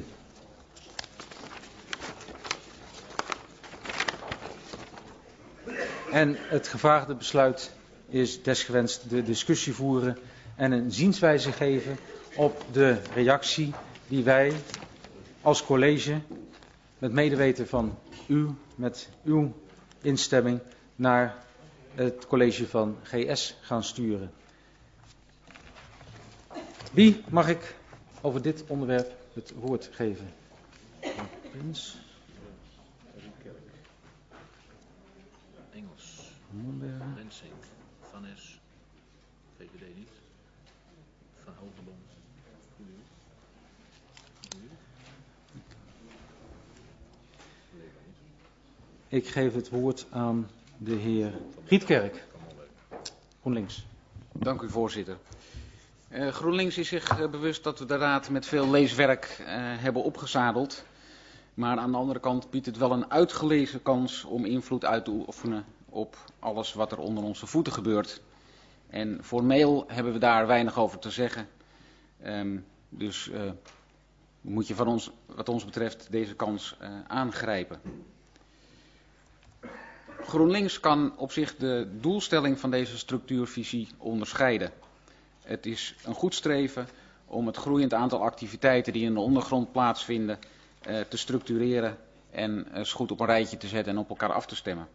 En het gevraagde besluit is desgewenst de discussie voeren en een zienswijze geven op de reactie die wij als college met medeweten van u, met uw instemming naar het college van GS gaan sturen. Wie mag ik over dit onderwerp het woord geven? Prins.
Engels. Lensink. Van Es. VVD niet. Van Hogebom.
Ik geef het woord aan de heer Rietkerk. GroenLinks.
Dank u, voorzitter. GroenLinks is zich bewust dat we de raad met veel leeswerk hebben opgezadeld. Maar aan de andere kant biedt het wel een uitgelezen kans om invloed uit te oefenen op alles wat er onder onze voeten gebeurt. En formeel hebben we daar weinig over te zeggen. Dus moet je van ons, wat ons betreft, deze kans aangrijpen. GroenLinks kan op zich de doelstelling van deze structuurvisie onderscheiden. Het is een goed streven om het groeiend aantal activiteiten die in de ondergrond plaatsvinden te structureren en eens goed op een rijtje te zetten en op elkaar af te stemmen.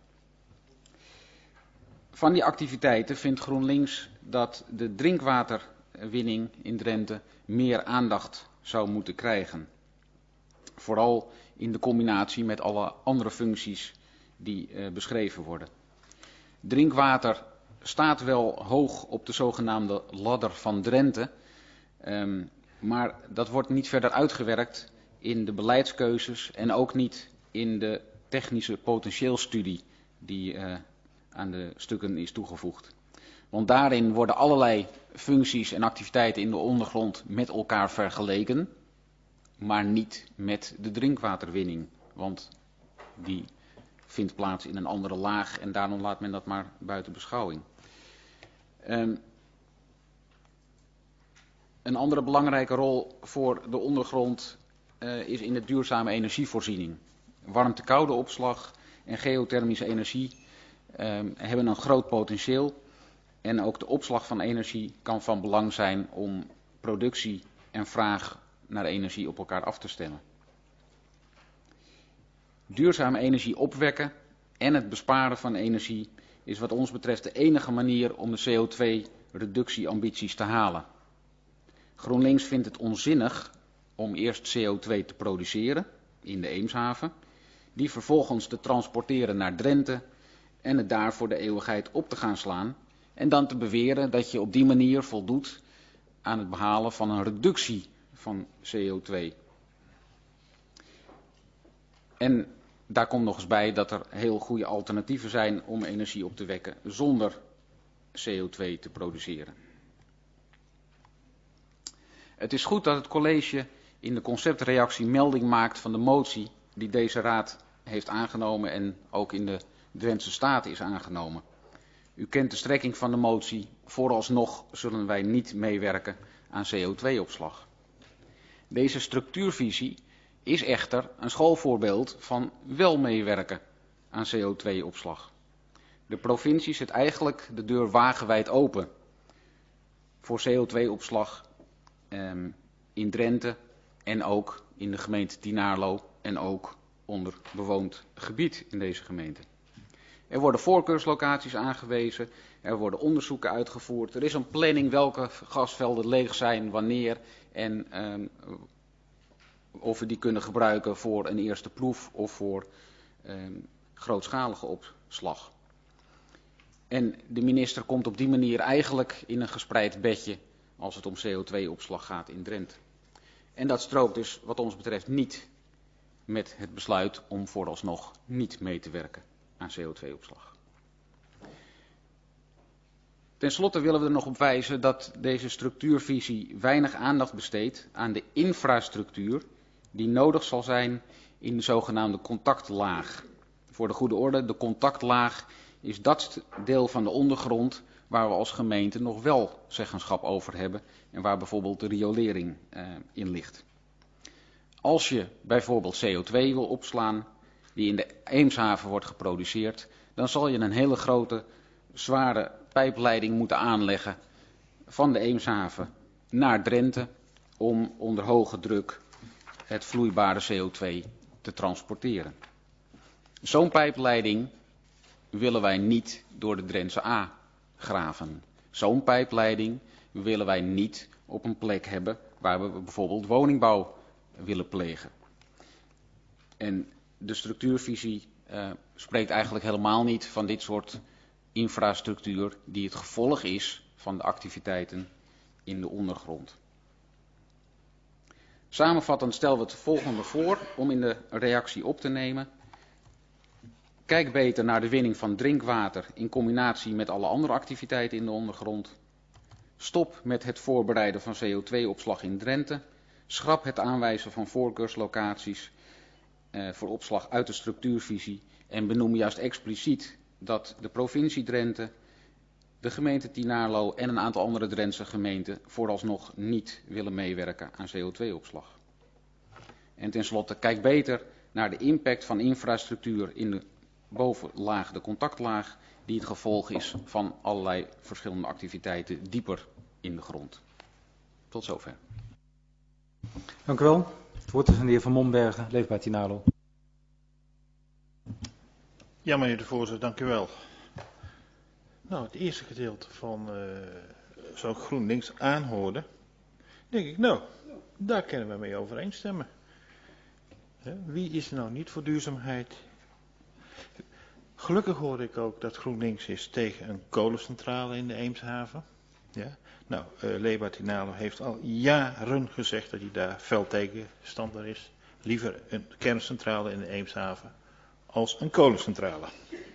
Van die activiteiten vindt GroenLinks dat de drinkwaterwinning in Drenthe meer aandacht zou moeten krijgen. Vooral in de combinatie met alle andere functies die beschreven worden. Drinkwater staat wel hoog op de zogenaamde ladder van Drenthe, maar dat wordt niet verder uitgewerkt in de beleidskeuzes en ook niet in de technische potentieelstudie die aan de stukken is toegevoegd. Want daarin worden allerlei functies en activiteiten in de ondergrond met elkaar vergeleken, maar niet met de drinkwaterwinning, want die vindt plaats in een andere laag en daarom laat men dat maar buiten beschouwing. Een andere belangrijke rol voor de ondergrond is in de duurzame energievoorziening. Warmte-koude opslag en geothermische energie hebben een groot potentieel en ook de opslag van energie kan van belang zijn om productie en vraag naar energie op elkaar af te stemmen. Duurzame energie opwekken en het besparen van energie is wat ons betreft de enige manier om de CO2-reductieambities te halen. GroenLinks vindt het onzinnig om eerst CO2 te produceren in de Eemshaven, die vervolgens te transporteren naar Drenthe en het daar voor de eeuwigheid op te gaan slaan en dan te beweren dat je op die manier voldoet aan het behalen van een reductie van CO2. En daar komt nog eens bij dat er heel goede alternatieven zijn om energie op te wekken zonder CO2 te produceren. Het is goed dat het college in de conceptreactie melding maakt van de motie die deze raad heeft aangenomen en ook in de Drentse Staten is aangenomen. U kent de strekking van de motie, vooralsnog zullen wij niet meewerken aan CO2-opslag. Deze structuurvisie is echter een schoolvoorbeeld van wel meewerken aan CO2-opslag. De provincie zet eigenlijk de deur wagenwijd open voor CO2-opslag in Drenthe en ook in de gemeente Tynaarlo en ook onder bewoond gebied in deze gemeente. Er worden voorkeurslocaties aangewezen, er worden onderzoeken uitgevoerd, er is een planning welke gasvelden leeg zijn, wanneer en of we die kunnen gebruiken voor een eerste proef of voor grootschalige opslag. En de minister komt op die manier eigenlijk in een gespreid bedje als het om CO2-opslag gaat in Drenthe. En dat strookt dus wat ons betreft niet met het besluit om vooralsnog niet mee te werken aan CO2-opslag. Ten slotte willen we er nog op wijzen dat deze structuurvisie weinig aandacht besteedt aan de infrastructuur die nodig zal zijn in de zogenaamde contactlaag. Voor de goede orde, de contactlaag is dat deel van de ondergrond waar we als gemeente nog wel zeggenschap over hebben en waar bijvoorbeeld de riolering in ligt. Als je bijvoorbeeld CO2 wil opslaan, die in de Eemshaven wordt geproduceerd, dan zal je een hele grote, zware pijpleiding moeten aanleggen van de Eemshaven naar Drenthe om onder hoge druk het vloeibare CO2 te transporteren. Zo'n pijpleiding willen wij niet door de Drentse A graven. Zo'n pijpleiding willen wij niet op een plek hebben waar we bijvoorbeeld woningbouw willen plegen. En de structuurvisie spreekt eigenlijk helemaal niet van dit soort infrastructuur die het gevolg is van de activiteiten in de ondergrond. Samenvattend stellen we het volgende voor om in de reactie op te nemen. Kijk beter naar de winning van drinkwater in combinatie met alle andere activiteiten in de ondergrond. Stop met het voorbereiden van CO2-opslag in Drenthe. Schrap het aanwijzen van voorkeurslocaties voor opslag uit de structuurvisie en benoem juist expliciet dat de provincie Drenthe, de gemeente Tynaarlo en een aantal andere Drentse gemeenten vooralsnog niet willen meewerken aan CO2-opslag. En tenslotte, kijk beter naar de impact van infrastructuur in de bovenlaag, de contactlaag, die het gevolg is van allerlei verschillende activiteiten dieper in de grond. Tot zover.
Dank u wel. Het woord is aan de heer Van Mombergen, Leefbaar Tynaarlo.
Ja, meneer de voorzitter, dank u wel. Nou, het eerste gedeelte van zo'n GroenLinks aanhoorde, denk ik, nou, daar kunnen we mee overeenstemmen. Wie is er nou niet voor duurzaamheid? Gelukkig hoorde ik ook dat GroenLinks is tegen een kolencentrale in de Eemshaven. Ja. Nou, Leefbaar Tynaarlo heeft al jaren gezegd dat hij daar fel tegenstander is. Liever een kerncentrale in de Eemshaven als een kolencentrale.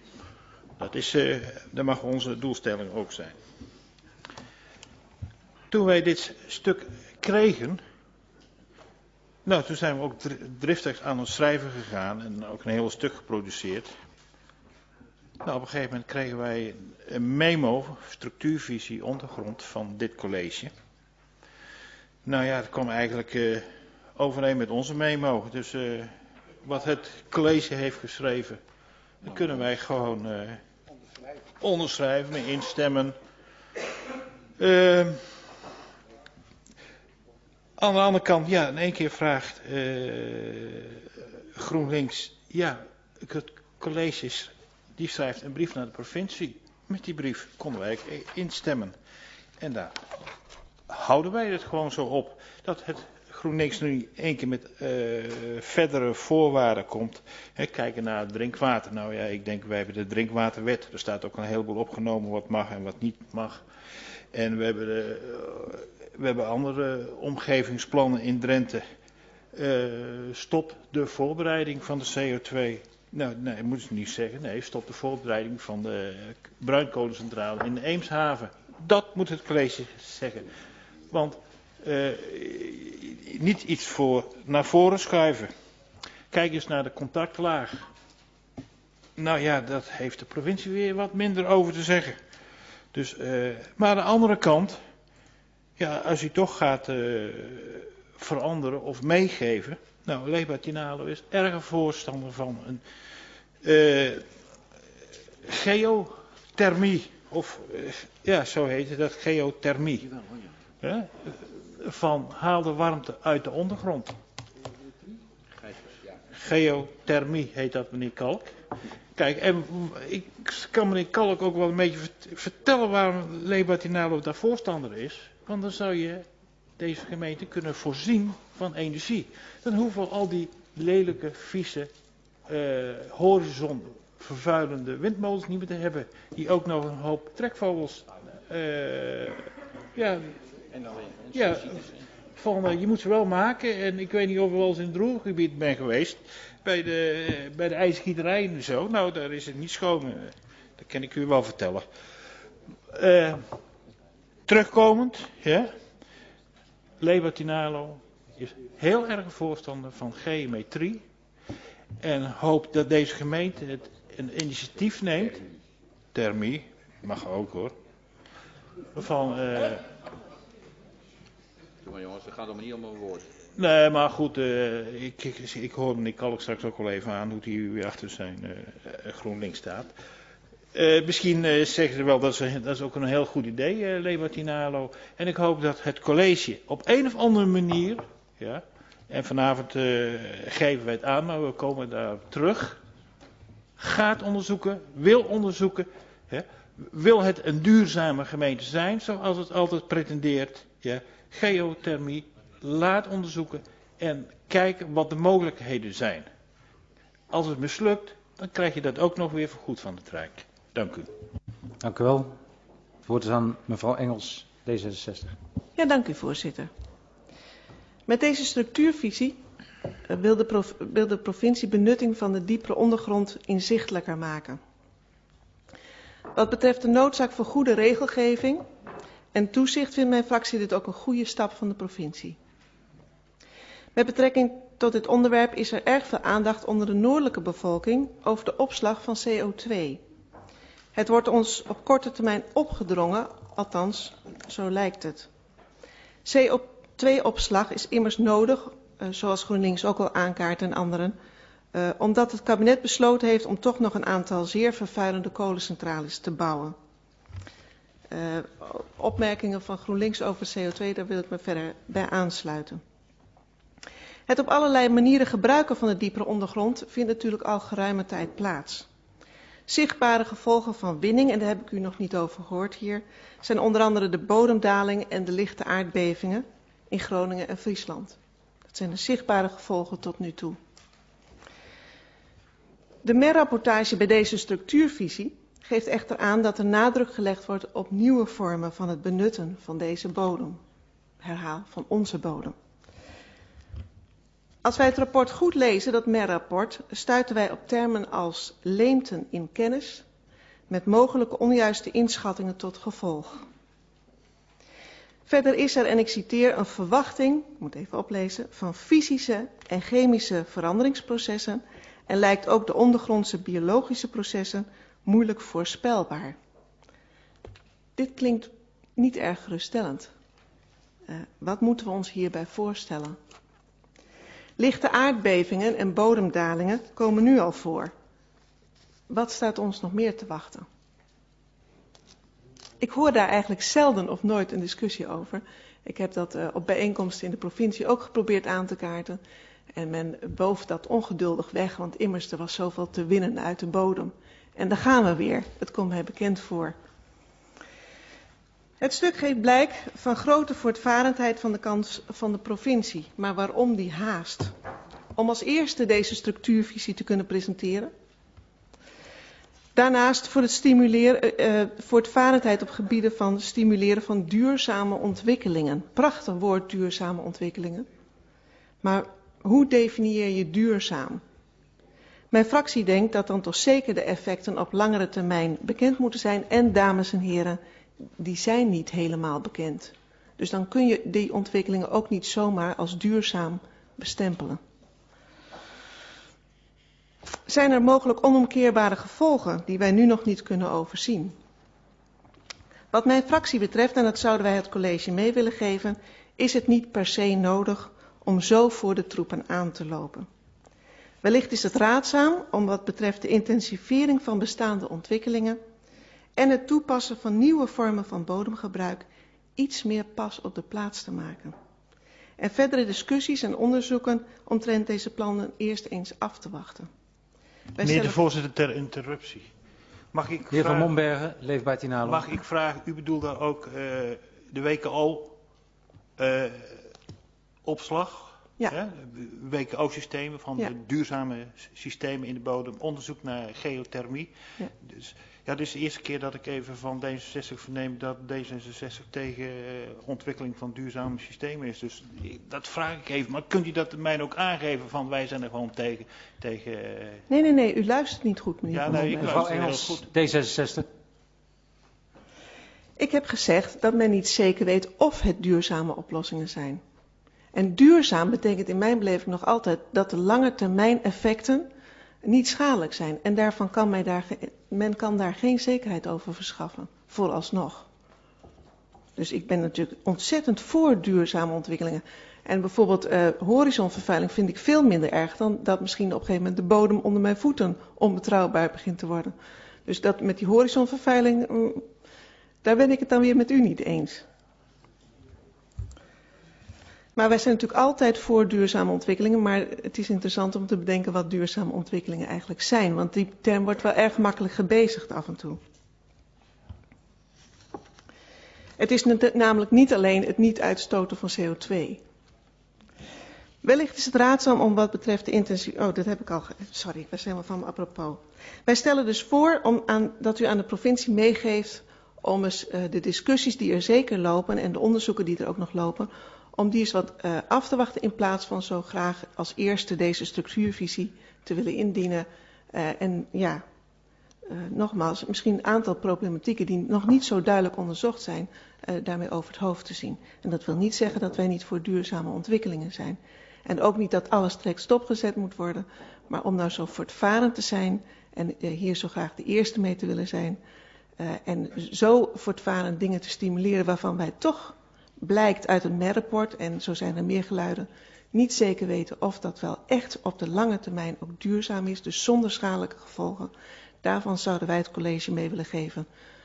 Dat mag onze doelstelling ook zijn. Toen wij dit stuk kregen, nou, toen zijn we ook driftig aan het schrijven gegaan en ook een heel stuk geproduceerd. Nou, op een gegeven moment kregen wij een memo, structuurvisie ondergrond van dit college. Nou ja, dat kwam eigenlijk overeen met onze memo. Dus wat het college heeft geschreven, dat kunnen wij gewoon onderschrijven, mee instemmen. Aan de andere kant, ja, in één keer vraagt GroenLinks, ja, het college die schrijft een brief naar de provincie. Met die brief konden wij instemmen. En daar houden wij het gewoon zo op. Dat het GroenLinks nu één keer met verdere voorwaarden komt. Kijken naar het drinkwater. Nou ja, ik denk wij hebben de drinkwaterwet. Er staat ook een heleboel opgenomen wat mag en wat niet mag. En we hebben andere omgevingsplannen in Drenthe. Stop de voorbereiding van de CO2. Nou, nee, ik moet het niet zeggen. Nee, stop de voorbereiding van de bruinkolencentrale in de Eemshaven. Dat moet het college zeggen. Want niet iets naar voren schuiven. Kijk eens naar de contactlaag. Nou ja, dat heeft de provincie weer wat minder over te zeggen. Dus, maar aan de andere kant, ja, als u toch gaat veranderen of meegeven. Nou, Leefbaar Tynaarlo is erg voorstander van een geothermie. Of ja, zo heet het, dat geothermie. Van haal de warmte uit de ondergrond. Geothermie heet dat, meneer Kalk. Kijk, en ik kan meneer Kalk ook wel een beetje vertellen waarom Leefbaar Tynaarlo daar voorstander is. Want dan zou je deze gemeente kunnen voorzien van energie. Dan hoeven we al die lelijke, vieze, horizonvervuilende windmolens niet meer te hebben. Die ook nog een hoop trekvogels. Je moet ze wel maken. En ik weet niet of ik wel eens in het Ruhrgebied ben geweest. Bij de ijsgieterij en zo. Nou, daar is het niet schoon. Dat kan ik u wel vertellen. Terugkomend, ja. Leefbaar Tynaarlo is heel erg voorstander van geometrie. En hoop dat deze gemeente een initiatief neemt. Thermie, mag ook hoor. Van...
Maar jongens, het gaat om niet om een woord.
Nee, maar goed, ik hoor meneer Kalk straks ook wel even aan hoe hij weer achter zijn GroenLinks staat. Misschien zeggen ze wel, dat is ook een heel goed idee, Leeuwartinalo. En ik hoop dat het college op een of andere manier, ja, en vanavond geven wij het aan, maar we komen daar terug, gaat onderzoeken, wil onderzoeken, ja, wil het een duurzame gemeente zijn, zoals het altijd pretendeert, ja, geothermie, laat onderzoeken en kijken wat de mogelijkheden zijn. Als het mislukt, dan krijg je dat ook nog weer vergoed van het Rijk. Dank u.
Dank u wel. Het woord is aan mevrouw Engels, D66.
Ja, dank u voorzitter. Met deze structuurvisie wil de provincie benutting van de diepere ondergrond inzichtelijker maken. Wat betreft de noodzaak voor goede regelgeving en toezicht vindt mijn fractie dit ook een goede stap van de provincie. Met betrekking tot dit onderwerp is er erg veel aandacht onder de noordelijke bevolking over de opslag van CO2. Het wordt ons op korte termijn opgedrongen, althans, zo lijkt het. CO2-opslag is immers nodig, zoals GroenLinks ook al aankaart en anderen, omdat het kabinet besloten heeft om toch nog een aantal zeer vervuilende kolencentrales te bouwen. Opmerkingen van GroenLinks over CO2, daar wil ik me verder bij aansluiten. Het op allerlei manieren gebruiken van de diepere ondergrond vindt natuurlijk al geruime tijd plaats. Zichtbare gevolgen van winning, en daar heb ik u nog niet over gehoord hier, zijn onder andere de bodemdaling en de lichte aardbevingen in Groningen en Friesland. Dat zijn de zichtbare gevolgen tot nu toe. De MER-rapportage bij deze structuurvisie geeft echter aan dat er nadruk gelegd wordt op nieuwe vormen van het benutten van deze bodem. Herhaal, van onze bodem. Als wij het rapport goed lezen, dat MER-rapport, stuiten wij op termen als leemten in kennis, met mogelijke onjuiste inschattingen tot gevolg. Verder is er, en ik citeer, een verwachting, ik moet even oplezen, van fysische en chemische veranderingsprocessen en lijkt ook de ondergrondse biologische processen moeilijk voorspelbaar. Dit klinkt niet erg geruststellend. Wat moeten we ons hierbij voorstellen? Lichte aardbevingen en bodemdalingen komen nu al voor. Wat staat ons nog meer te wachten? Ik hoor daar eigenlijk zelden of nooit een discussie over. Ik heb dat op bijeenkomsten in de provincie ook geprobeerd aan te kaarten. En men booft dat ongeduldig weg, want immers er was zoveel te winnen uit de bodem. En daar gaan we weer. Het komt mij bekend voor. Het stuk geeft blijk van grote voortvarendheid van de kant van de provincie. Maar waarom die haast? Om als eerste deze structuurvisie te kunnen presenteren. Daarnaast voor het voortvarendheid op gebieden van stimuleren van duurzame ontwikkelingen. Prachtig woord, duurzame ontwikkelingen. Maar hoe definieer je duurzaam? Mijn fractie denkt dat dan toch zeker de effecten op langere termijn bekend moeten zijn. En dames en heren, die zijn niet helemaal bekend. Dus dan kun je die ontwikkelingen ook niet zomaar als duurzaam bestempelen. Zijn er mogelijk onomkeerbare gevolgen die wij nu nog niet kunnen overzien? Wat mijn fractie betreft, en dat zouden wij het college mee willen geven, is het niet per se nodig om zo voor de troepen aan te lopen. Wellicht is het raadzaam om wat betreft de intensivering van bestaande ontwikkelingen en het toepassen van nieuwe vormen van bodemgebruik iets meer pas op de plaats te maken. En verdere discussies en onderzoeken omtrent deze plannen eerst eens af te wachten.
Meneer de voorzitter, ter interruptie. Mag ik
heer Van Mombergen, Leefbaar Tinalo.
Mag ik vragen, u bedoelt daar ook de WKO-opslag?
Ja.
Hè? WKO-systemen van
Ja.
de duurzame systemen in de bodem, onderzoek naar geothermie.
Ja.
Dus, ja, dit is de eerste keer dat ik even van D66 verneem dat D66 tegen ontwikkeling van duurzame systemen is. Dus dat vraag ik even. Maar kunt u dat mij ook aangeven van wij zijn er gewoon tegen...
Nee, u luistert niet goed, meneer
Ja,
Van
nee, ik
Mombergen.
luister
Mevrouw
heel
Engels,
goed.
D66.
Ik heb gezegd dat men niet zeker weet of het duurzame oplossingen zijn. En duurzaam betekent in mijn beleving nog altijd dat de langetermijn effecten niet schadelijk zijn. En daarvan kan men kan daar geen zekerheid over verschaffen, vooralsnog. Dus ik ben natuurlijk ontzettend voor duurzame ontwikkelingen. En bijvoorbeeld horizonvervuiling vind ik veel minder erg dan dat misschien op een gegeven moment de bodem onder mijn voeten onbetrouwbaar begint te worden. Dus dat met die horizonvervuiling, daar ben ik het dan weer met u niet eens. Maar wij zijn natuurlijk altijd voor duurzame ontwikkelingen, maar het is interessant om te bedenken wat duurzame ontwikkelingen eigenlijk zijn. Want die term wordt wel erg makkelijk gebezigd af en toe. Het is namelijk niet alleen het niet uitstoten van CO2. Wellicht is het raadzaam om wat betreft de intensie... Oh, dat heb ik al... Sorry, ik was helemaal van me apropos. Wij stellen dus voor dat u aan de provincie meegeeft om eens de discussies die er zeker lopen en de onderzoeken die er ook nog lopen, om die eens wat af te wachten in plaats van zo graag als eerste deze structuurvisie te willen indienen. Nogmaals, misschien een aantal problematieken die nog niet zo duidelijk onderzocht zijn, daarmee over het hoofd te zien. En dat wil niet zeggen dat wij niet voor duurzame ontwikkelingen zijn. En ook niet dat alles direct stopgezet moet worden, maar om nou zo voortvarend te zijn en hier zo graag de eerste mee te willen zijn. En zo voortvarend dingen te stimuleren waarvan wij toch blijkt uit het MER-rapport, en zo zijn er meer geluiden, niet zeker weten of dat wel echt op de lange termijn ook duurzaam is, dus zonder schadelijke gevolgen. Daarvan zouden wij het college mee willen geven.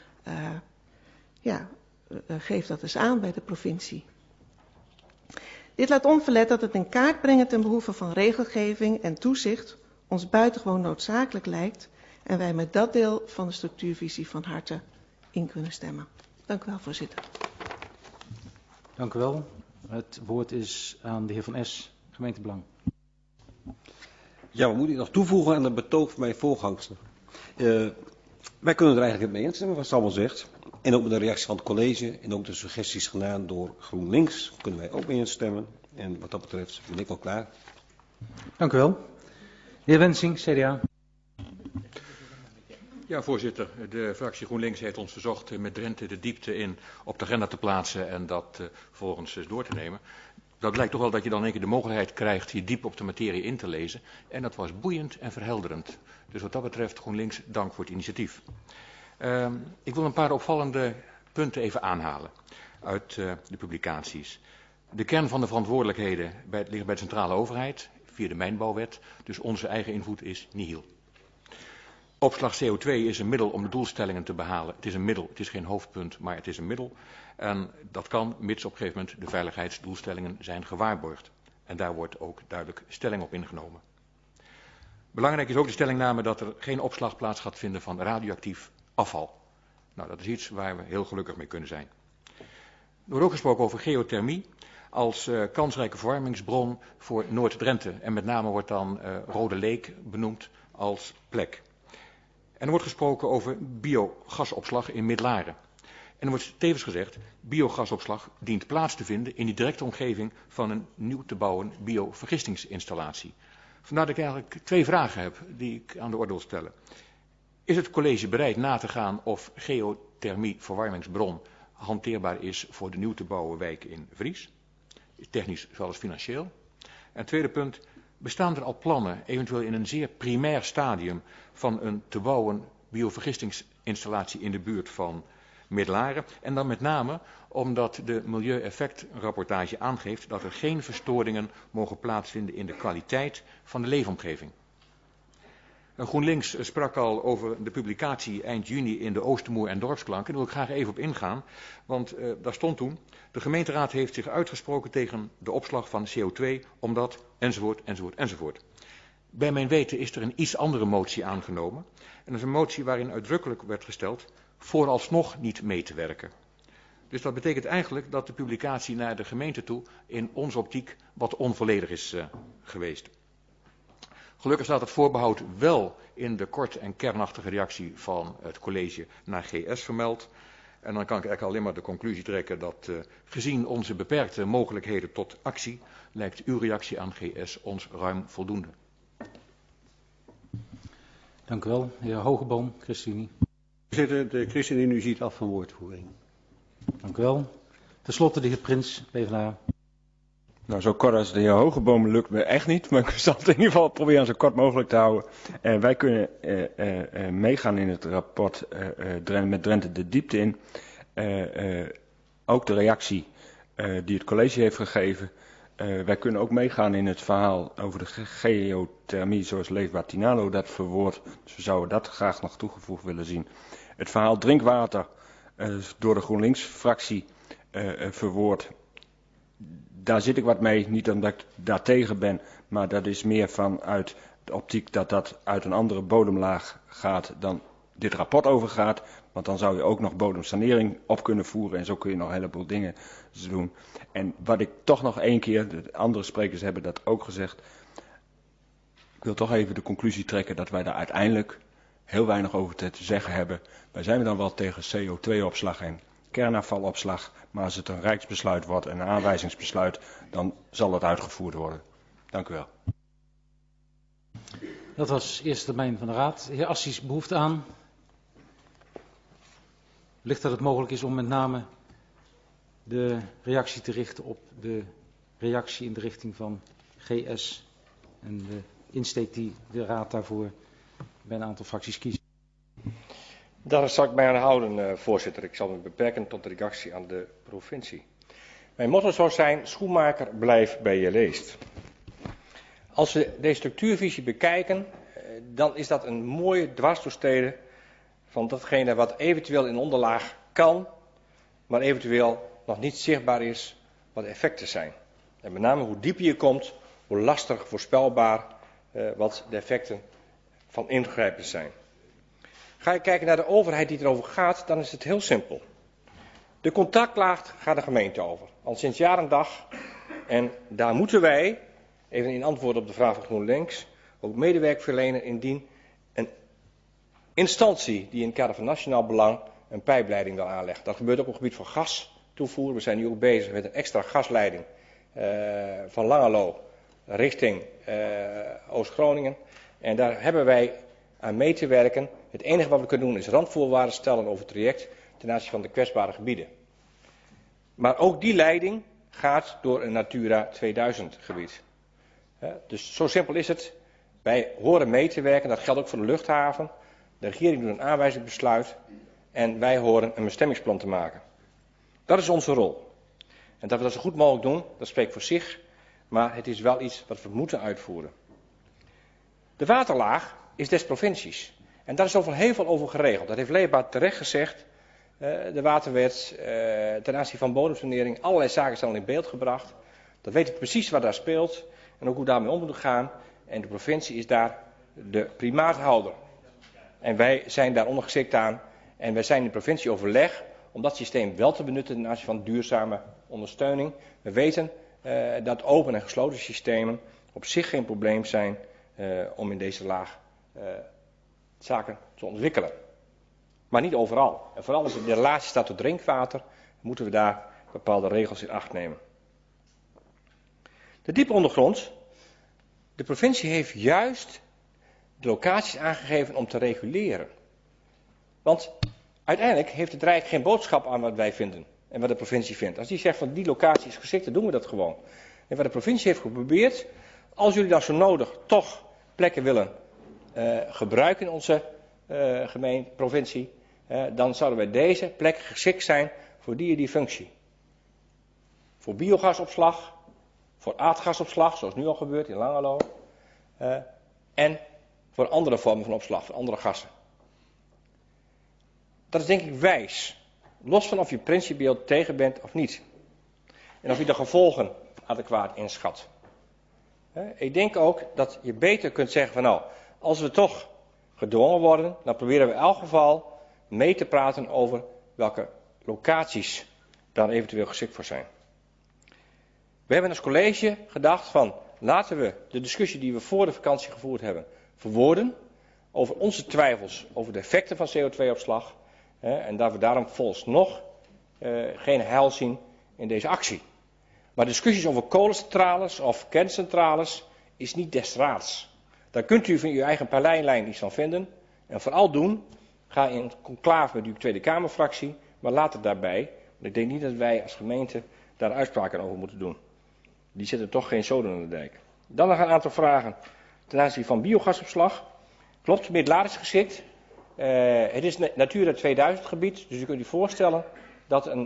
Geef dat eens aan bij de provincie. Dit laat onverlet dat het in kaart brengen ten behoeve van regelgeving en toezicht ons buitengewoon noodzakelijk lijkt en wij met dat deel van de structuurvisie van harte in kunnen stemmen. Dank u wel, voorzitter.
Dank u wel. Het woord is aan de heer Van Es, gemeentebelang.
Ja, wat moet ik nog toevoegen aan het betoog van mijn voorgangster? Wij kunnen er eigenlijk mee instemmen wat ze allemaal zegt. En ook met de reactie van het college en ook de suggesties gedaan door GroenLinks kunnen wij ook mee instemmen. En wat dat betreft ben ik wel klaar.
Dank u wel. De heer Wensing, CDA.
Ja, voorzitter. De fractie GroenLinks heeft ons verzocht met Drenthe de diepte in op de agenda te plaatsen en dat volgens door te nemen. Dat lijkt toch wel dat je dan in één keer de mogelijkheid krijgt hier diep op de materie in te lezen. En dat was boeiend en verhelderend. Dus wat dat betreft GroenLinks, dank voor het initiatief. Ik wil een paar opvallende punten even aanhalen uit de publicaties. De kern van de verantwoordelijkheden ligt bij de centrale overheid via de mijnbouwwet. Dus onze eigen invloed is nihil. Opslag CO2 is een middel om de doelstellingen te behalen. Het is een middel, het is geen hoofdpunt, maar het is een middel. En dat kan, mits op een gegeven moment de veiligheidsdoelstellingen zijn gewaarborgd. En daar wordt ook duidelijk stelling op ingenomen. Belangrijk is ook de stellingname dat er geen opslag plaats gaat vinden van radioactief afval. Nou, dat is iets waar we heel gelukkig mee kunnen zijn. Er wordt ook gesproken over geothermie als kansrijke verwarmingsbron voor Noord-Drenthe. En met name wordt dan Rode Leek benoemd als plek. En er wordt gesproken over biogasopslag in Midlaren. En er wordt tevens gezegd, biogasopslag dient plaats te vinden in die directe omgeving van een nieuw te bouwen biovergistingsinstallatie. Vandaar dat ik eigenlijk twee vragen heb die ik aan de orde wil stellen. Is het college bereid na te gaan of geothermie verwarmingsbron hanteerbaar is voor de nieuw te bouwen wijk in Vries? Technisch zoals financieel. En tweede punt, bestaan er al plannen, eventueel in een zeer primair stadium, van een te bouwen biovergistingsinstallatie in de buurt van Midlaren? En dan met name omdat de milieueffectrapportage aangeeft dat er geen verstoringen mogen plaatsvinden in de kwaliteit van de leefomgeving. GroenLinks sprak al over de publicatie eind juni in de Oostermoer en Dorpsklanken. Daar wil ik graag even op ingaan, want daar stond toen: de gemeenteraad heeft zich uitgesproken tegen de opslag van CO2, omdat enzovoort. Bij mijn weten is er een iets andere motie aangenomen. En dat is een motie waarin uitdrukkelijk werd gesteld vooralsnog niet mee te werken. Dus dat betekent eigenlijk dat de publicatie naar de gemeente toe in onze optiek wat onvolledig is geweest. Gelukkig staat het voorbehoud wel in de korte en kernachtige reactie van het college naar GS vermeld. En dan kan ik eigenlijk alleen maar de conclusie trekken dat gezien onze beperkte mogelijkheden tot actie, lijkt uw reactie aan GS ons ruim voldoende.
Dank u wel. Heer Hogeboom, ChristenUnie.
Voorzitter, de ChristenUnie ziet af van woordvoering.
Dank u wel. Ten slotte de heer Prins, PvdA.
Nou, zo kort als de heer Hogeboom lukt me echt niet, maar ik zal het in ieder geval proberen zo kort mogelijk te houden. Wij kunnen meegaan in het rapport met Drenthe de diepte in. Ook de reactie die het college heeft gegeven. Wij kunnen ook meegaan in het verhaal over de geothermie zoals Leefbaar Tinalo dat verwoordt. Dus we zouden dat graag nog toegevoegd willen zien. Het verhaal drinkwater door de GroenLinks-fractie verwoord. Daar zit ik wat mee, niet omdat ik daartegen ben, maar dat is meer vanuit de optiek dat dat uit een andere bodemlaag gaat dan dit rapport over gaat. Want dan zou je ook nog bodemsanering op kunnen voeren en zo kun je nog een heleboel dingen doen. En wat ik toch nog één keer, de andere sprekers hebben dat ook gezegd, ik wil toch even de conclusie trekken dat wij daar uiteindelijk heel weinig over te zeggen hebben. Wij zijn dan wel tegen CO2-opslag en kernafvalopslag, maar als het een rijksbesluit wordt en een aanwijzingsbesluit, dan zal het uitgevoerd worden. Dank u wel.
Dat was de eerste termijn van de Raad. De heer Assis, behoefte aan? Wellicht dat het mogelijk is om met name de reactie te richten op de reactie in de richting van GS en de insteek die de Raad daarvoor bij een aantal fracties kiest.
Daar zal ik mij aan houden, voorzitter. Ik zal me beperken tot de reactie aan de provincie. Mijn motto zou zijn, schoenmaker, blijf bij je leest. Als we deze structuurvisie bekijken, dan is dat een mooie dwarsdoorsnede van datgene wat eventueel in onderlaag kan, maar eventueel nog niet zichtbaar is wat de effecten zijn. En met name hoe dieper je komt, hoe lastig voorspelbaar wat de effecten van ingrijpen zijn. Ga je kijken naar de overheid die erover gaat, dan is het heel simpel. De contactlaag gaat de gemeente over, al sinds jaar en dag. En daar moeten wij, even in antwoord op de vraag van GroenLinks, ook medewerking verlenen indien een instantie die in het kader van nationaal belang een pijpleiding wil aanleggen. Dat gebeurt ook op het gebied van gastoevoer. We zijn nu ook bezig met een extra gasleiding van Langelo richting Oost-Groningen. En daar hebben wij aan mee te werken. Het enige wat we kunnen doen is randvoorwaarden stellen over het traject ten aanzien van de kwetsbare gebieden. Maar ook die leiding gaat door een Natura 2000 gebied. Dus zo simpel is het. Wij horen mee te werken, dat geldt ook voor de luchthaven. De regering doet een aanwijzingsbesluit en wij horen een bestemmingsplan te maken. Dat is onze rol. En dat we dat zo goed mogelijk doen, dat spreekt voor zich, maar het is wel iets wat we moeten uitvoeren. De waterlaag is des provincies. En daar is over heel veel over geregeld. Dat heeft Leefbaar terecht gezegd. De waterwet ten aanzien van bodemsanering, allerlei zaken zijn al in beeld gebracht. Dat weten we precies wat daar speelt en ook hoe daarmee om moet gaan. En de provincie is daar de primaathouder. En wij zijn daar ondergeschikt aan. En wij zijn in de provincie overleg om dat systeem wel te benutten ten aanzien van duurzame ondersteuning. We weten dat open en gesloten systemen op zich geen probleem zijn om in deze laag zaken te ontwikkelen. Maar niet overal. En vooral als het in de relatie staat tot drinkwater, moeten we daar bepaalde regels in acht nemen. De diepe ondergrond. De provincie heeft juist de locaties aangegeven om te reguleren. Want uiteindelijk heeft het Rijk geen boodschap aan wat wij vinden en wat de provincie vindt. Als die zegt van die locatie is geschikt, dan doen we dat gewoon. En wat de provincie heeft geprobeerd, als jullie dan zo nodig toch plekken willen gebruiken in onze provincie, dan zouden wij deze plekken geschikt zijn voor die en die functie. Voor biogasopslag, voor aardgasopslag, zoals nu al gebeurt in Langelo, en voor andere vormen van opslag, voor andere gassen. Dat is denk ik wijs, los van of je principieel tegen bent of niet. En of je de gevolgen adequaat inschat. Ik denk ook dat je beter kunt zeggen van nou, als we toch gedwongen worden, dan proberen we in elk geval mee te praten over welke locaties daar eventueel geschikt voor zijn. We hebben als college gedacht van laten we de discussie die we voor de vakantie gevoerd hebben verwoorden over onze twijfels over de effecten van CO2-opslag en dat we daarom volgens nog geen heil zien in deze actie. Maar discussies over kolencentrales of kerncentrales is niet des raads. Daar kunt u van uw eigen parleilijn iets van vinden. En vooral doen, ga in conclave met uw Tweede Kamerfractie, maar laat het daarbij. Want ik denk niet dat wij als gemeente daar uitspraken over moeten doen. Die zetten toch geen zoden aan de dijk. Dan nog een aantal vragen ten aanzien van biogasopslag. Klopt, Middellandse is geschikt. Het is Natura 2000 gebied, dus u kunt u voorstellen dat een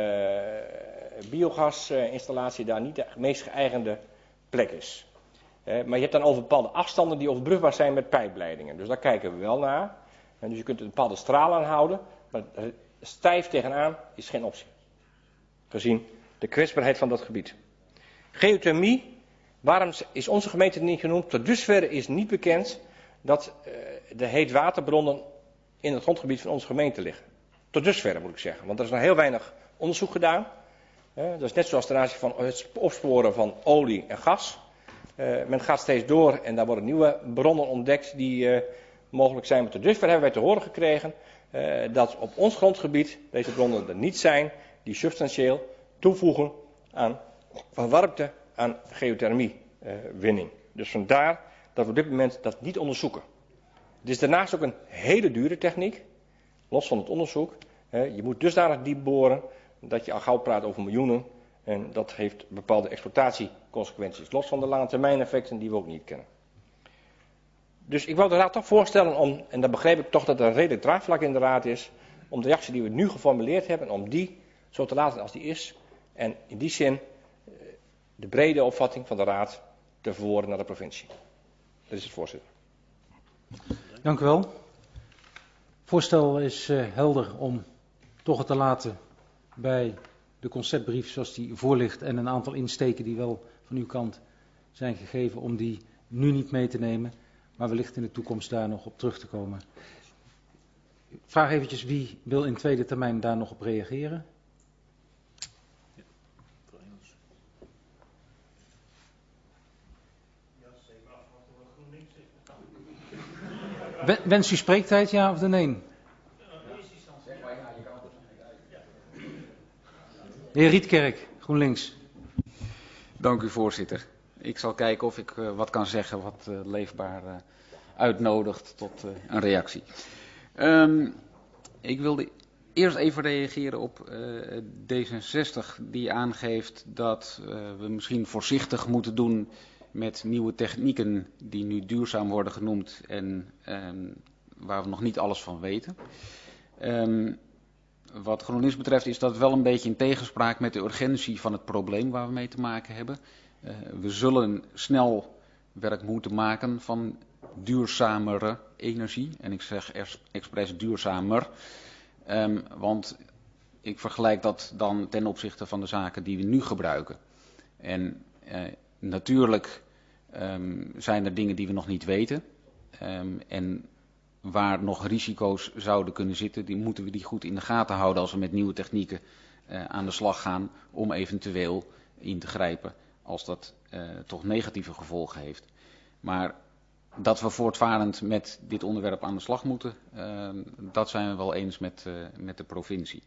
biogasinstallatie daar niet de meest geëigende plek is. Maar je hebt dan over bepaalde afstanden die overbrugbaar zijn met pijpleidingen. Dus daar kijken we wel naar. En dus je kunt een bepaalde straal aanhouden, maar stijf tegenaan is geen optie. Gezien de kwetsbaarheid van dat gebied. Geothermie, waarom is onze gemeente niet genoemd? Tot dusver is niet bekend dat de heetwaterbronnen in het grondgebied van onze gemeente liggen. Tot dusver moet ik zeggen, want er is nog heel weinig onderzoek gedaan. Dat is net zoals ten aanzien van het opsporen van olie en gas. Men gaat steeds door en daar worden nieuwe bronnen ontdekt die mogelijk zijn. Maar tot dusver hebben wij te horen gekregen dat op ons grondgebied deze bronnen er niet zijn die substantieel toevoegen van warmte aan geothermiewinning. Dus vandaar dat we op dit moment dat niet onderzoeken. Het is daarnaast ook een hele dure techniek, los van het onderzoek. Je moet dusdanig diep boren dat je al gauw praat over miljoenen. En dat heeft bepaalde exploitatieconsequenties, los van de lange termijn effecten die we ook niet kennen. Dus ik wou de raad toch voorstellen om, en dan begreep ik toch dat er een redelijk draagvlak in de raad is, om de reactie die we nu geformuleerd hebben, om die zo te laten als die is. En in die zin de brede opvatting van de raad te verwoorden naar de provincie. Dat is het, voorzitter.
Dank u wel. Het voorstel is helder om toch het te laten bij de conceptbrief zoals die voor ligt en een aantal insteken die wel van uw kant zijn gegeven om die nu niet mee te nemen, maar wellicht in de toekomst daar nog op terug te komen. Ik vraag eventjes wie wil in tweede termijn daar nog op reageren. Wens u spreektijd, ja of nee? De heer Rietkerk, GroenLinks.
Dank u, voorzitter. Ik zal kijken of ik wat kan zeggen wat leefbaar uitnodigt tot een reactie. Ik wilde eerst even reageren op D66 die aangeeft dat we misschien voorzichtig moeten doen met nieuwe technieken die nu duurzaam worden genoemd en waar we nog niet alles van weten. Wat GroenLinks betreft is dat wel een beetje in tegenspraak met de urgentie van het probleem waar we mee te maken hebben. We zullen snel werk moeten maken van duurzamere energie. En ik zeg expres duurzamer. Want ik vergelijk dat dan ten opzichte van de zaken die we nu gebruiken. En natuurlijk zijn er dingen die we nog niet weten. En waar nog risico's zouden kunnen zitten, moeten we die goed in de gaten houden als we met nieuwe technieken aan de slag gaan om eventueel in te grijpen als dat toch negatieve gevolgen heeft. Maar dat we voortvarend met dit onderwerp aan de slag moeten, dat zijn we wel eens met de provincie.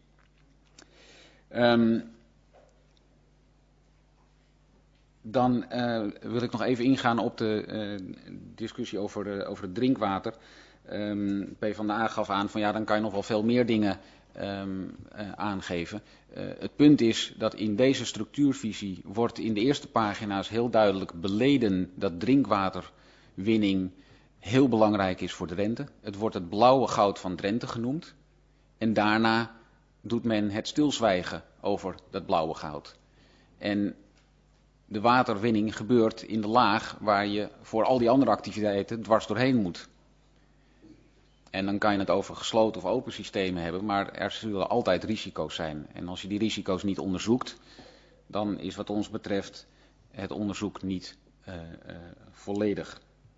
Dan wil ik nog even ingaan op de discussie over het drinkwater. PvdA gaf aan van ja, dan kan je nog wel veel meer dingen aangeven. Het punt is dat in deze structuurvisie wordt in de eerste pagina's heel duidelijk beleden dat drinkwaterwinning heel belangrijk is voor Drenthe. Het wordt het blauwe goud van Drenthe genoemd. En daarna doet men het stilzwijgen over dat blauwe goud. En de waterwinning gebeurt in de laag waar je voor al die andere activiteiten dwars doorheen moet. En dan kan je het over gesloten of open systemen hebben, maar er zullen altijd risico's zijn. En als je die risico's niet onderzoekt, dan is wat ons betreft het onderzoek niet volledig.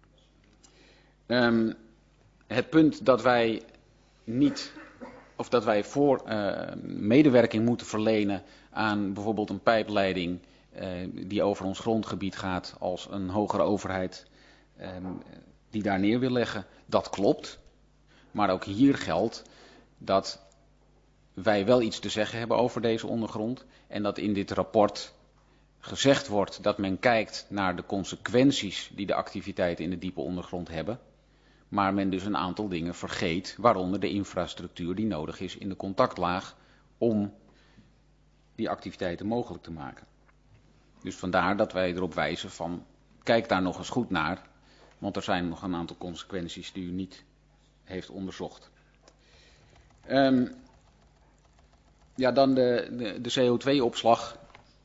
Het punt dat wij niet, of dat wij voor medewerking moeten verlenen aan bijvoorbeeld een pijpleiding die over ons grondgebied gaat als een hogere overheid die daar neer wil leggen, dat klopt. Maar ook hier geldt dat wij wel iets te zeggen hebben over deze ondergrond en dat in dit rapport gezegd wordt dat men kijkt naar de consequenties die de activiteiten in de diepe ondergrond hebben, maar men dus een aantal dingen vergeet, waaronder de infrastructuur die nodig is in de contactlaag om die activiteiten mogelijk te maken. Dus vandaar dat wij erop wijzen van, kijk daar nog eens goed naar, want er zijn nog een aantal consequenties die u niet heeft onderzocht. Dan de CO2-opslag.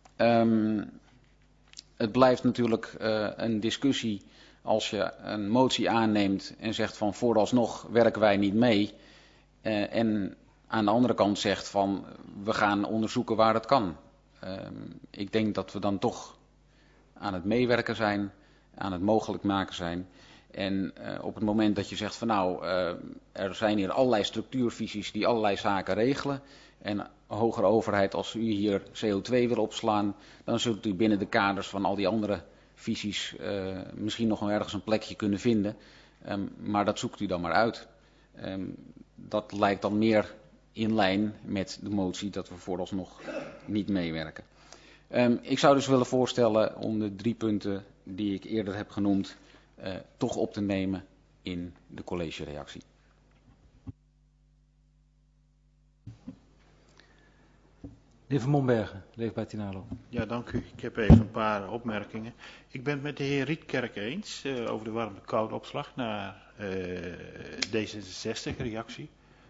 Het blijft natuurlijk een discussie als je een motie aanneemt en zegt van vooralsnog werken wij niet mee. En aan de andere kant zegt van we gaan onderzoeken waar het kan. Ik denk dat we dan toch aan het meewerken zijn, aan het mogelijk maken zijn. En op het moment dat je zegt van er zijn hier allerlei structuurvisies die allerlei zaken regelen. En hogere overheid, als u hier CO2 wil opslaan, dan zult u binnen de kaders van al die andere visies misschien nog wel ergens een plekje kunnen vinden. Maar dat zoekt u dan maar uit. Dat lijkt dan meer in lijn met de motie dat we vooralsnog niet meewerken. Ik zou dus willen voorstellen om de 3 punten die ik eerder heb genoemd toch op te nemen in de collegereactie.
De heer Van Mombergen, Leefbaar Tinalo.
Ja, dank u. Ik heb even een paar opmerkingen. Ik ben het met de heer Rietkerk eens over de warmte-koude opslag naar D66-reactie.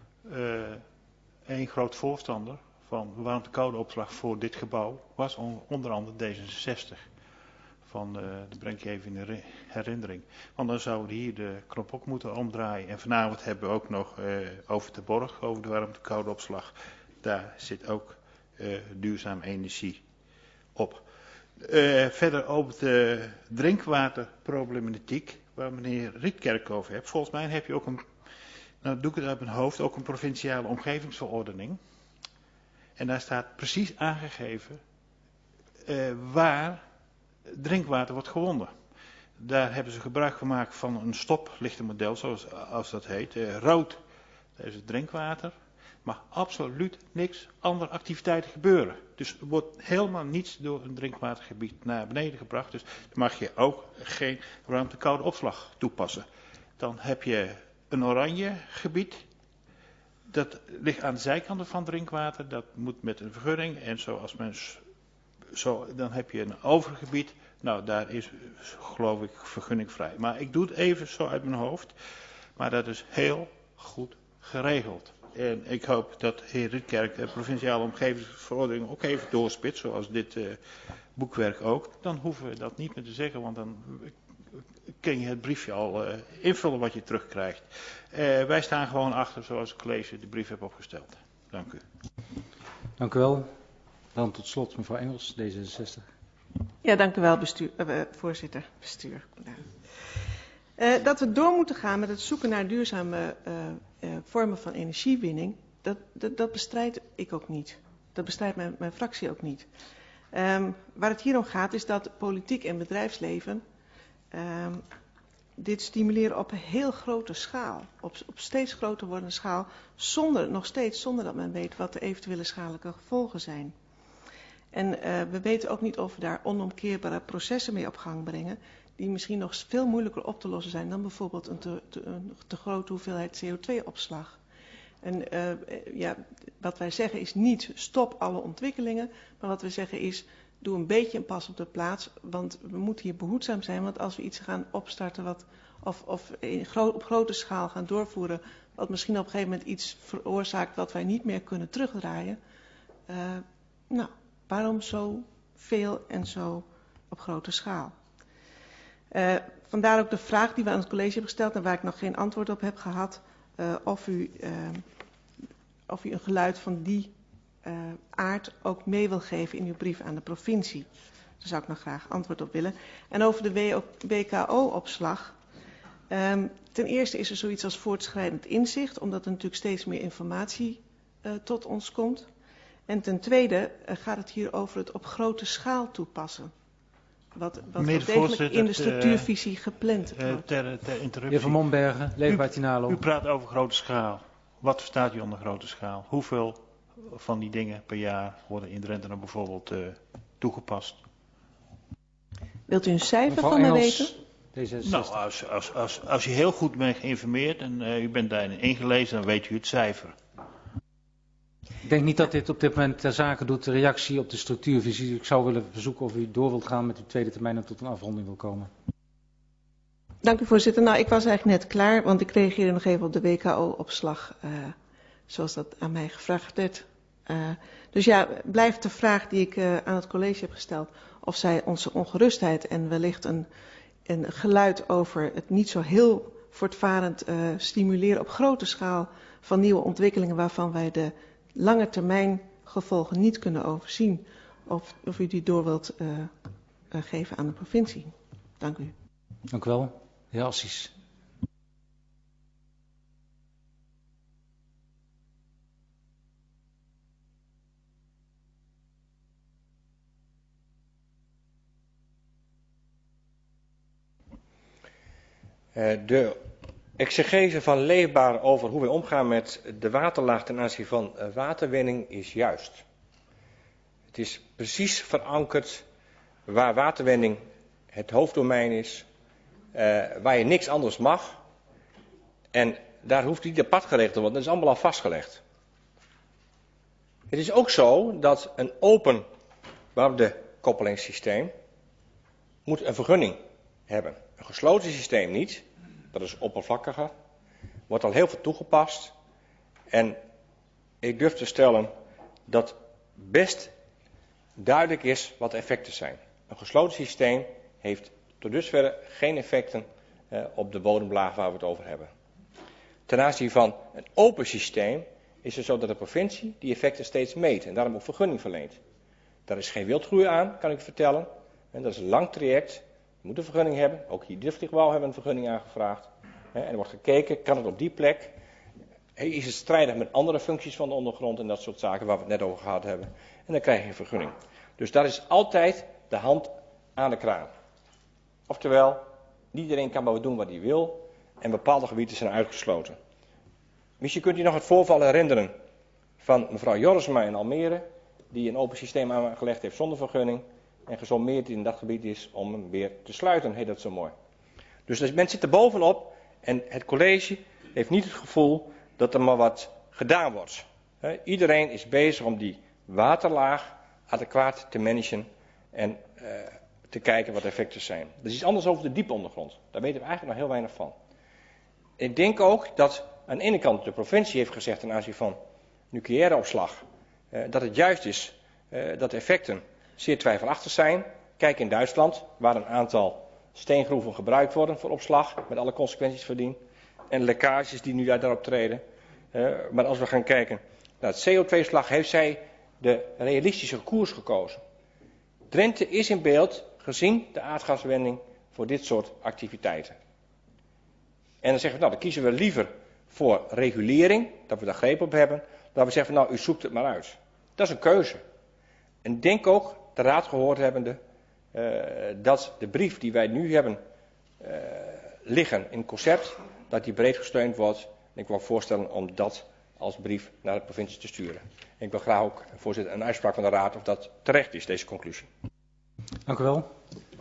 Een groot voorstander van warmte-koude opslag voor dit gebouw was onder andere D66. Dat breng ik even in de herinnering. Want dan zouden we hier de knop ook moeten omdraaien. En vanavond hebben we ook nog over de borg, over de warmte-koude opslag. Daar zit ook duurzame energie op. Verder over de drinkwaterproblematiek, waar meneer Rietkerk over heeft. Volgens mij heb je ook doe ik het uit mijn hoofd, ook een provinciale omgevingsverordening. En daar staat precies aangegeven waar drinkwater wordt gewonnen. Daar hebben ze gebruik gemaakt van een stoplichtenmodel, zoals dat heet. Rood, dat is het drinkwater. Mag absoluut niks andere activiteiten gebeuren. Dus er wordt helemaal niets door een drinkwatergebied naar beneden gebracht. Dus dan mag je ook geen warmte-koude opslag toepassen. Dan heb je een oranje gebied. Dat ligt aan de zijkanten van drinkwater. Dat moet met een vergunning. En dan heb je een overgebied. Nou, daar is geloof ik vergunningvrij. Maar ik doe het even zo uit mijn hoofd. Maar dat is heel goed geregeld. En ik hoop dat de heer Rietkerk de provinciale omgevingsverordening ook even doorspit, zoals dit boekwerk ook. Dan hoeven we dat niet meer te zeggen, want dan kun je het briefje al invullen wat je terugkrijgt. Wij staan gewoon achter zoals het college de brief heeft opgesteld. Dank u. Dank u wel.
Dan tot slot mevrouw Engels, D66.
Ja, dank u wel, voorzitter. Bestuur. Dat we door moeten gaan met het zoeken naar duurzame vormen van energiewinning, dat bestrijd ik ook niet. Dat bestrijdt mijn fractie ook niet. Waar het hier om gaat is dat politiek en bedrijfsleven dit stimuleren op een heel grote schaal. Op steeds groter wordende schaal, nog steeds zonder dat men weet wat de eventuele schadelijke gevolgen zijn. En we weten ook niet of we daar onomkeerbare processen mee op gang brengen, die misschien nog veel moeilijker op te lossen zijn dan bijvoorbeeld een te grote hoeveelheid CO2-opslag. En wat wij zeggen is niet stop alle ontwikkelingen, maar wat we zeggen is doe een beetje een pas op de plaats, want we moeten hier behoedzaam zijn, want als we iets gaan opstarten of op grote schaal gaan doorvoeren, wat misschien op een gegeven moment iets veroorzaakt wat wij niet meer kunnen terugdraaien, waarom zo veel en zo op grote schaal? Vandaar ook de vraag die we aan het college hebben gesteld en waar ik nog geen antwoord op heb gehad, of u een geluid van die aard ook mee wil geven in uw brief aan de provincie. Daar zou ik nog graag antwoord op willen. En over de WKO-opslag. Ten eerste is er zoiets als voortschrijdend inzicht, omdat er natuurlijk steeds meer informatie tot ons komt. En ten tweede gaat het hier over het op grote schaal toepassen. Wat degelijk in de structuurvisie gepland wordt.
Ter interruptie.
Heer Van Mombergen, Leefbaar Tinalo.
U praat over grote schaal. Wat verstaat u onder grote schaal? Hoeveel van die dingen per jaar worden in Drenthe dan bijvoorbeeld toegepast?
Wilt u een cijfer van me weten?
Nou, als je heel goed bent geïnformeerd en u bent daarin ingelezen, dan weet u het cijfer.
Ik denk niet dat dit op dit moment ter zake doet de reactie op de structuurvisie. Ik zou willen verzoeken of u door wilt gaan met uw tweede termijn en tot een afronding wil komen.
Dank u, voorzitter. Nou, ik was eigenlijk net klaar, want ik reageerde nog even op de WKO-opslag, zoals dat aan mij gevraagd werd. Dus ja, blijft de vraag die ik aan het college heb gesteld, of zij onze ongerustheid en wellicht een geluid over het niet zo heel voortvarend stimuleren op grote schaal van nieuwe ontwikkelingen waarvan wij de lange termijn gevolgen niet kunnen overzien, of u die door wilt geven aan de provincie. Dank u.
Dank u wel. De heer Assis.
De exegese van Leefbaar over hoe wij omgaan met de waterlaag ten aanzien van waterwinning is juist. Het is precies verankerd waar waterwinning het hoofddomein is, waar je niks anders mag. En daar hoeft niet apart geregeld te worden, dat is allemaal al vastgelegd. Het is ook zo dat een open warmtekoppelingssysteem moet een vergunning hebben. Een gesloten systeem niet, dat is oppervlakkiger, wordt al heel veel toegepast. En ik durf te stellen dat best duidelijk is wat de effecten zijn. Een gesloten systeem heeft tot dusver geen effecten op de bodemlaag waar we het over hebben. Ten aanzien van een open systeem is het zo dat de provincie die effecten steeds meet en daarom ook vergunning verleent. Daar is geen wildgroei aan, kan ik vertellen. En dat is een lang traject. Je moet een vergunning hebben. Ook hier Driftigwouw hebben een vergunning aangevraagd. En er wordt gekeken, kan het op die plek? Is het strijdig met andere functies van de ondergrond en dat soort zaken waar we het net over gehad hebben. En dan krijg je een vergunning. Dus daar is altijd de hand aan de kraan. Oftewel, niet iedereen kan maar doen wat hij wil en bepaalde gebieden zijn uitgesloten. Misschien kunt u nog het voorval herinneren van mevrouw Jorisma in Almere, die een open systeem aangelegd heeft zonder vergunning en gesommeerd in dat gebied is om hem weer te sluiten, heet dat zo mooi. Dus men zit er bovenop en het college heeft niet het gevoel dat er maar wat gedaan wordt. Iedereen is bezig om die waterlaag adequaat te managen en te kijken wat de effecten zijn. Dat is iets anders over de diepe ondergrond. Daar weten we eigenlijk nog heel weinig van. Ik denk ook dat aan de ene kant de provincie heeft gezegd ten aanzien van nucleaire opslag, dat het juist is dat de effecten zeer twijfelachtig zijn. Kijk in Duitsland, waar een aantal steengroeven gebruikt worden voor opslag, met alle consequenties van dien. En lekkages die nu daarop treden. Maar als we gaan kijken naar het CO2-slag, heeft zij de realistische koers gekozen. Drenthe is in beeld, gezien de aardgaswinning, voor dit soort activiteiten. En dan zeggen we, nou dan kiezen we liever voor regulering, dat we daar greep op hebben, dan we zeggen, nou u zoekt het maar uit. Dat is een keuze. En denk ook, de raad gehoord hebbende, dat de brief die wij nu hebben liggen in concept, dat die breed gesteund wordt. En ik wil voorstellen om dat als brief naar de provincie te sturen. En ik wil graag ook, voorzitter, een uitspraak van de raad of dat terecht is, deze conclusie.
Dank u wel.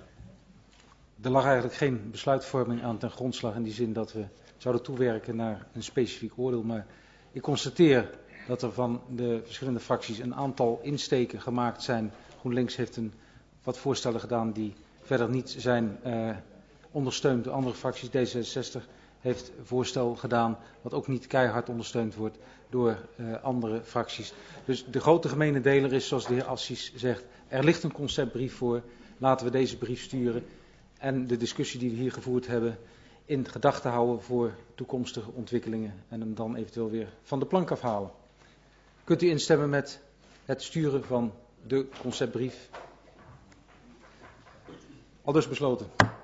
Er lag eigenlijk geen besluitvorming aan ten grondslag in die zin dat we zouden toewerken naar een specifiek oordeel. Maar ik constateer dat er van de verschillende fracties een aantal insteken gemaakt zijn. GroenLinks heeft wat voorstellen gedaan die verder niet zijn ondersteund door andere fracties. D66 heeft voorstel gedaan wat ook niet keihard ondersteund wordt door andere fracties. Dus de grote gemene deler is, zoals de heer Assis zegt, er ligt een conceptbrief voor. Laten we deze brief sturen en de discussie die we hier gevoerd hebben in gedachten houden voor toekomstige ontwikkelingen en hem dan eventueel weer van de plank afhalen. Kunt u instemmen met het sturen van de conceptbrief? Aldus besloten.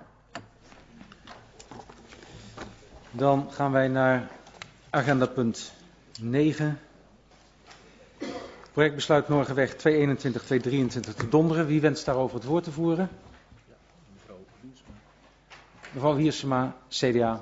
Dan gaan wij naar agenda punt 9. Projectbesluit Norgerweg 221-223 te Donderen. Wie wenst daarover het woord te voeren? Mevrouw Wiersema, CDA.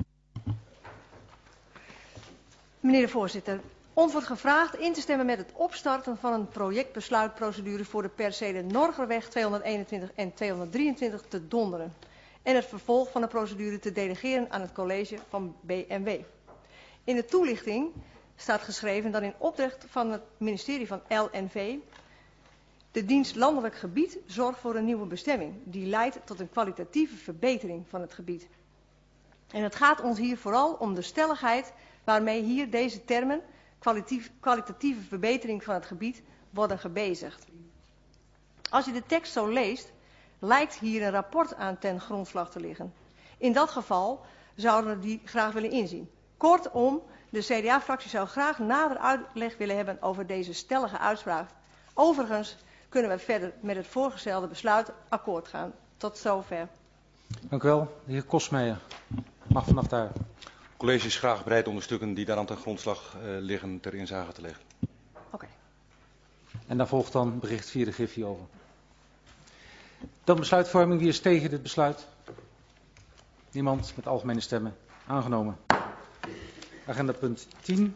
Meneer de voorzitter, ons wordt gevraagd in te stemmen met het opstarten van een projectbesluitprocedure voor de percelen Norgerweg 221 en 223 te Donderen. En het vervolg van de procedure te delegeren aan het college van BNW. In de toelichting staat geschreven dat in opdracht van het ministerie van LNV de dienst Landelijk Gebied zorgt voor een nieuwe bestemming die leidt tot een kwalitatieve verbetering van het gebied. En het gaat ons hier vooral om de stelligheid waarmee hier deze termen, kwalitatieve verbetering van het gebied, worden gebezigd. Als je de tekst zo leest, lijkt hier een rapport aan ten grondslag te liggen. In dat geval zouden we die graag willen inzien. Kortom, de CDA-fractie zou graag nader uitleg willen hebben over deze stellige uitspraak. Overigens kunnen we verder met het voorgestelde besluit akkoord gaan. Tot zover.
Dank u wel. De heer Kosmeijer mag vanaf daar.
Het college is graag bereid om de stukken die daaraan ten grondslag liggen ter inzage te leggen.
Oké.
En dan volgt dan bericht via de Griffie over. Dan besluitvorming. Wie is tegen dit besluit? Niemand. Met algemene stemmen. Aangenomen. Agenda punt 10.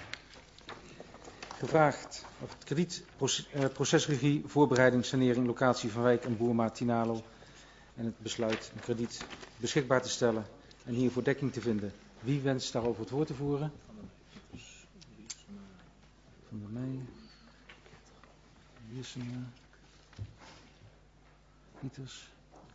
Gevraagd of het kredietprocesregie, voorbereiding, sanering, locatie van wijk en Boerma, Tinalo. En het besluit een krediet beschikbaar te stellen en hiervoor dekking te vinden. Wie wenst daarover het woord te voeren? Van der Meij. Wiersema. Pieters.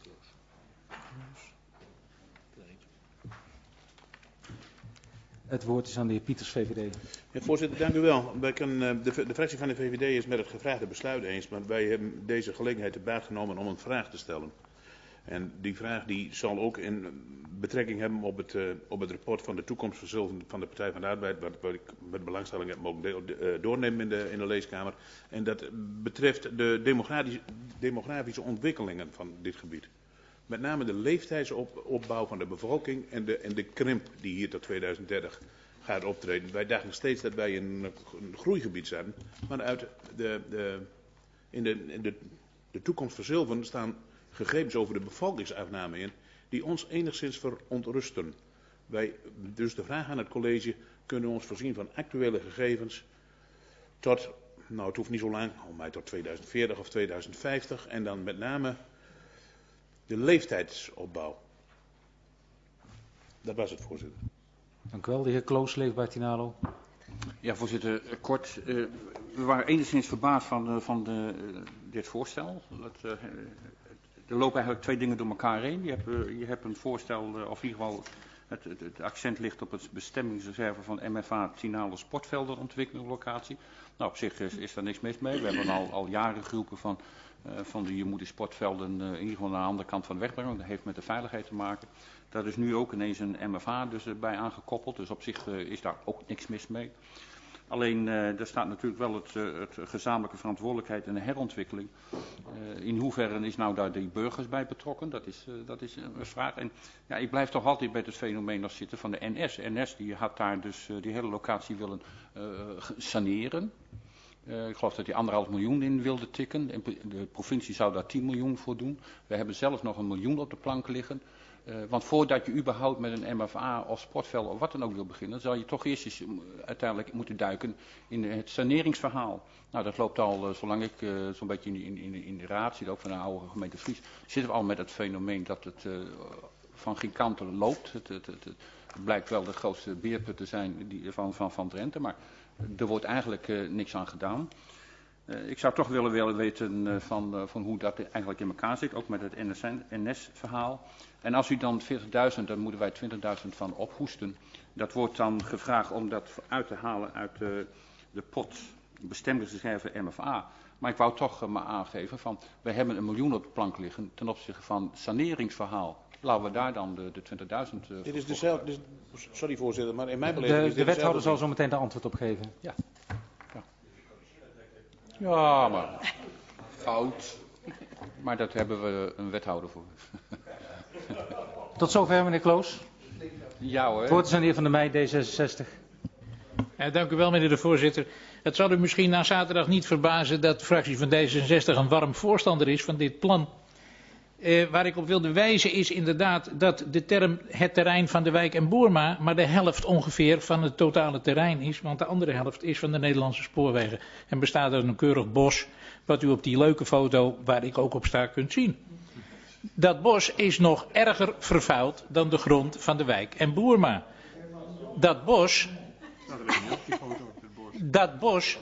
Het woord is aan de heer Pieters, VVD.
Ja, voorzitter, dank u wel. De fractie van de VVD is met het gevraagde besluit eens, maar wij hebben deze gelegenheid te baat genomen om een vraag te stellen. En die vraag die zal ook in betrekking hebben op het rapport van de toekomstverzilvering van de Partij van de Arbeid, wat ik met belangstelling heb mogen doornemen in de leeskamer. En dat betreft de demografische ontwikkelingen van dit gebied. Met name de leeftijdsopbouw van de bevolking en de krimp die hier tot 2030 gaat optreden. Wij dachten steeds dat wij in een groeigebied zaten, maar in de toekomstverzilvering staan gegevens over de bevolkingsafname in, die ons enigszins verontrusten. Dus de vraag aan het college, kunnen we ons voorzien van actuele gegevens tot, nou het hoeft niet zo lang, maar tot 2040 of 2050 en dan met name de leeftijdsopbouw. Dat was het, voorzitter.
Dank u wel. De heer Kloos, leefbaar Tinalo.
Ja, voorzitter, kort. We waren enigszins verbaasd van dit voorstel. Er lopen eigenlijk twee dingen door elkaar heen. Je hebt een voorstel, of in ieder geval het accent ligt op het bestemmingsreserve van MFA Tinalo Sportvelden ontwikkelingslocatie. Nou, op zich is daar niks mis mee. We hebben al jaren geroepen van je moet de sportvelden in ieder geval aan de andere kant van de weg brengen. Dat heeft met de veiligheid te maken. Daar is nu ook ineens een MFA dus bij aangekoppeld. Dus op zich is daar ook niks mis mee. Alleen, er staat natuurlijk wel het gezamenlijke verantwoordelijkheid en de herontwikkeling. In hoeverre is nou daar die burgers bij betrokken? Dat is een vraag. En ja, ik blijf toch altijd bij het fenomeen nog zitten van de NS. NS die had daar dus die hele locatie willen saneren. Ik geloof dat hij 1,5 miljoen in wilde tikken. De provincie zou daar 10 miljoen voor doen. We hebben zelf nog 1 miljoen op de plank liggen. Want voordat je überhaupt met een MFA of sportveld of wat dan ook wil beginnen, zal je toch eerst eens uiteindelijk moeten duiken in het saneringsverhaal. Nou, dat loopt al, zolang ik zo'n beetje in de raad zit, ook van de oude gemeente Vries, zitten we al met het fenomeen dat het van geen kanten loopt. Het blijkt wel de grootste beerput te zijn van Drenthe, maar er wordt eigenlijk niks aan gedaan. Ik zou toch willen weten van hoe dat eigenlijk in elkaar zit, ook met het NS-verhaal. En als u dan 40.000, dan moeten wij 20.000 van ophoesten. Dat wordt dan gevraagd om dat uit te halen uit de pot bestemmingsreserve MFA. Maar ik wou toch maar aangeven van, we hebben 1 miljoen op de plank liggen ten opzichte van saneringsverhaal. Laten we daar dan de 20.000...
Dit is dezelfde, sorry voorzitter, maar in mijn beleving is
de wethouder zal zo meteen de antwoord op geven.
Ja. Ja, maar fout. Maar daar hebben we een wethouder voor.
Tot zover, meneer Kloos.
Ja hoor.
Het woord is aan de heer Van der Meij, D66.
Dank u wel, meneer de voorzitter. Het zal u misschien na zaterdag niet verbazen dat de fractie van D66 een warm voorstander is van dit plan. Waar ik op wilde wijzen is inderdaad dat de term het terrein van de wijk en Boerma maar de helft ongeveer van het totale terrein is. Want de andere helft is van de Nederlandse spoorwegen. En bestaat uit een keurig bos wat u op die leuke foto waar ik ook op sta kunt zien. Dat bos is nog erger vervuild dan de grond van de wijk en Boerma. Dat bos Dat bos,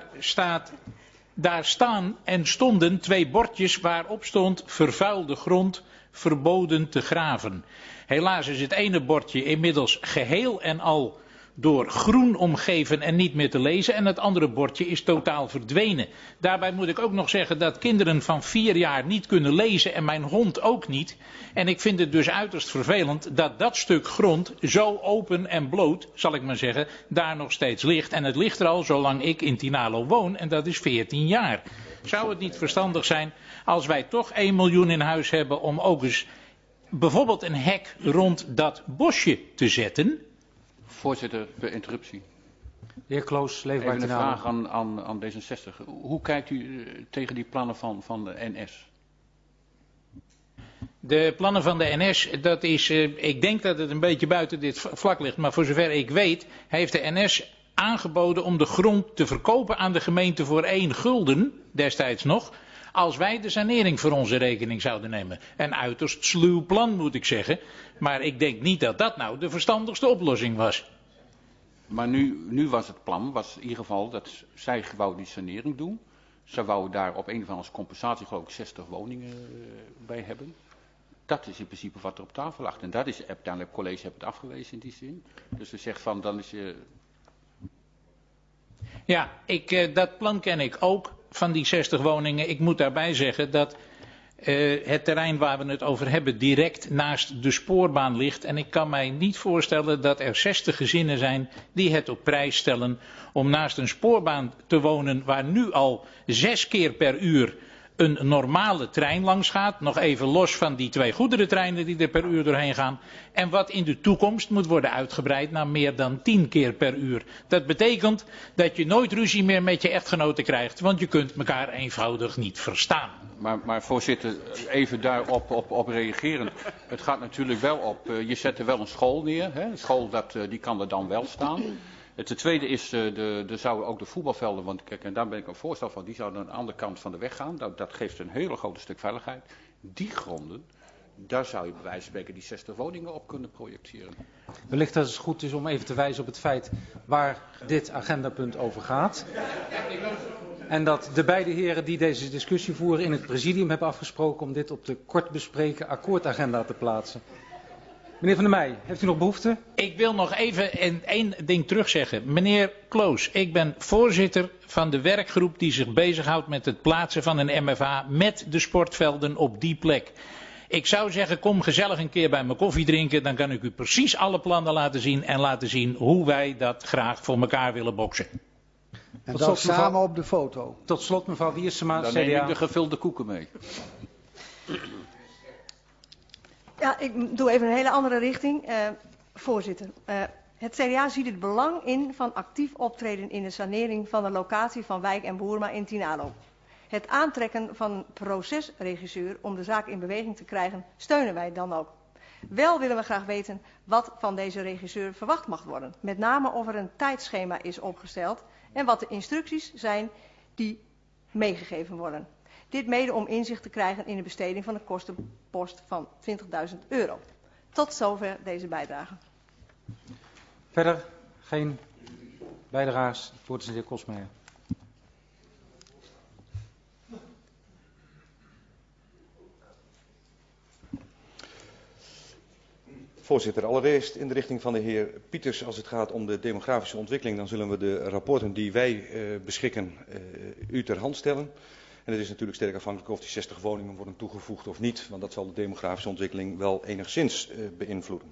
daar staan en stonden 2 bordjes waarop stond vervuilde grond, verboden te graven. Helaas is het ene bordje inmiddels geheel en al door groen omgeven en niet meer te lezen. En het andere bordje is totaal verdwenen. Daarbij moet ik ook nog zeggen dat kinderen van 4 jaar niet kunnen lezen en mijn hond ook niet. En ik vind het dus uiterst vervelend dat dat stuk grond zo open en bloot, zal ik maar zeggen, daar nog steeds ligt. En het ligt er al zolang ik in Tinalo woon en dat is 14 jaar. Zou het niet verstandig zijn als wij toch 1 miljoen in huis hebben om ook eens bijvoorbeeld een hek rond dat bosje te zetten?
Voorzitter, per interruptie.
De heer Kloos, Leefbaar
Even een
Tinalo.
vraag aan D66. Hoe kijkt u tegen die plannen van de NS?
De plannen van de NS, dat is, ik denk dat het een beetje buiten dit vlak ligt, maar voor zover ik weet, heeft de NS aangeboden om de grond te verkopen aan de gemeente voor 1 gulden, destijds nog, als wij de sanering voor onze rekening zouden nemen. Een uiterst sluw plan, moet ik zeggen, maar ik denk niet dat dat nou de verstandigste oplossing was.
Maar nu was het plan, was in ieder geval dat zij wou die sanering doen. Ze wou daar op een of andere als compensatie geloof ik 60 woningen bij hebben. Dat is in principe wat er op tafel lag. En dat is uiteindelijk het college heeft het afgewezen in die zin. Dus ze zegt van dan is je...
Ja, dat plan ken ik ook van die 60 woningen. Ik moet daarbij zeggen dat het terrein waar we het over hebben direct naast de spoorbaan ligt. En ik kan mij niet voorstellen dat er 60 gezinnen zijn die het op prijs stellen om naast een spoorbaan te wonen waar nu al 6 keer per uur een normale trein langs gaat. Nog even los van die 2 goederentreinen die er per uur doorheen gaan. En wat in de toekomst moet worden uitgebreid naar meer dan 10 keer per uur. Dat betekent dat je nooit ruzie meer met je echtgenoten krijgt. Want je kunt elkaar eenvoudig niet verstaan.
Maar voorzitter, even daarop reageren. Het gaat natuurlijk wel op, je zet er wel een school neer. Hè? Een school die kan er dan wel staan. Ten tweede is, er zouden ook de voetbalvelden, want kijk, en daar ben ik een voorstel van, die zouden aan de andere kant van de weg gaan. Dat geeft een hele grote stuk veiligheid. Die gronden, daar zou je bij wijze van spreken die 60 woningen op kunnen projecteren.
Wellicht dat het goed is om even te wijzen op het feit waar dit agendapunt over gaat. En dat de beide heren die deze discussie voeren in het presidium hebben afgesproken om dit op de kort bespreken akkoordagenda te plaatsen. Meneer Van der Meij, heeft u nog behoefte?
Ik wil nog even één ding terugzeggen. Meneer Kloos, ik ben voorzitter van de werkgroep die zich bezighoudt met het plaatsen van een MFA met de sportvelden op die plek. Ik zou zeggen, kom gezellig een keer bij me koffie drinken, dan kan ik u precies alle plannen laten zien en laten zien hoe wij dat graag voor elkaar willen boksen.
En dan samen op de foto.
Tot slot mevrouw Wiersema,
Dan
CDA.
neem ik de gevulde koeken mee.
Ja, ik doe even een hele andere richting. Voorzitter, het CDA ziet het belang in van actief optreden in de sanering van de locatie van Wijk en Boerma in Tinalo. Het aantrekken van een procesregisseur om de zaak in beweging te krijgen, steunen wij dan ook. Wel willen we graag weten wat van deze regisseur verwacht mag worden. Met name of er een tijdschema is opgesteld en wat de instructies zijn die meegegeven worden. Dit mede om inzicht te krijgen in de besteding van de kostenpost van €20.000. Tot zover deze bijdrage.
Verder geen bijdrages. Het woord is de heer Kosmeijer.
Voorzitter, allereerst in de richting van de heer Pieters, als het gaat om de demografische ontwikkeling, dan zullen we de rapporten die wij beschikken u ter hand stellen. En het is natuurlijk sterk afhankelijk of die 60 woningen worden toegevoegd of niet, want dat zal de demografische ontwikkeling wel enigszins beïnvloeden.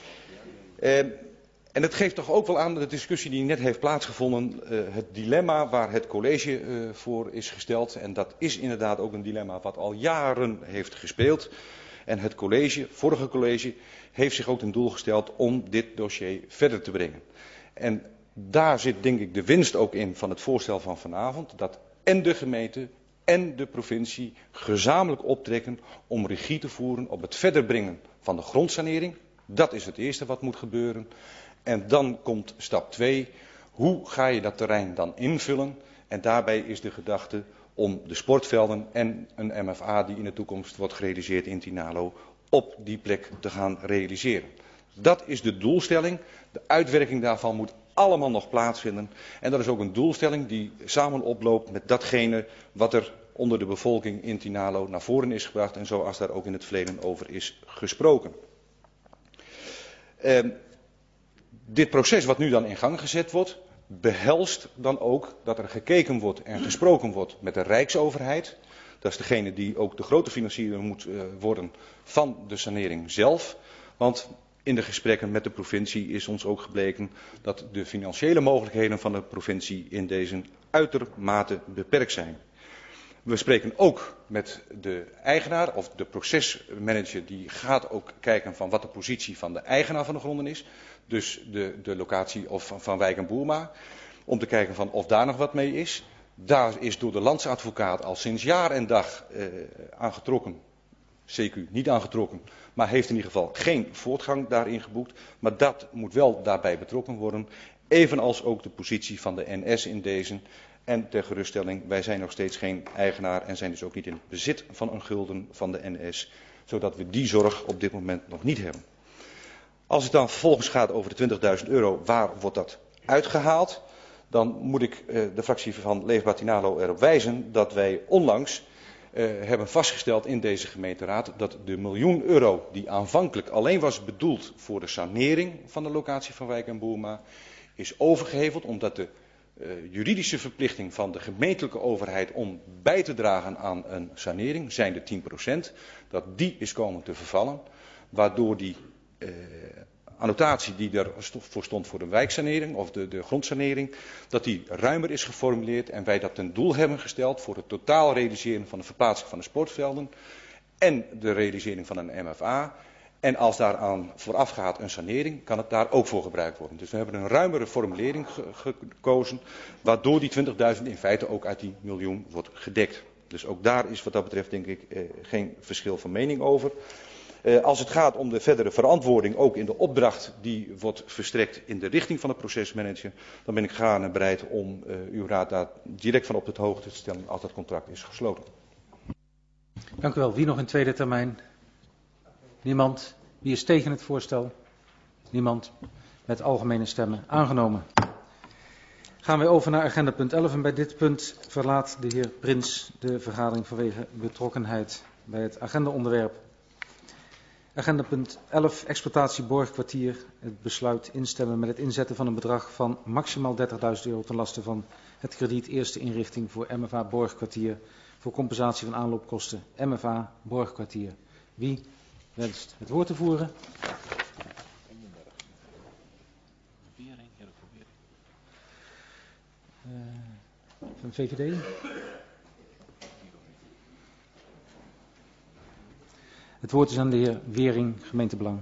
En het geeft toch ook wel aan de discussie die net heeft plaatsgevonden, het dilemma waar het college voor is gesteld. En dat is inderdaad ook een dilemma wat al jaren heeft gespeeld. En het college, vorige college, heeft zich ook ten doel gesteld om dit dossier verder te brengen. En daar zit denk ik de winst ook in van het voorstel van vanavond, dat en de gemeente en de provincie gezamenlijk optrekken om regie te voeren op het verder brengen van de grondsanering. Dat is het eerste wat moet gebeuren. En dan komt stap 2. Hoe ga je dat terrein dan invullen? En daarbij is de gedachte om de sportvelden en een MFA die in de toekomst wordt gerealiseerd in Tinalo op die plek te gaan realiseren. Dat is de doelstelling. De uitwerking daarvan moet allemaal nog plaatsvinden. En dat is ook een doelstelling die samen oploopt met datgene wat er onder de bevolking in Tinalo naar voren is gebracht en zoals daar ook in het verleden over is gesproken. Dit proces wat nu dan in gang gezet wordt, behelst dan ook dat er gekeken wordt en gesproken wordt met de Rijksoverheid. Dat is degene die ook de grote financier moet worden van de sanering zelf. Want in de gesprekken met de provincie is ons ook gebleken dat de financiële mogelijkheden van de provincie in deze uitermate beperkt zijn. We spreken ook met de eigenaar of de procesmanager, die gaat ook kijken van wat de positie van de eigenaar van de gronden is. Dus de locatie of van Wijk en Boerma. Om te kijken van of daar nog wat mee is. Daar is door de landsadvocaat al sinds jaar en dag aangetrokken. CQ niet aangetrokken, maar heeft in ieder geval geen voortgang daarin geboekt. Maar dat moet wel daarbij betrokken worden. Evenals ook de positie van de NS in deze. En ter geruststelling, wij zijn nog steeds geen eigenaar en zijn dus ook niet in het bezit van een gulden van de NS. Zodat we die zorg op dit moment nog niet hebben. Als het dan vervolgens gaat over de €20.000, waar wordt dat uitgehaald? Dan moet ik de fractie van Leefbaar Tinalo erop wijzen dat wij onlangs hebben vastgesteld in deze gemeenteraad dat de €1.000.000 die aanvankelijk alleen was bedoeld voor de sanering van de locatie van Wijk en Boerma, is overgeheveld omdat de juridische verplichting van de gemeentelijke overheid om bij te dragen aan een sanering, zijn de 10%, dat die is komen te vervallen, waardoor die annotatie die ervoor stond voor de wijksanering of de grondsanering, dat die ruimer is geformuleerd en wij dat ten doel hebben gesteld voor het totaal realiseren van de verplaatsing van de sportvelden en de realisering van een MFA. En als daaraan voorafgaat een sanering, kan het daar ook voor gebruikt worden. Dus we hebben een ruimere formulering gekozen, waardoor die 20.000 in feite ook uit die miljoen wordt gedekt. Dus ook daar is wat dat betreft denk ik geen verschil van mening over. Als het gaat om de verdere verantwoording, ook in de opdracht die wordt verstrekt in de richting van de procesmanager, dan ben ik gaarne bereid om uw raad daar direct van op de hoogte te stellen als dat contract is gesloten.
Dank u wel. Wie nog in tweede termijn? Niemand. Wie is tegen het voorstel? Niemand. Met algemene stemmen aangenomen. Gaan we over naar agenda punt 11 en bij dit punt verlaat de heer Prins de vergadering vanwege betrokkenheid bij het agendaonderwerp. Agenda punt 11, exploitatie Borgkwartier. Het besluit instemmen met het inzetten van een bedrag van maximaal €30.000 ten laste van het krediet eerste inrichting voor MFA Borgkwartier voor compensatie van aanloopkosten MFA Borgkwartier. Wie wenst het woord te voeren? Van de VVD? Het woord is aan de heer Wering, gemeentebelang.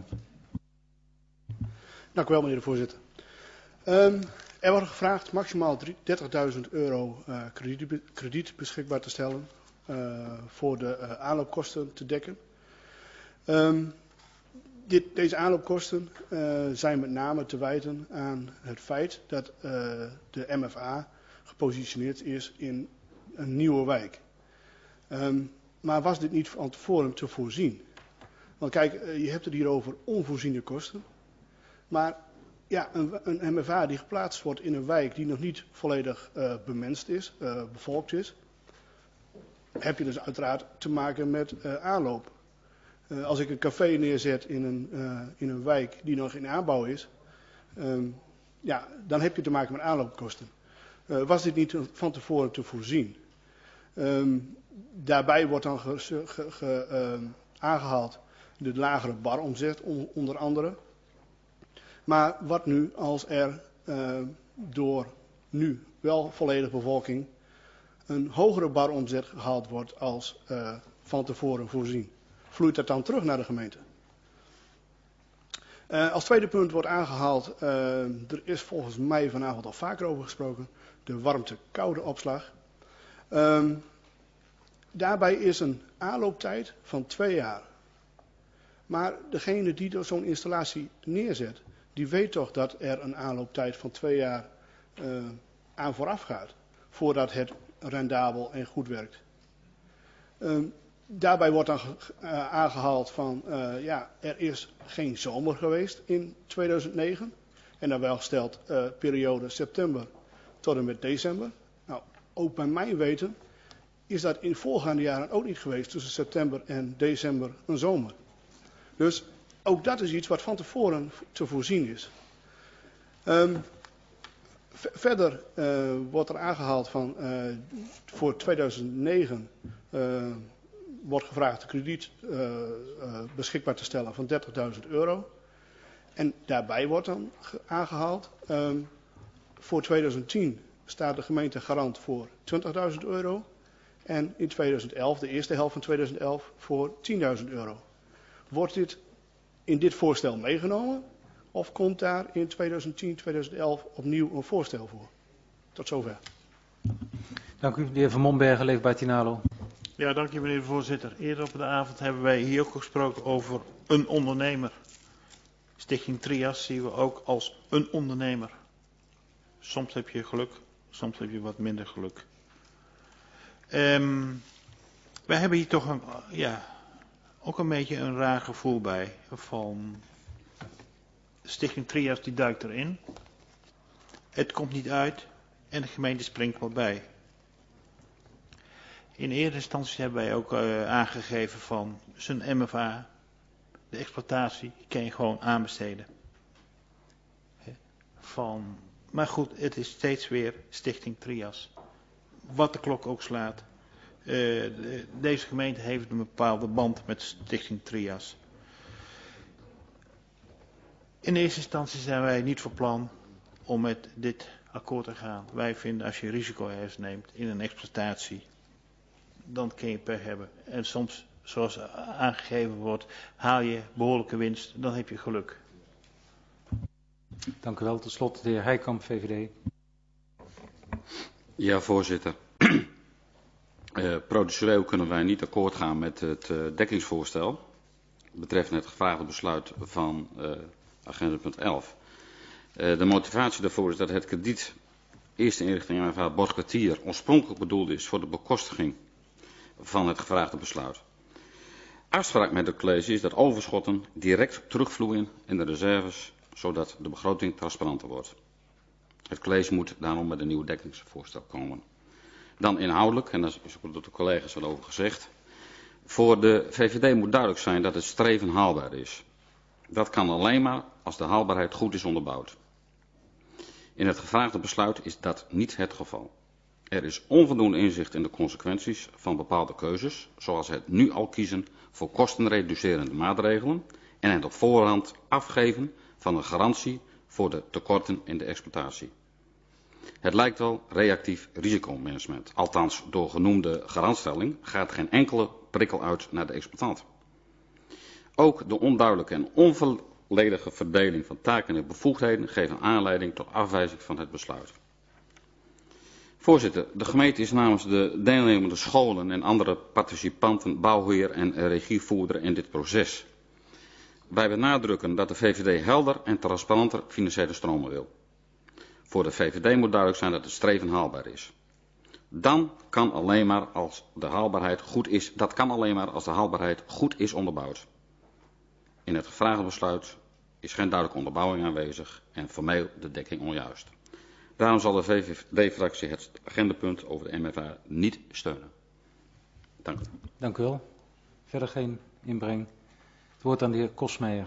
Dank u wel, meneer de voorzitter. Er wordt gevraagd maximaal €30.000 krediet beschikbaar te stellen voor de aanloopkosten te dekken. Deze aanloopkosten zijn met name te wijten aan het feit dat de MFA gepositioneerd is in een nieuwe wijk. Maar was dit niet van tevoren te voorzien? Want kijk, je hebt het hier over onvoorziene kosten. Maar ja, een MFA die geplaatst wordt in een wijk die nog niet volledig bemenst is, bevolkt is, heb je dus uiteraard te maken met aanloop. Als ik een café neerzet in een wijk die nog in aanbouw is, ja, dan heb je te maken met aanloopkosten. Was dit niet van tevoren te voorzien? Daarbij wordt dan aangehaald de lagere baromzet onder andere. Maar wat nu als er door nu wel volledige bevolking een hogere baromzet gehaald wordt als van tevoren voorzien? Vloeit dat dan terug naar de gemeente? Als tweede punt wordt aangehaald, er is volgens mij vanavond al vaker over gesproken, de warmte-koude opslag. Daarbij is een aanlooptijd van 2 jaar. Maar degene die zo'n installatie neerzet, die weet toch dat er een aanlooptijd van 2 jaar aan vooraf gaat, voordat het rendabel en goed werkt. Daarbij wordt dan aangehaald van, ja, er is geen zomer geweest in 2009. En dan wel gesteld periode september tot en met december. Nou, ook bij mijn weten is dat in voorgaande jaren ook niet geweest tussen september en december een zomer. Dus ook dat is iets wat van tevoren te voorzien is. Verder wordt er aangehaald van voor 2009 wordt gevraagd krediet beschikbaar te stellen van €30.000. En daarbij wordt dan aangehaald, voor 2010 staat de gemeente garant voor €20.000. En in 2011, de eerste helft van 2011, voor €10.000. Wordt dit in dit voorstel meegenomen? Of komt daar in 2010, 2011 opnieuw een voorstel voor? Tot zover.
Dank u. De heer Van Mombergen, Leefbaar Tinalo.
Ja, dank u meneer de voorzitter. Eerder op de avond hebben wij hier ook gesproken over een ondernemer. Stichting Trias zien we ook als een ondernemer. Soms heb je geluk, soms heb je wat minder geluk. Wij hebben hier toch ook een beetje een raar gevoel bij. Van Stichting Trias die duikt erin. Het komt niet uit en de gemeente springt wel bij. In eerste instantie hebben wij ook aangegeven van zijn MFA, de exploitatie, kan je gewoon aanbesteden. Maar goed, het is steeds weer Stichting Trias. Wat de klok ook slaat. Deze gemeente heeft een bepaalde band met Stichting Trias. In eerste instantie zijn wij niet van plan om met dit akkoord te gaan. Wij vinden als je risico's neemt in een exploitatie, dan kun je pech hebben. En soms, zoals aangegeven wordt, haal je behoorlijke winst, dan heb je geluk.
Dank u wel. Tot slot de heer Heikamp, VVD.
Ja, voorzitter. Procedureel kunnen wij niet akkoord gaan met het dekkingsvoorstel betreffende het gevraagde besluit van agenda punt 11. De motivatie daarvoor is dat het krediet eerste inrichting MFA Borgkwartier oorspronkelijk bedoeld is voor de bekostiging van het gevraagde besluit. Afspraak met het college is dat overschotten direct terugvloeien in de reserves, zodat de begroting transparanter wordt. Het college moet daarom met een nieuw dekkingsvoorstel komen. Dan inhoudelijk, en daar is ook door de collega's al over gezegd. Voor de VVD moet duidelijk zijn dat het streven haalbaar is. Dat kan alleen maar als de haalbaarheid goed is onderbouwd. In het gevraagde besluit is dat niet het geval. Er is onvoldoende inzicht in de consequenties van bepaalde keuzes, zoals het nu al kiezen voor kostenreducerende maatregelen en het op voorhand afgeven van een garantie voor de tekorten in de exploitatie. Het lijkt wel reactief risicomanagement. Althans, door genoemde garantstelling gaat geen enkele prikkel uit naar de exploitant. Ook de onduidelijke en onvolledige verdeling van taken en bevoegdheden geven aanleiding tot afwijzing van het besluit. Voorzitter, de gemeente is namens de deelnemende scholen en andere participanten bouwheer en regievoerder in dit proces. Wij benadrukken dat de VVD helder en transparanter financiële stromen wil. Voor de VVD moet duidelijk zijn dat het streven haalbaar is. Dan kan alleen maar als de haalbaarheid goed is, dat kan alleen maar als de haalbaarheid goed is onderbouwd. In het gevraagde besluit is geen duidelijke onderbouwing aanwezig en formeel de dekking onjuist. Daarom zal de VVD-fractie het agendapunt over de MFA niet steunen. Dank u.
Dank u wel. Verder geen inbreng. Het woord aan de heer Kosmeijer.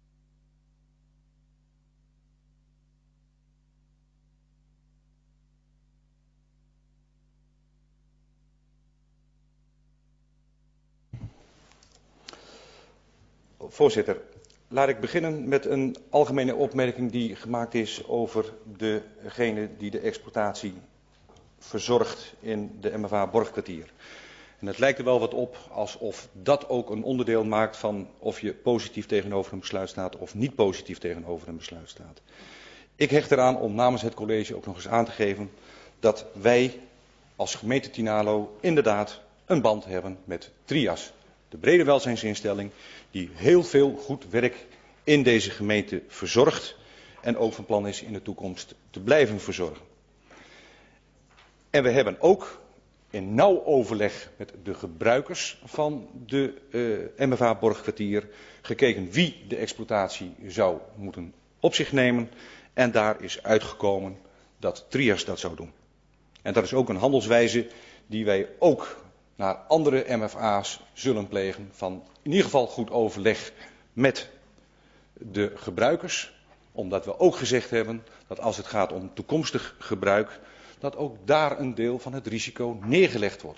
Voorzitter, laat ik beginnen met een algemene opmerking die gemaakt is over degene die de exploitatie verzorgt in de MFA Borgkwartier. En het lijkt er wel wat op alsof dat ook een onderdeel maakt van of je positief tegenover een besluit staat of niet positief tegenover een besluit staat. Ik hecht eraan om namens het college ook nog eens aan te geven dat wij als gemeente Tinalo inderdaad een band hebben met Trias. De brede welzijnsinstelling die heel veel goed werk in deze gemeente verzorgt en ook van plan is in de toekomst te blijven verzorgen. En we hebben ook in nauw overleg met de gebruikers van de MFA Borgkwartier gekeken wie de exploitatie zou moeten op zich nemen En daar is uitgekomen dat Trias dat zou doen. En dat is ook een handelswijze die wij ook naar andere MFA's zullen plegen, van in ieder geval goed overleg met de gebruikers, omdat we ook gezegd hebben dat als het gaat om toekomstig gebruik, dat ook daar een deel van het risico neergelegd wordt.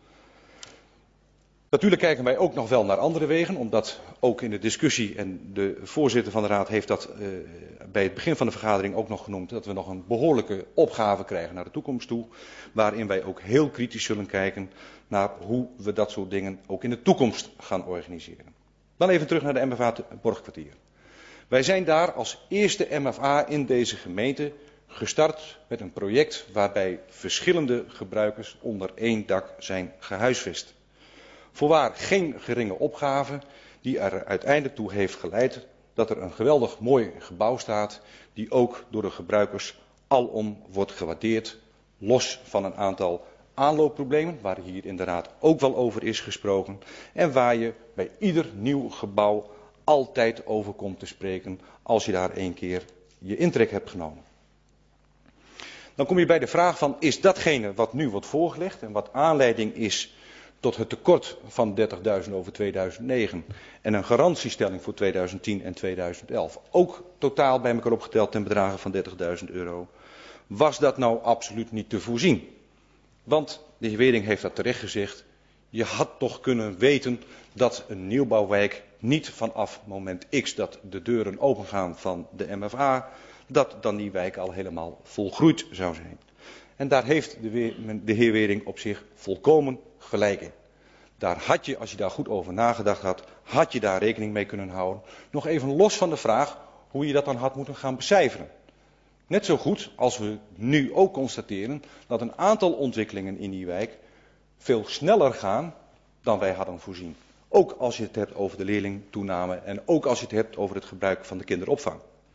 Natuurlijk kijken wij ook nog wel naar andere wegen, omdat ook in de discussie, en de voorzitter van de raad heeft dat bij het begin van de vergadering ook nog genoemd, dat we nog een behoorlijke opgave krijgen naar de toekomst toe, waarin wij ook heel kritisch zullen kijken naar hoe we dat soort dingen ook in de toekomst gaan organiseren. Dan even terug naar de MFA Borgkwartier. Wij zijn daar als eerste MFA in deze gemeente gestart met een project waarbij verschillende gebruikers onder één dak zijn gehuisvest. Voorwaar geen geringe opgave die er uiteindelijk toe heeft geleid dat er een geweldig mooi gebouw staat die ook door de gebruikers alom wordt gewaardeerd, los van een aantal aanloopproblemen waar hier in de raad ook wel over is gesproken en waar je bij ieder nieuw gebouw altijd over komt te spreken als je daar een keer je intrek hebt genomen. Dan kom je bij de vraag van, is datgene wat nu wordt voorgelegd en wat aanleiding is tot het tekort van 30.000 over 2009 en een garantiestelling voor 2010 en 2011, ook totaal bij elkaar opgeteld ten bedrage van €30.000, was dat nou absoluut niet te voorzien? Want de heer Wering heeft dat terecht gezegd, je had toch kunnen weten dat een nieuwbouwwijk niet vanaf moment X dat de deuren opengaan van de MFA, dat dan die wijk al helemaal volgroeid zou zijn. En daar heeft de heer Wering op zich volkomen gelijk in. Daar had je, als je daar goed over nagedacht had, had je daar rekening mee kunnen houden. Nog even los van de vraag hoe je dat dan had moeten gaan becijferen. Net zo goed als we nu ook constateren dat een aantal ontwikkelingen in die wijk veel sneller gaan dan wij hadden voorzien. Ook als je het hebt over de leerlingtoename en ook als je het hebt over het gebruik van de kinderopvang.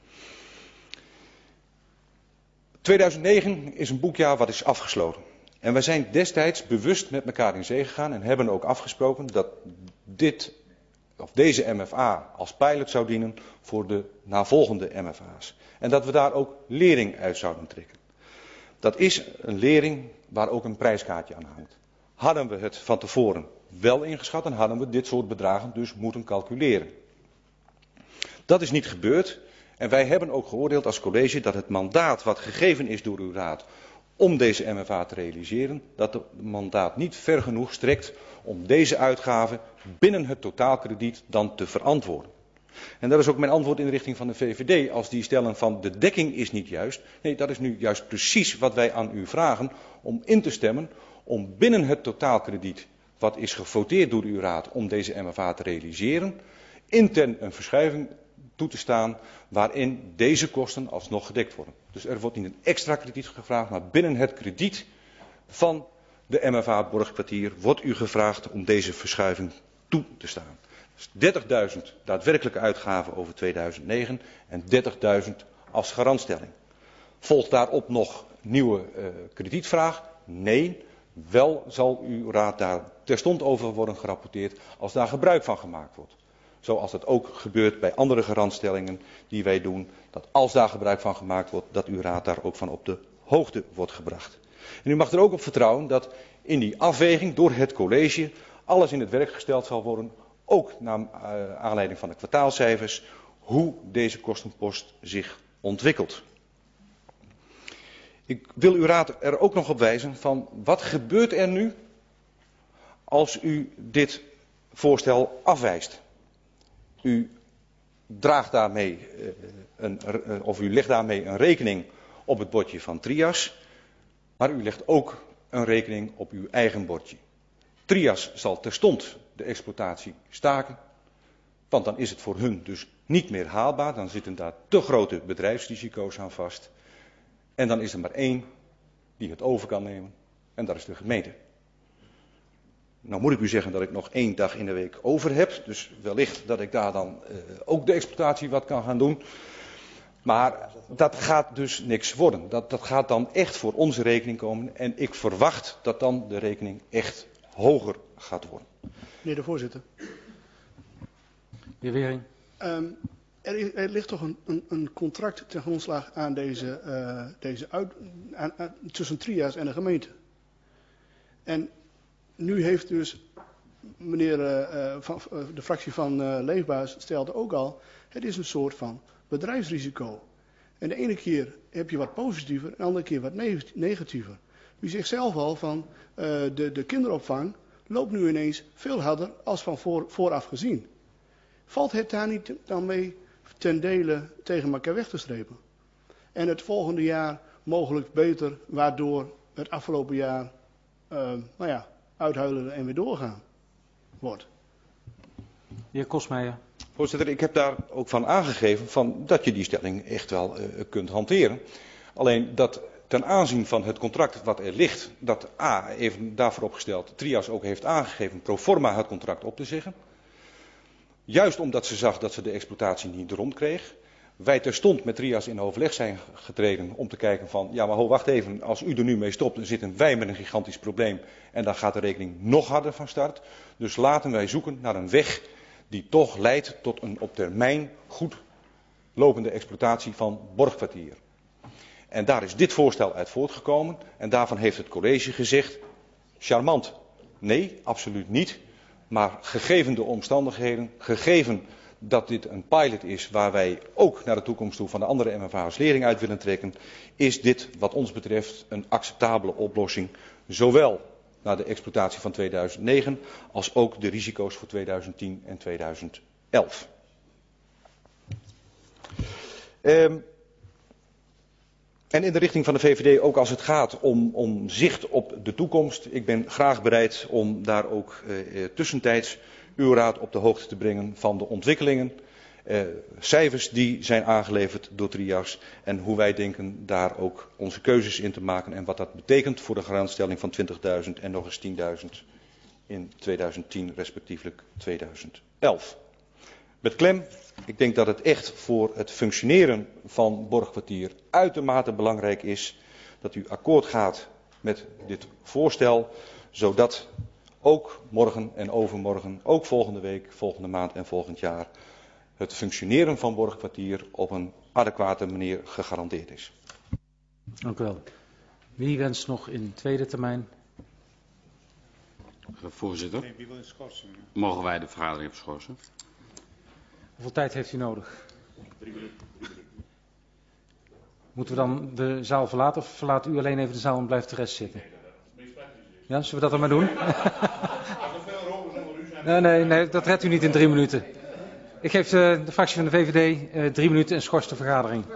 2009 is een boekjaar wat is afgesloten. En wij zijn destijds bewust met elkaar in zee gegaan en hebben ook afgesproken dat deze MFA als pilot zou dienen voor de navolgende MFA's. En dat we daar ook lering uit zouden trekken. Dat is een lering waar ook een prijskaartje aan hangt. Hadden we het van tevoren wel ingeschat, dan hadden we dit soort bedragen dus moeten calculeren. Dat is niet gebeurd en wij hebben ook geoordeeld als college dat het mandaat wat gegeven is door uw raad om deze MFA te realiseren, dat het mandaat niet ver genoeg strekt om deze uitgaven binnen het totaalkrediet dan te verantwoorden. En dat is ook mijn antwoord in de richting van de VVD als die stellen van de dekking is niet juist. Nee, dat is nu juist precies wat wij aan u vragen om in te stemmen om binnen het totaalkrediet wat is gevoteerd door uw raad om deze MFA te realiseren, intern een verschuiving toe te staan waarin deze kosten alsnog gedekt worden. Dus er wordt niet een extra krediet gevraagd, maar binnen het krediet van de MFA Borgkwartier wordt u gevraagd om deze verschuiving toe te staan. Dus 30.000 daadwerkelijke uitgaven over 2009 en 30.000 als garantstelling. Volgt daarop nog nieuwe kredietvraag? Nee, wel zal uw raad daar terstond over worden gerapporteerd als daar gebruik van gemaakt wordt. Zoals dat ook gebeurt bij andere garantstellingen die wij doen, dat als daar gebruik van gemaakt wordt, dat uw raad daar ook van op de hoogte wordt gebracht. En u mag er ook op vertrouwen dat in die afweging door het college alles in het werk gesteld zal worden, ook naar aanleiding van de kwartaalcijfers, hoe deze kostenpost zich ontwikkelt. Ik wil uw raad er ook nog op wijzen van wat gebeurt er nu als u dit voorstel afwijst. U draagt daarmee u legt daarmee een rekening op het bordje van Trias, maar u legt ook een rekening op uw eigen bordje. Trias zal terstond de exploitatie staken, want dan is het voor hun dus niet meer haalbaar, dan zitten daar te grote bedrijfsrisico's aan vast. En dan is er maar één die het over kan nemen en dat is de gemeente. Nou moet ik u zeggen dat ik nog 1 dag in de week over heb, dus wellicht dat ik daar dan ook de exploitatie wat kan gaan doen. Maar dat gaat dus niks worden. Dat gaat dan echt voor onze rekening komen en ik verwacht dat dan de rekening echt hoger gaat worden.
Meneer de voorzitter.
Heer Wering.
er ligt toch een contract ten grondslag aan tussen Trias en de gemeente. En nu heeft dus meneer de fractie van Leefbaas stelde ook al, het is een soort van bedrijfsrisico. En de ene keer heb je wat positiever en de andere keer wat negatiever. U zegt zelf al van de kinderopvang loopt nu ineens veel harder als van vooraf gezien. Valt het daar niet dan mee ten dele tegen elkaar weg te strepen? En het volgende jaar mogelijk beter, waardoor het afgelopen jaar uithuilen en weer doorgaan wordt.
De heer Kosmeijer.
Voorzitter, ik heb daar ook van aangegeven dat je die stelling echt wel kunt hanteren. Alleen dat ten aanzien van het contract wat er ligt, dat even daarvoor opgesteld, Trias ook heeft aangegeven pro forma het contract op te zeggen. Juist omdat ze zag dat ze de exploitatie niet rondkreeg. Wij terstond met Trias in overleg zijn getreden om te kijken van, ja maar wacht even, als u er nu mee stopt, dan zitten wij met een gigantisch probleem en dan gaat de rekening nog harder van start. Dus laten wij zoeken naar een weg die toch leidt tot een op termijn goed lopende exploitatie van Borgkwartier. En daar is dit voorstel uit voortgekomen en daarvan heeft het college gezegd, charmant, nee, absoluut niet. Maar gegeven de omstandigheden, gegeven dat dit een pilot is waar wij ook naar de toekomst toe van de andere MFA's lering uit willen trekken, is dit wat ons betreft een acceptabele oplossing, zowel naar de exploitatie van 2009 als ook de risico's voor 2010 en 2011. En in de richting van de VVD ook als het gaat om zicht op de toekomst. Ik ben graag bereid om daar ook tussentijds uw raad op de hoogte te brengen van de ontwikkelingen. Cijfers die zijn aangeleverd door Trias en hoe wij denken daar ook onze keuzes in te maken en wat dat betekent voor de garantstelling van 20.000 en nog eens 10.000 in 2010 respectievelijk 2011. Met klem, ik denk dat het echt voor het functioneren van Borgkwartier uitermate belangrijk is dat u akkoord gaat met dit voorstel, zodat ook morgen en overmorgen, ook volgende week, volgende maand en volgend jaar het functioneren van Borgkwartier op een adequate manier gegarandeerd is.
Dank u wel. Wie wenst nog in tweede termijn?
Voorzitter, mogen wij de vergadering even schorsen?
Hoeveel tijd heeft u nodig? 3 minuten. Moeten we dan de zaal verlaten of verlaat u alleen even de zaal en blijft de rest zitten? Ja, zullen we dat dan maar doen? Nee, dat redt u niet in 3 minuten. Ik geef de fractie van de VVD 3 minuten en schors de vergadering.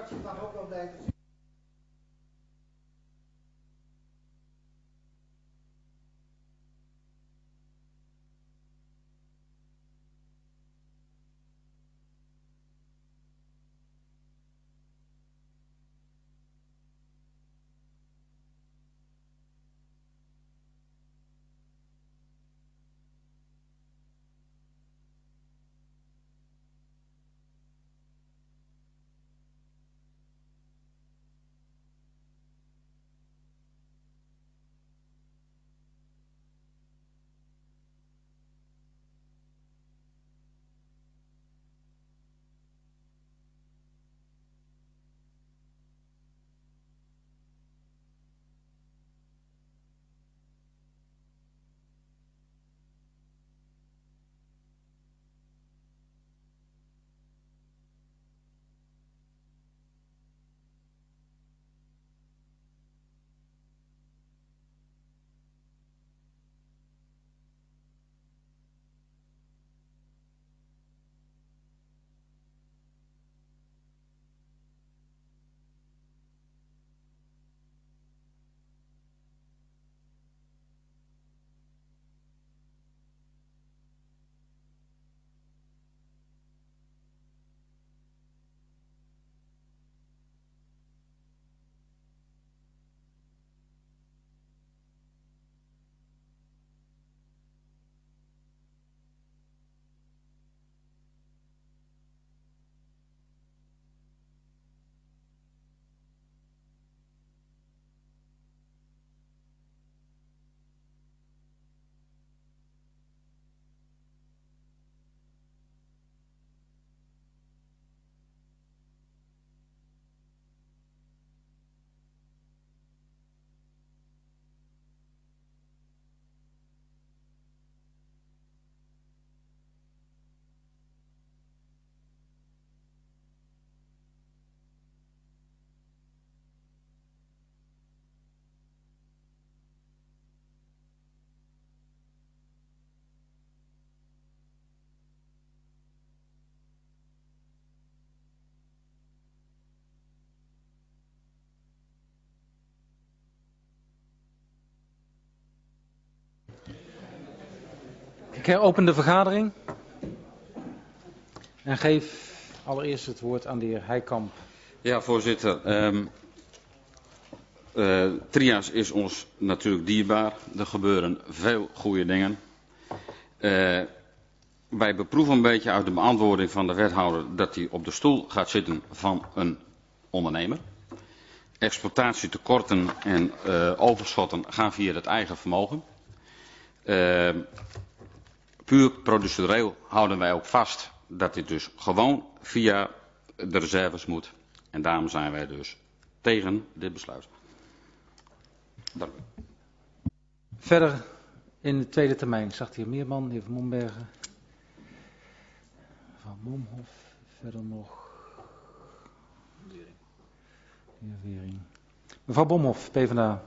Ik heropen de vergadering en geef allereerst het woord aan de heer Heikamp.
Ja, voorzitter. Trias is ons natuurlijk dierbaar. Er gebeuren veel goede dingen. Wij beproeven een beetje uit de beantwoording van de wethouder dat hij op de stoel gaat zitten van een ondernemer. Exploitatietekorten en overschotten gaan via het eigen vermogen. Puur procedureel houden wij ook vast dat dit dus gewoon via de reserves moet. En daarom zijn wij dus tegen dit besluit. Dank u.
Verder in de tweede termijn zag de heer Meerman, de heer Van Mombergen, Van Momhof, verder nog de heer Wering. Mevrouw Bomhoff, PvdA.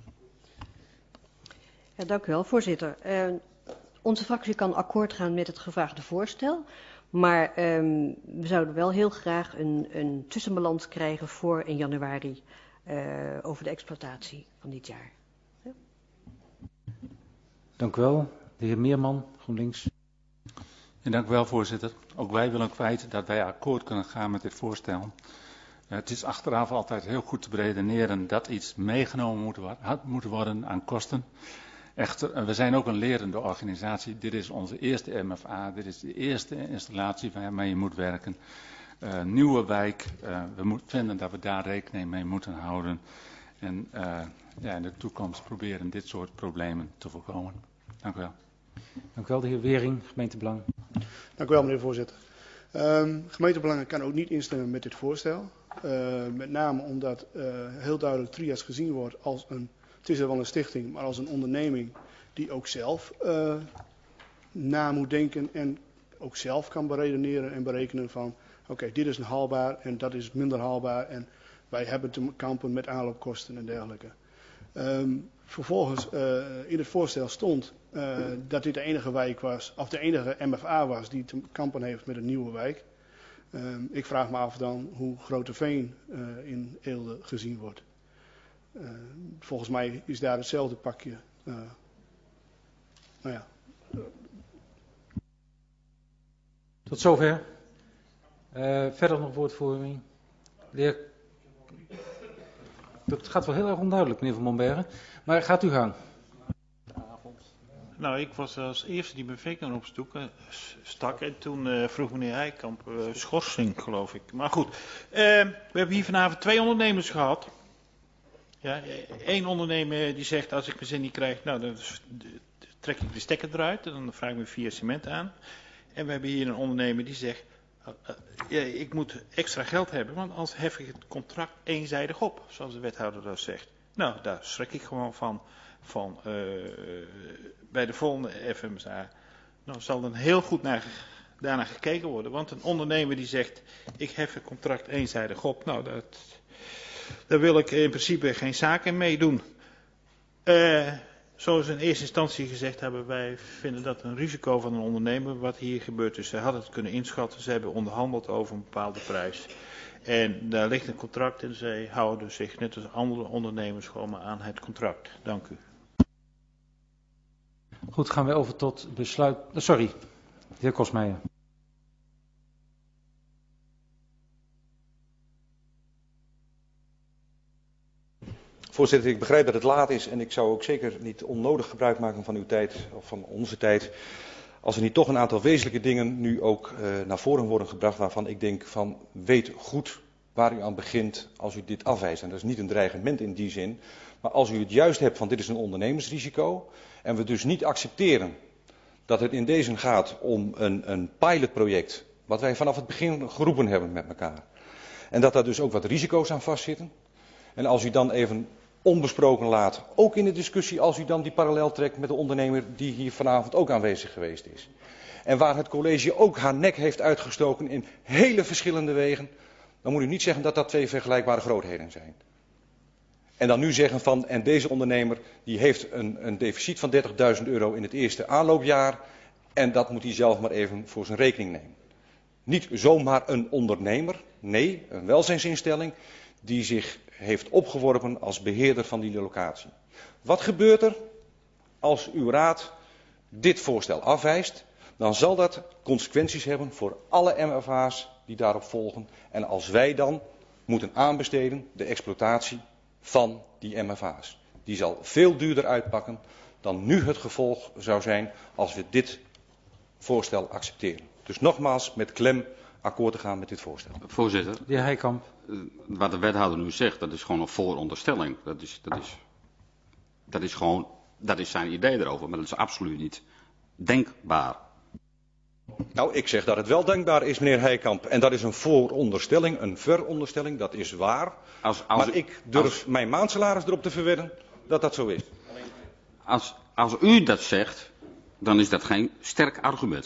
Ja, dank u wel, voorzitter. Onze fractie kan akkoord gaan met het gevraagde voorstel, maar we zouden wel heel graag een tussenbalans krijgen voor 1 januari over de exploitatie van dit jaar. Ja.
Dank u wel. De heer Meerman, GroenLinks.
Ja, dank u wel, voorzitter. Ook wij willen kwijt dat wij akkoord kunnen gaan met dit voorstel. Het is achteraf altijd heel goed te beredeneren dat iets meegenomen moet worden aan kosten. Echter, we zijn ook een lerende organisatie. Dit is onze eerste MFA, dit is de eerste installatie waarmee je moet werken. Nieuwe wijk, we vinden dat we daar rekening mee moeten houden. En in de toekomst proberen dit soort problemen te voorkomen. Dank u wel.
Dank u wel, de heer Wering, gemeentebelang.
Dank u wel, meneer de voorzitter. Gemeentebelangen kan ook niet instemmen met dit voorstel. Met name omdat heel duidelijk Trias gezien wordt als het is wel een stichting, maar als een onderneming die ook zelf na moet denken en ook zelf kan beredeneren en berekenen van oké, dit is haalbaar en dat is minder haalbaar en wij hebben te kampen met aanloopkosten en dergelijke. Vervolgens in het voorstel stond dat dit de enige wijk was, of de enige MFA was die te kampen heeft met een nieuwe wijk. Ik vraag me af dan hoe Groteveen in Eelde gezien wordt. Volgens mij is daar hetzelfde pakje.
Tot zover. Verder nog woordvoering. De heer... Dat gaat wel heel erg onduidelijk, meneer Van Mombergen. Maar gaat u gang.
Nou, ik was als eerste die mijn vinger op stak en toen vroeg meneer Heikamp schorsing, geloof ik. Maar goed, we hebben hier vanavond 2 ondernemers gehad. Ja, 1 ondernemer die zegt als ik mijn zin niet krijg, nou dan trek ik de stekker eruit en dan vraag ik me via cement aan. En we hebben hier een ondernemer die zegt, ik moet extra geld hebben, want anders hef ik het contract eenzijdig op, zoals de wethouder dat zegt. Nou, daar schrik ik gewoon van bij de volgende FMSA. Nou, zal dan heel goed daarnaar gekeken worden, want een ondernemer die zegt, ik hef het contract eenzijdig op, nou daar wil ik in principe geen zaken mee doen. Zoals we in eerste instantie gezegd hebben, wij vinden dat een risico van een ondernemer wat hier gebeurt. Dus zij hadden het kunnen inschatten, ze hebben onderhandeld over een bepaalde prijs. En daar ligt een contract en zij houden zich net als andere ondernemers gewoon maar aan het contract. Dank u.
Goed, gaan we over tot besluit. Sorry, de heer Kosmeijer.
Voorzitter, ik begrijp dat het laat is en ik zou ook zeker niet onnodig gebruik maken van uw tijd of van onze tijd. Als er niet toch een aantal wezenlijke dingen nu ook naar voren worden gebracht waarvan ik denk van weet goed waar u aan begint als u dit afwijst. En dat is niet een dreigement in die zin, maar als u het juist hebt van dit is een ondernemersrisico en we dus niet accepteren dat het in deze gaat om een pilotproject wat wij vanaf het begin geroepen hebben met elkaar. En dat daar dus ook wat risico's aan vastzitten. En als u dan even onbesproken laat, ook in de discussie als u dan die parallel trekt met de ondernemer die hier vanavond ook aanwezig geweest is. En waar het college ook haar nek heeft uitgestoken in hele verschillende wegen, dan moet u niet zeggen dat dat 2 vergelijkbare grootheden zijn. En dan nu zeggen van, en deze ondernemer die heeft een deficit van €30.000 in het eerste aanloopjaar en dat moet hij zelf maar even voor zijn rekening nemen. Niet zomaar een ondernemer, nee, een welzijnsinstelling die zich heeft opgeworpen als beheerder van die locatie. Wat gebeurt er als uw raad dit voorstel afwijst, dan zal dat consequenties hebben voor alle MFA's die daarop volgen. En als wij dan moeten aanbesteden de exploitatie van die MFA's. Die zal veel duurder uitpakken dan nu het gevolg zou zijn als we dit voorstel accepteren. Dus nogmaals met klem akkoord te gaan met dit voorstel.
Voorzitter.
De heer Heikamp.
Wat de wethouder nu zegt, dat is gewoon een vooronderstelling. Dat is zijn idee erover, maar dat is absoluut niet denkbaar.
Nou, ik zeg dat het wel denkbaar is, meneer Heikamp. En dat is een vooronderstelling, een veronderstelling, dat is waar. Maar ik durf mijn maandsalaris erop te verwedden dat dat zo is.
Als u dat zegt, dan is dat geen sterk argument.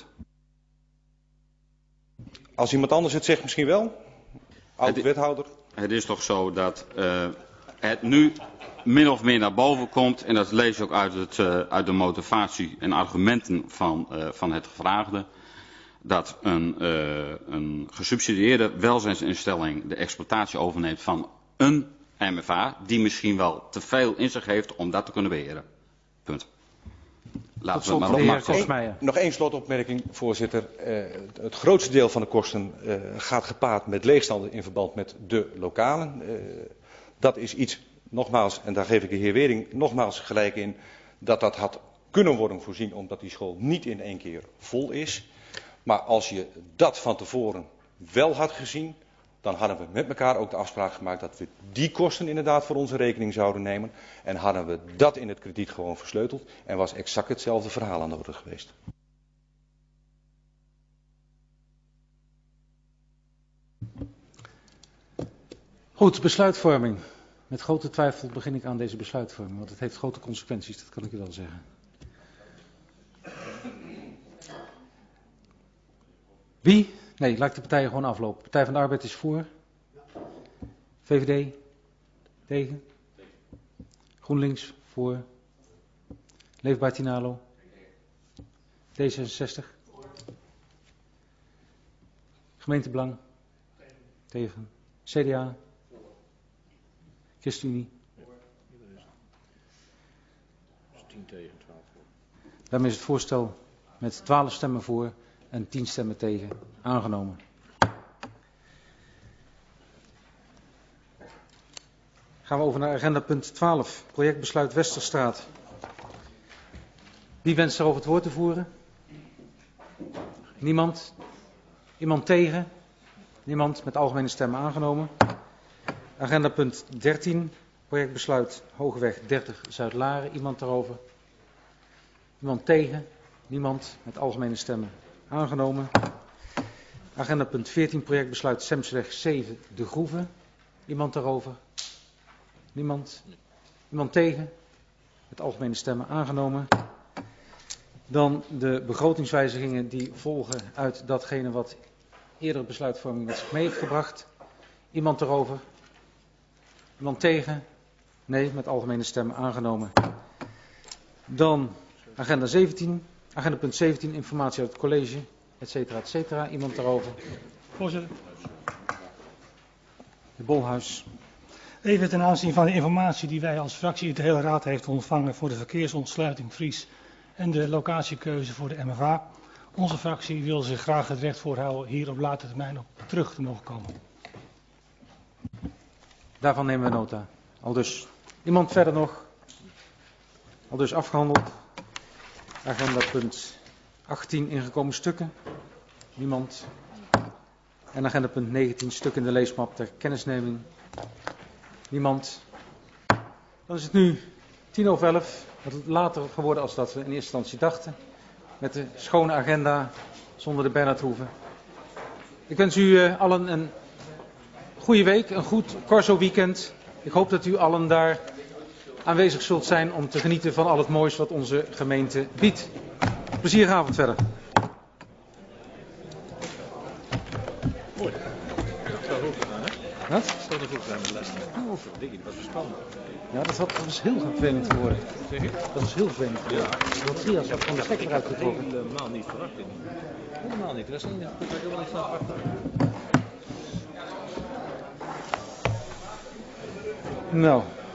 Als iemand anders het zegt, misschien wel. Oud-wethouder.
Het is toch zo dat het nu min of meer naar boven komt. En dat lees je ook uit de motivatie en argumenten van het gevraagde. Dat een gesubsidieerde welzijnsinstelling de exploitatie overneemt van een MFA. Die misschien wel te veel in zich heeft om dat te kunnen beheren. Punt. Laten we maar
nog één slotopmerking, voorzitter. Het grootste deel van de kosten gaat gepaard met leegstanden in verband met de lokalen. Dat is iets, nogmaals, en daar geef ik de heer Wering nogmaals gelijk in, dat had kunnen worden voorzien omdat die school niet in één keer vol is. Maar als je dat van tevoren wel had gezien, dan hadden we met elkaar ook de afspraak gemaakt dat we die kosten inderdaad voor onze rekening zouden nemen. En hadden we dat in het krediet gewoon versleuteld en was exact hetzelfde verhaal aan de orde geweest.
Goed, besluitvorming. Met grote twijfel begin ik aan deze besluitvorming, want het heeft grote consequenties, dat kan ik u wel zeggen. Wie? Nee, laat ik de partijen gewoon aflopen. Partij van de Arbeid is voor. VVD? Tegen? GroenLinks? Voor. Leefbaar Tinalo? D66? Gemeentebelang? Tegen. CDA? ChristenUnie?
10 tegen, 12 voor.
Daarmee is het voorstel met 12 stemmen voor en 10 stemmen tegen aangenomen. Gaan we over naar agenda punt 12, projectbesluit Westerstraat. Wie wenst daarover het woord te voeren? Niemand? Iemand tegen? Niemand, met algemene stemmen aangenomen. Agenda punt 13, projectbesluit Hogeweg 30 Zuid-Laren. Iemand daarover? Iemand tegen? Niemand, met algemene stemmen aangenomen. Agenda punt 14, projectbesluit Semsweg 7 De Groeve. Iemand daarover? Niemand? Iemand tegen? Met algemene stemmen aangenomen. Dan de begrotingswijzigingen die volgen uit datgene wat eerdere besluitvorming met zich mee heeft gebracht. Iemand erover? Iemand tegen? Nee, met algemene stemmen aangenomen. Dan agenda 17, agenda punt 17, informatie uit het college, et cetera, Iemand daarover?
Voorzitter.
De Bolhuis.
Even ten aanzien van de informatie die wij als fractie de hele raad heeft ontvangen voor de verkeersontsluiting Vries en de locatiekeuze voor de MFA. Onze fractie wil zich graag het recht voorhouden hier op latere termijn op terug te mogen komen.
Daarvan nemen we nota. Aldus. Iemand verder nog? Aldus afgehandeld. Agenda punt 18 ingekomen stukken. Niemand. En agenda punt 19 stuk in de leesmap ter kennisneming. Niemand. Dan is het nu 10:11. Wat later geworden als dat we in eerste instantie dachten. Met de schone agenda zonder de Bernhardhoeve. Ik wens u allen een goede week, een goed Corso weekend. Ik hoop dat u allen daar aanwezig zult zijn om te genieten van al het moois wat onze gemeente biedt. Plezierige avond verder. Wat?
Stel er goed zijn met les. Dat was spannend.
Ja, dat was heel vervelend geworden. Dat was heel vervelend geworden. Dat Trias had van de stekker eruit getrokken.
Helemaal niet verwacht. Helemaal niet. Dat is niet. Dat is helemaal niet van apart.
Nou.